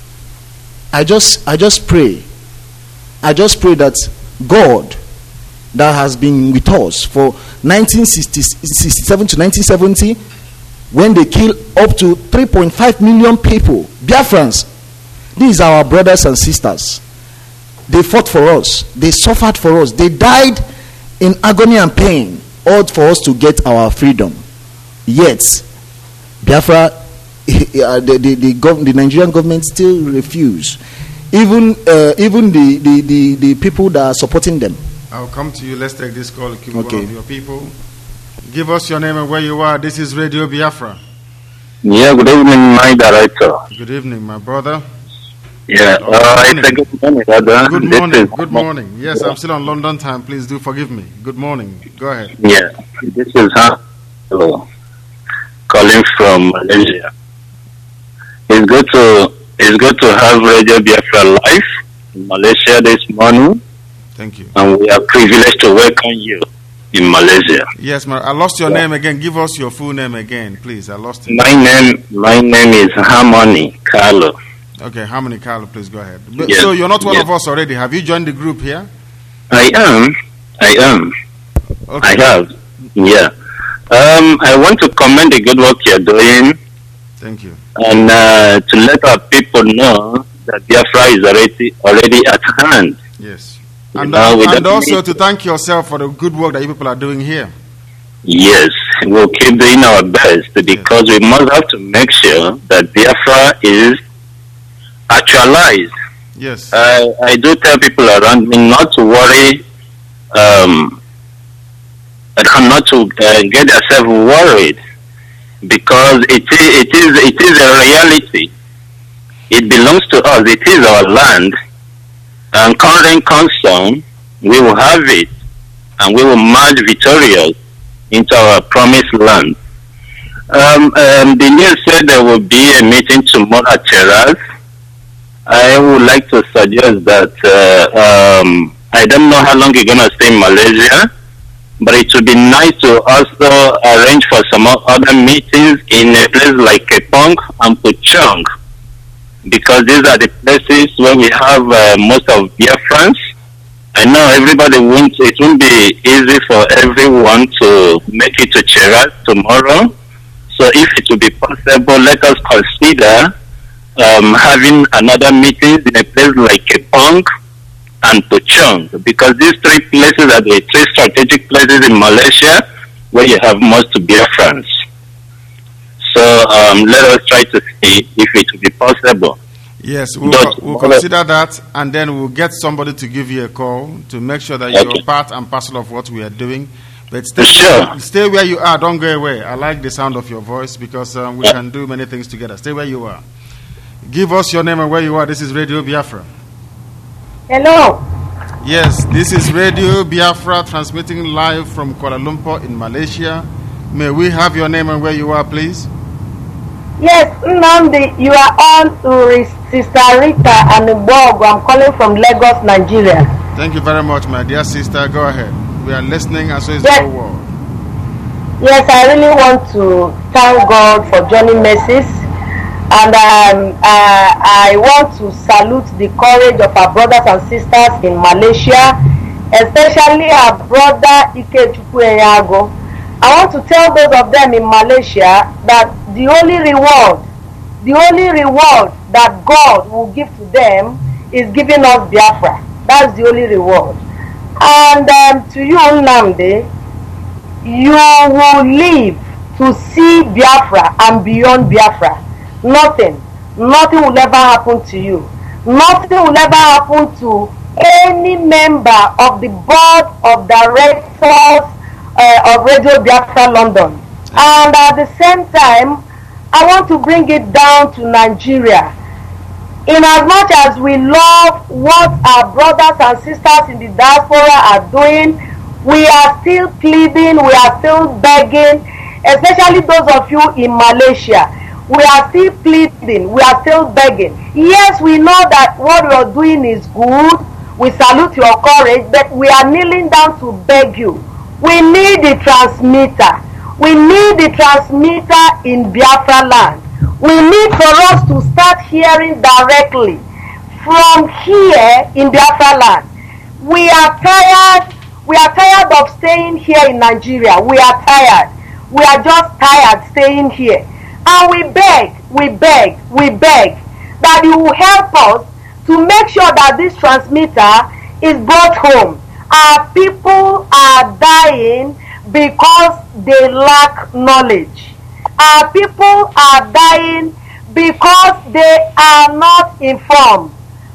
I just I just pray. I just pray that God, that has been with us for nineteen sixty-seven to nineteen seventy, when they killed up to three point five million people, Biafrans, these are our brothers and sisters. They fought for us. They suffered for us. They died in agony and pain, all for us to get our freedom. Yet Biafra, the the, the, gov- the Nigerian government still refuse. Even uh, even the, the, the, the people that are supporting them. I'll come to you. Let's take this call. Keep Okay. one of your people. Give us your name and where you are. This is Radio Biafra. Yeah, good evening, my director. Good evening, my brother. Yeah, Oh, uh, good it's a good morning, brother. Good This morning. is- Good morning. Yes, I'm still on London time. Please do forgive me. Good morning. Go ahead. Yeah, this is Hello, calling from Malaysia. It's good to it's good to have Radio Biafra live in Malaysia this morning, Thank you. and we are privileged to welcome you in Malaysia. Yes, ma. I lost your name again. Give us your full name again, please. I lost it. My name my name is Harmony Carlo. Okay, how many, Carlo? Please go ahead. But- Yes, So you're not one yes. of us already. Have you joined the group here? I am. I am. Okay. I have. Yeah. Um, I want to commend the good work you're doing, Thank you. and uh, to let our people know that Biafra is already already at hand. Yes. You And, know, uh, we and don't also need- to thank yourself for the good work that you people are doing here. Yes, we'll keep doing our best because we must have to make sure that Biafra is actualize. Yes. Uh, I do tell people around me not to worry, um, and not to uh, get yourself worried, because it is, it is it is a reality. It belongs to us. It is our land, and current concern, we will have it, and we will march victorious into our promised land. Um, um, the news said there will be a meeting tomorrow at Cheras. I would like to suggest that uh, um, I don't know how long you're going to stay in Malaysia, but it would be nice to also arrange for some other meetings in a place like Kepong and Puchong, because these are the places where we have uh, most of Biafrans. I know everybody won't, it won't be easy for everyone to make it to Cheras tomorrow. So if it will be possible, let us consider um, having another meeting in a place like Kepong and Puchong, because these three places are the three strategic places in Malaysia where you have most Biafrans. So um, let us try to see if it will be possible. Yes, we'll, But, we'll consider that, and then we'll get somebody to give you a call to make sure that Okay. you're part and parcel of what we are doing. But stay, Sure. stay where you are, don't go away. I like the sound of your voice, because um, we Yeah. can do many things together. Stay where you are. Give us your name and where you are. This is Radio Biafra. Hello. Yes, this is Radio Biafra, transmitting live from Kuala Lumpur in Malaysia. May we have your name and where you are, please? Yes, Nnamdi, you are on to Ri- Sister Rita and Bogo. I'm calling from Lagos, Nigeria. Thank you very much, my dear sister. Go ahead. We are listening, and so is Yes. the whole world. Yes, I really want to thank God for Johnny Mercies, and um, uh, I want to salute the courage of our brothers and sisters in Malaysia, especially our brother Ikechukwu Enyago. I want to tell those of them in Malaysia that the only reward, the only reward that God will give to them is giving us Biafra. That's the only reward. And um, to you, Nnamdi, you will live to see Biafra and beyond Biafra. Nothing, nothing will ever happen to you. Nothing will ever happen to any member of the board of directors uh, of Radio Biafra London. And at the same time, I want to bring it down to Nigeria. In as much as we love what our brothers and sisters in the diaspora are doing, we are still pleading, we are still begging, especially those of you in Malaysia. We are still pleading, we are still begging. Yes, we know that what you are doing is good. We salute your courage, but we are kneeling down to beg you. We need the transmitter. We need the transmitter in Biafra land. We need for us to start hearing directly from here in Biafra land. We are tired. We are tired of staying here in Nigeria. We are tired. We are just tired staying here. And we beg, we beg, we beg that you will help us to make sure that this transmitter is brought home. Our people are dying because they lack knowledge. Our people are dying because they are not informed.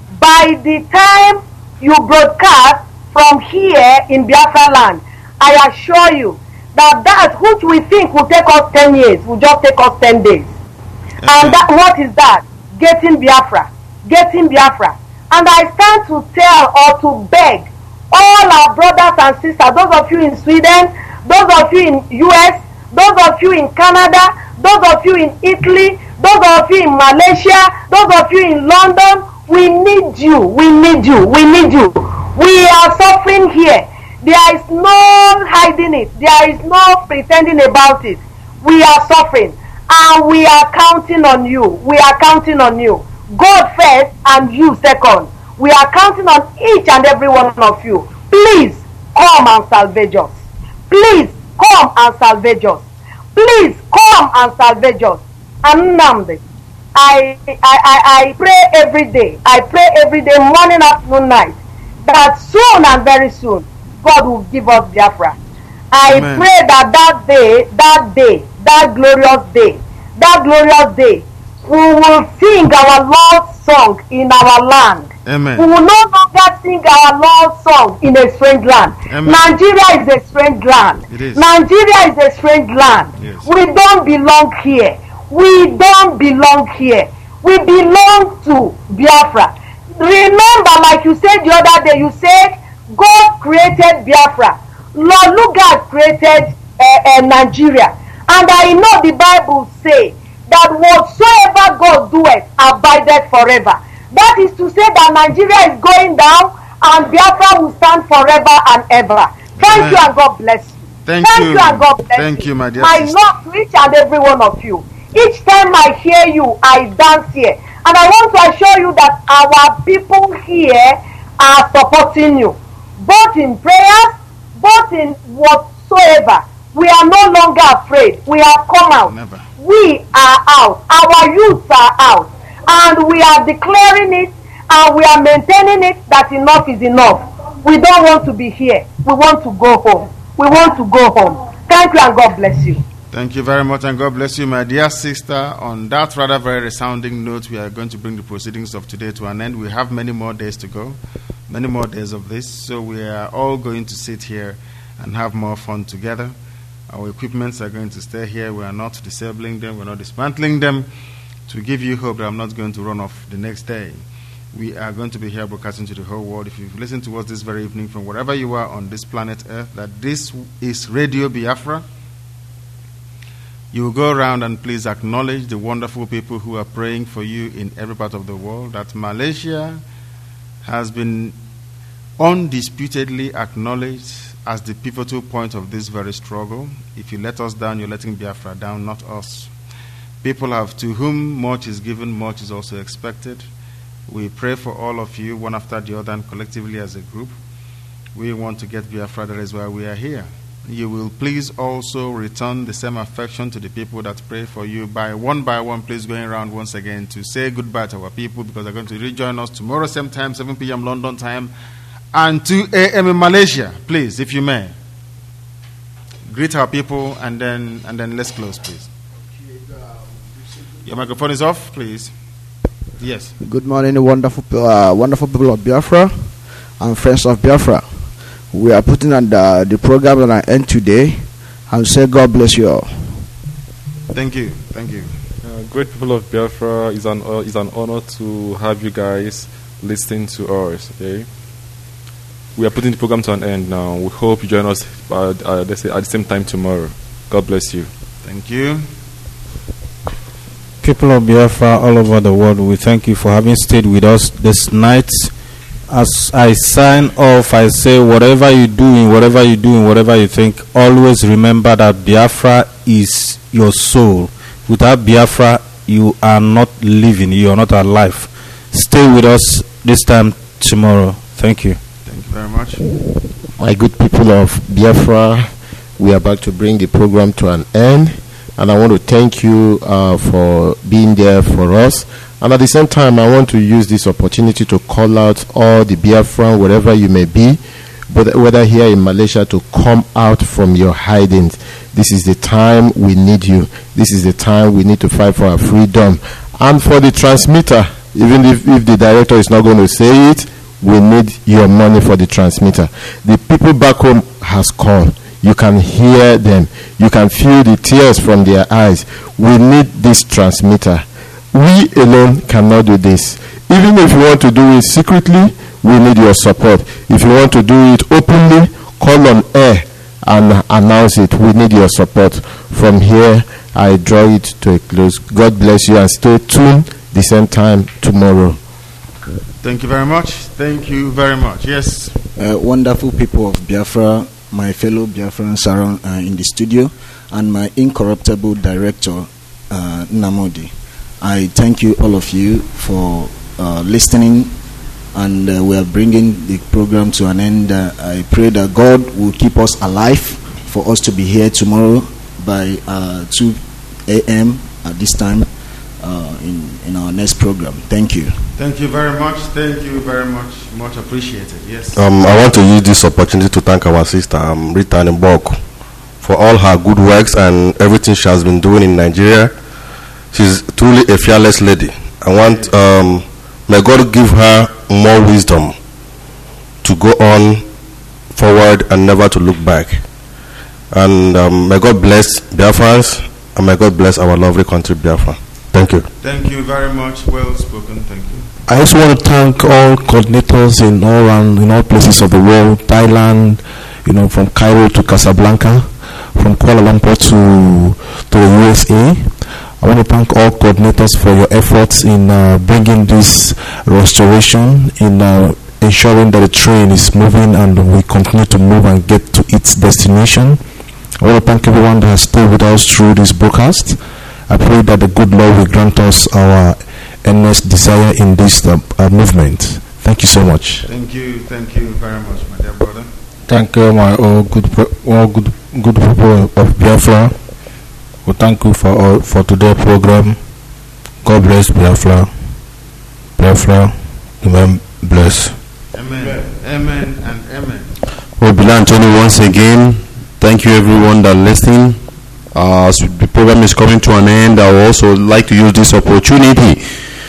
By the time you broadcast from here in Biafra land, I assure you that that which we think will take us ten years will just take us ten days. Okay. And that, what is that? Getting Biafra. Getting Biafra. And I stand to tell or to beg all our brothers and sisters, those of you in Sweden, those of you in U S, those of you in Canada, those of you in Italy, those of you in Malaysia, those of you in London, we need you, we need you, we need you. We are suffering here. There is no hiding it. There is no pretending about it. We are suffering, and we are counting on you. We are counting on you. God first and you second. We are counting on each and every one of you. Please come and salvage us. Please come and salvage us. Please come and salvage us. And Nnamdi, I, I, I, I pray every day. I pray every day, morning, afternoon, night, that soon and very soon, God will give us Biafra. I Amen. Pray that that day, that day, that glorious day, that glorious day we will sing our Lord's song in our land. Amen. We will no longer sing our Lord's song in a strange land. Amen. Nigeria is a strange land. It is. Nigeria is a strange land. Yes. We don't belong here. We don't belong here. We belong to Biafra. Remember, like you said the other day, you said God created Biafra. Lord Lugard created uh, uh, Nigeria. And I know the Bible say that whatsoever God doeth abideth forever. That is to say that Nigeria is going down and Biafra will stand forever and ever. Thank Amen. you and God bless you. Thank, Thank you. you and God bless Thank you, my dear My sister. love to each and every one of you. Each time I hear you, I dance here. And I want to assure you that our people here are supporting you. Both in prayers, both in whatsoever. We are no longer afraid. We have come out. Never. We are out. Our youths are out. And we are declaring it and we are maintaining it that enough is enough. We don't want to be here. We want to go home. We want to go home. Thank you and God bless you. Thank you very much and God bless you, my dear sister. On that rather very resounding note, we are going to bring the proceedings of today to an end. We have many more days to go, many more days of this. So we are all going to sit here and have more fun together. Our equipments are going to stay here. We are not disabling them. We're not dismantling them. To give you hope that I'm not going to run off the next day. We are going to be here broadcasting to the whole world. If you've listened to us this very evening from wherever you are on this planet Earth, that this is Radio Biafra, you will go around and please acknowledge the wonderful people who are praying for you in every part of the world. That Malaysia has been undisputedly acknowledged as the pivotal point of this very struggle. If you let us down, you're letting Biafra down, not us. People have, to whom much is given, much is also expected. We pray for all of you, one after the other, and collectively as a group. We want to get Biafra, that is why we are here. You will please also return the same affection to the people that pray for you by one by one, please going around once again to say goodbye to our people, because they're going to rejoin us tomorrow, same time, seven p.m. London time, and two a.m. in Malaysia. Please, if you may. Greet our people, and then and then let's close, please. Your microphone is off, please. Yes. Good morning, wonderful, uh, wonderful people of Biafra and friends of Biafra. We are putting on the, the program on an end today, and say God bless you all. Thank you. Thank you. Uh, great people of Biafra, it's an uh, it's an honor to have you guys listening to us. Okay. We are putting the program to an end now. We hope you join us uh, uh, let's say at the same time tomorrow. God bless you. Thank you. People of Biafra all over the world, we thank you for having stayed with us this night. As I sign off, I say whatever you do, in whatever you do, in whatever you think, always remember that Biafra is your soul. Without Biafra, you are not living, you are not alive. Stay with us this time tomorrow. Thank you. Thank you very much. My good people of Biafra, we are about to bring the program to an end. And I want to thank you uh, for being there for us. And at the same time, I want to use this opportunity to call out all the Biafran, wherever you may be, but whether here in Malaysia, to come out from your hidings. This is the time we need you. This is the time we need to fight for our freedom. And for the transmitter, even if, if the director is not going to say it, we need your money for the transmitter. The people back home has called. You can hear them. You can feel the tears from their eyes. We need this transmitter. We alone cannot do this. Even if you want to do it secretly, we need your support. If you want to do it openly, call on air and announce it. We need your support. From here, I draw it to a close. God bless you, and stay tuned the same time tomorrow. Thank you very much. Thank you very much. Yes. Uh, wonderful people of Biafra, my fellow Biafrans around uh, in the studio, and my incorruptible director, uh, Namodi. I thank you, all of you, for uh, listening, and uh, we are bringing the program to an end. Uh, I pray that God will keep us alive for us to be here tomorrow by uh, two a.m. at this time uh, in, in our next program. Thank you. Thank you very much. Thank you very much. Much appreciated. Yes. Um, I want to use this opportunity to thank our sister, um, Rita Nbok, for all her good works and everything she has been doing in Nigeria. She's truly a fearless lady. I want, um, may God give her more wisdom to go on forward and never to look back. And um, may God bless Biafrans, and may God bless our lovely country, Biafra. Thank you. Thank you very much. Well spoken. Thank you. I also want to thank all coordinators in all around, in all places of the world, Thailand, you know, from Cairo to Casablanca, from Kuala Lumpur to to the U S A. I want to thank all coordinators for your efforts in uh, bringing this restoration, in uh, ensuring that the train is moving and we continue to move and get to its destination. I want to thank everyone that has stayed with us through this broadcast. I pray that the good Lord will grant us our earnest desire in this uh, uh, movement. Thank you so much. Thank you, thank you very much, my dear brother. Thank you, my all good, all good, good people of Biafra. We thank you for all, for today's program. God bless Biafra. Biafra, amen. Bless. Amen. Amen and amen. Well, Bilal Anthony, once again, thank you everyone that listening. Uh, as the program is coming to an end, I would also like to use this opportunity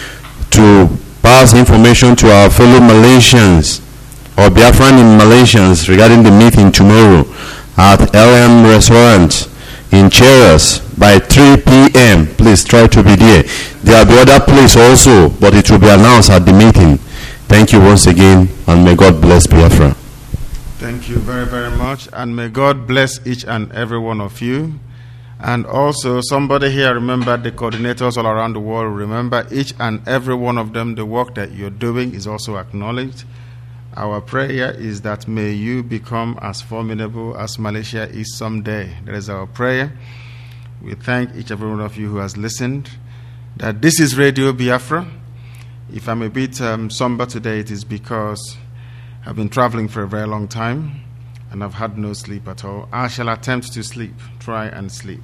to pass information to our fellow Malaysians or Biafran in Malaysians regarding the meeting tomorrow at L M Restaurant in Cheras by three p.m. Please try to be there. There will be other place also, but it will be announced at the meeting. Thank you once again, and may God bless Biafra. Thank you very, very much, and may God bless each and every one of you. And also, somebody here remember the coordinators all around the world. Remember each and every one of them, the work that you're doing is also acknowledged. Our prayer is that may you become as formidable as Malaysia is someday. That is our prayer. We thank each and every one of you who has listened. That this is Radio Biafra. If I'm a bit um, somber today, it is because I've been traveling for a very long time and I've had no sleep at all. I shall attempt to sleep, try and sleep.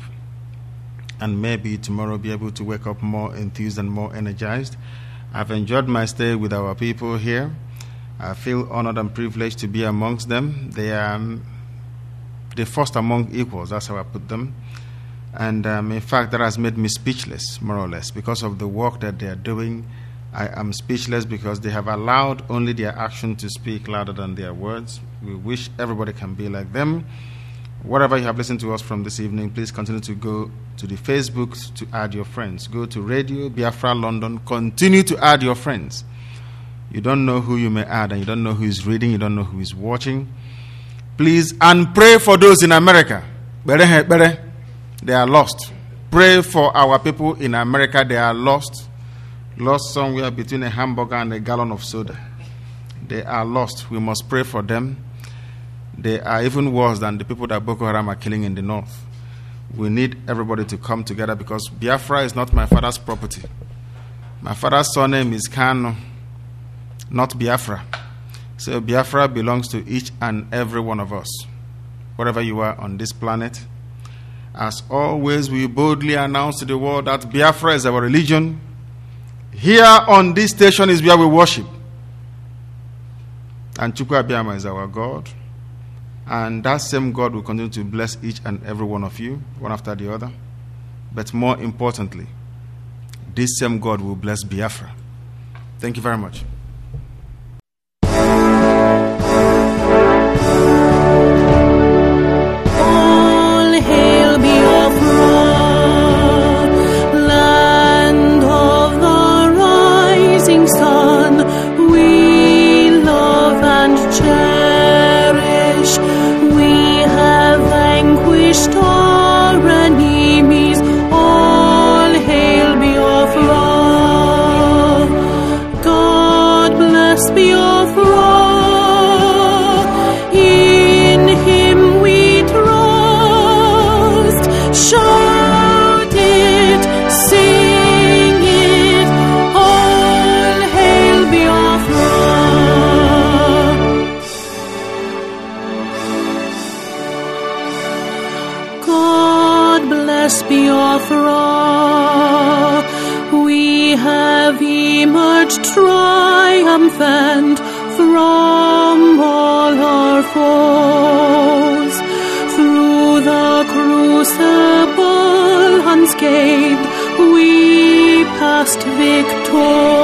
And maybe tomorrow be able to wake up more enthused and more energized. I've enjoyed my stay with our people here. I feel honored and privileged to be amongst them. They are um, the first among equals, that's how I put them. And um, in fact, that has made me speechless, more or less, because of the work that they are doing. I am speechless because they have allowed only their action to speak louder than their words. We wish everybody can be like them. Whatever you have listened to us from this evening, please continue to go to the Facebook to add your friends. Go to Radio Biafra London. Continue to add your friends. You don't know who you may add, and you don't know who is reading, you don't know who is watching. Please, and pray for those in America. They are lost. Pray for our people in America. They are lost. Lost somewhere between a hamburger and a gallon of soda. They are lost. We must pray for them. They are even worse than the people that Boko Haram are killing in the north. We need everybody to come together because Biafra is not my father's property. My father's surname is Kano, not Biafra. So Biafra belongs to each and every one of us, wherever you are on this planet. As always, we boldly announce to the world that Biafra is our religion. Here on this station is where we worship. And Chukwu Abiyama is our God. And that same God will continue to bless each and every one of you, one after the other. But more importantly, this same God will bless Biafra. Thank you very much. Triumphant from all our foes, through the crucible unscathed we hast victorious.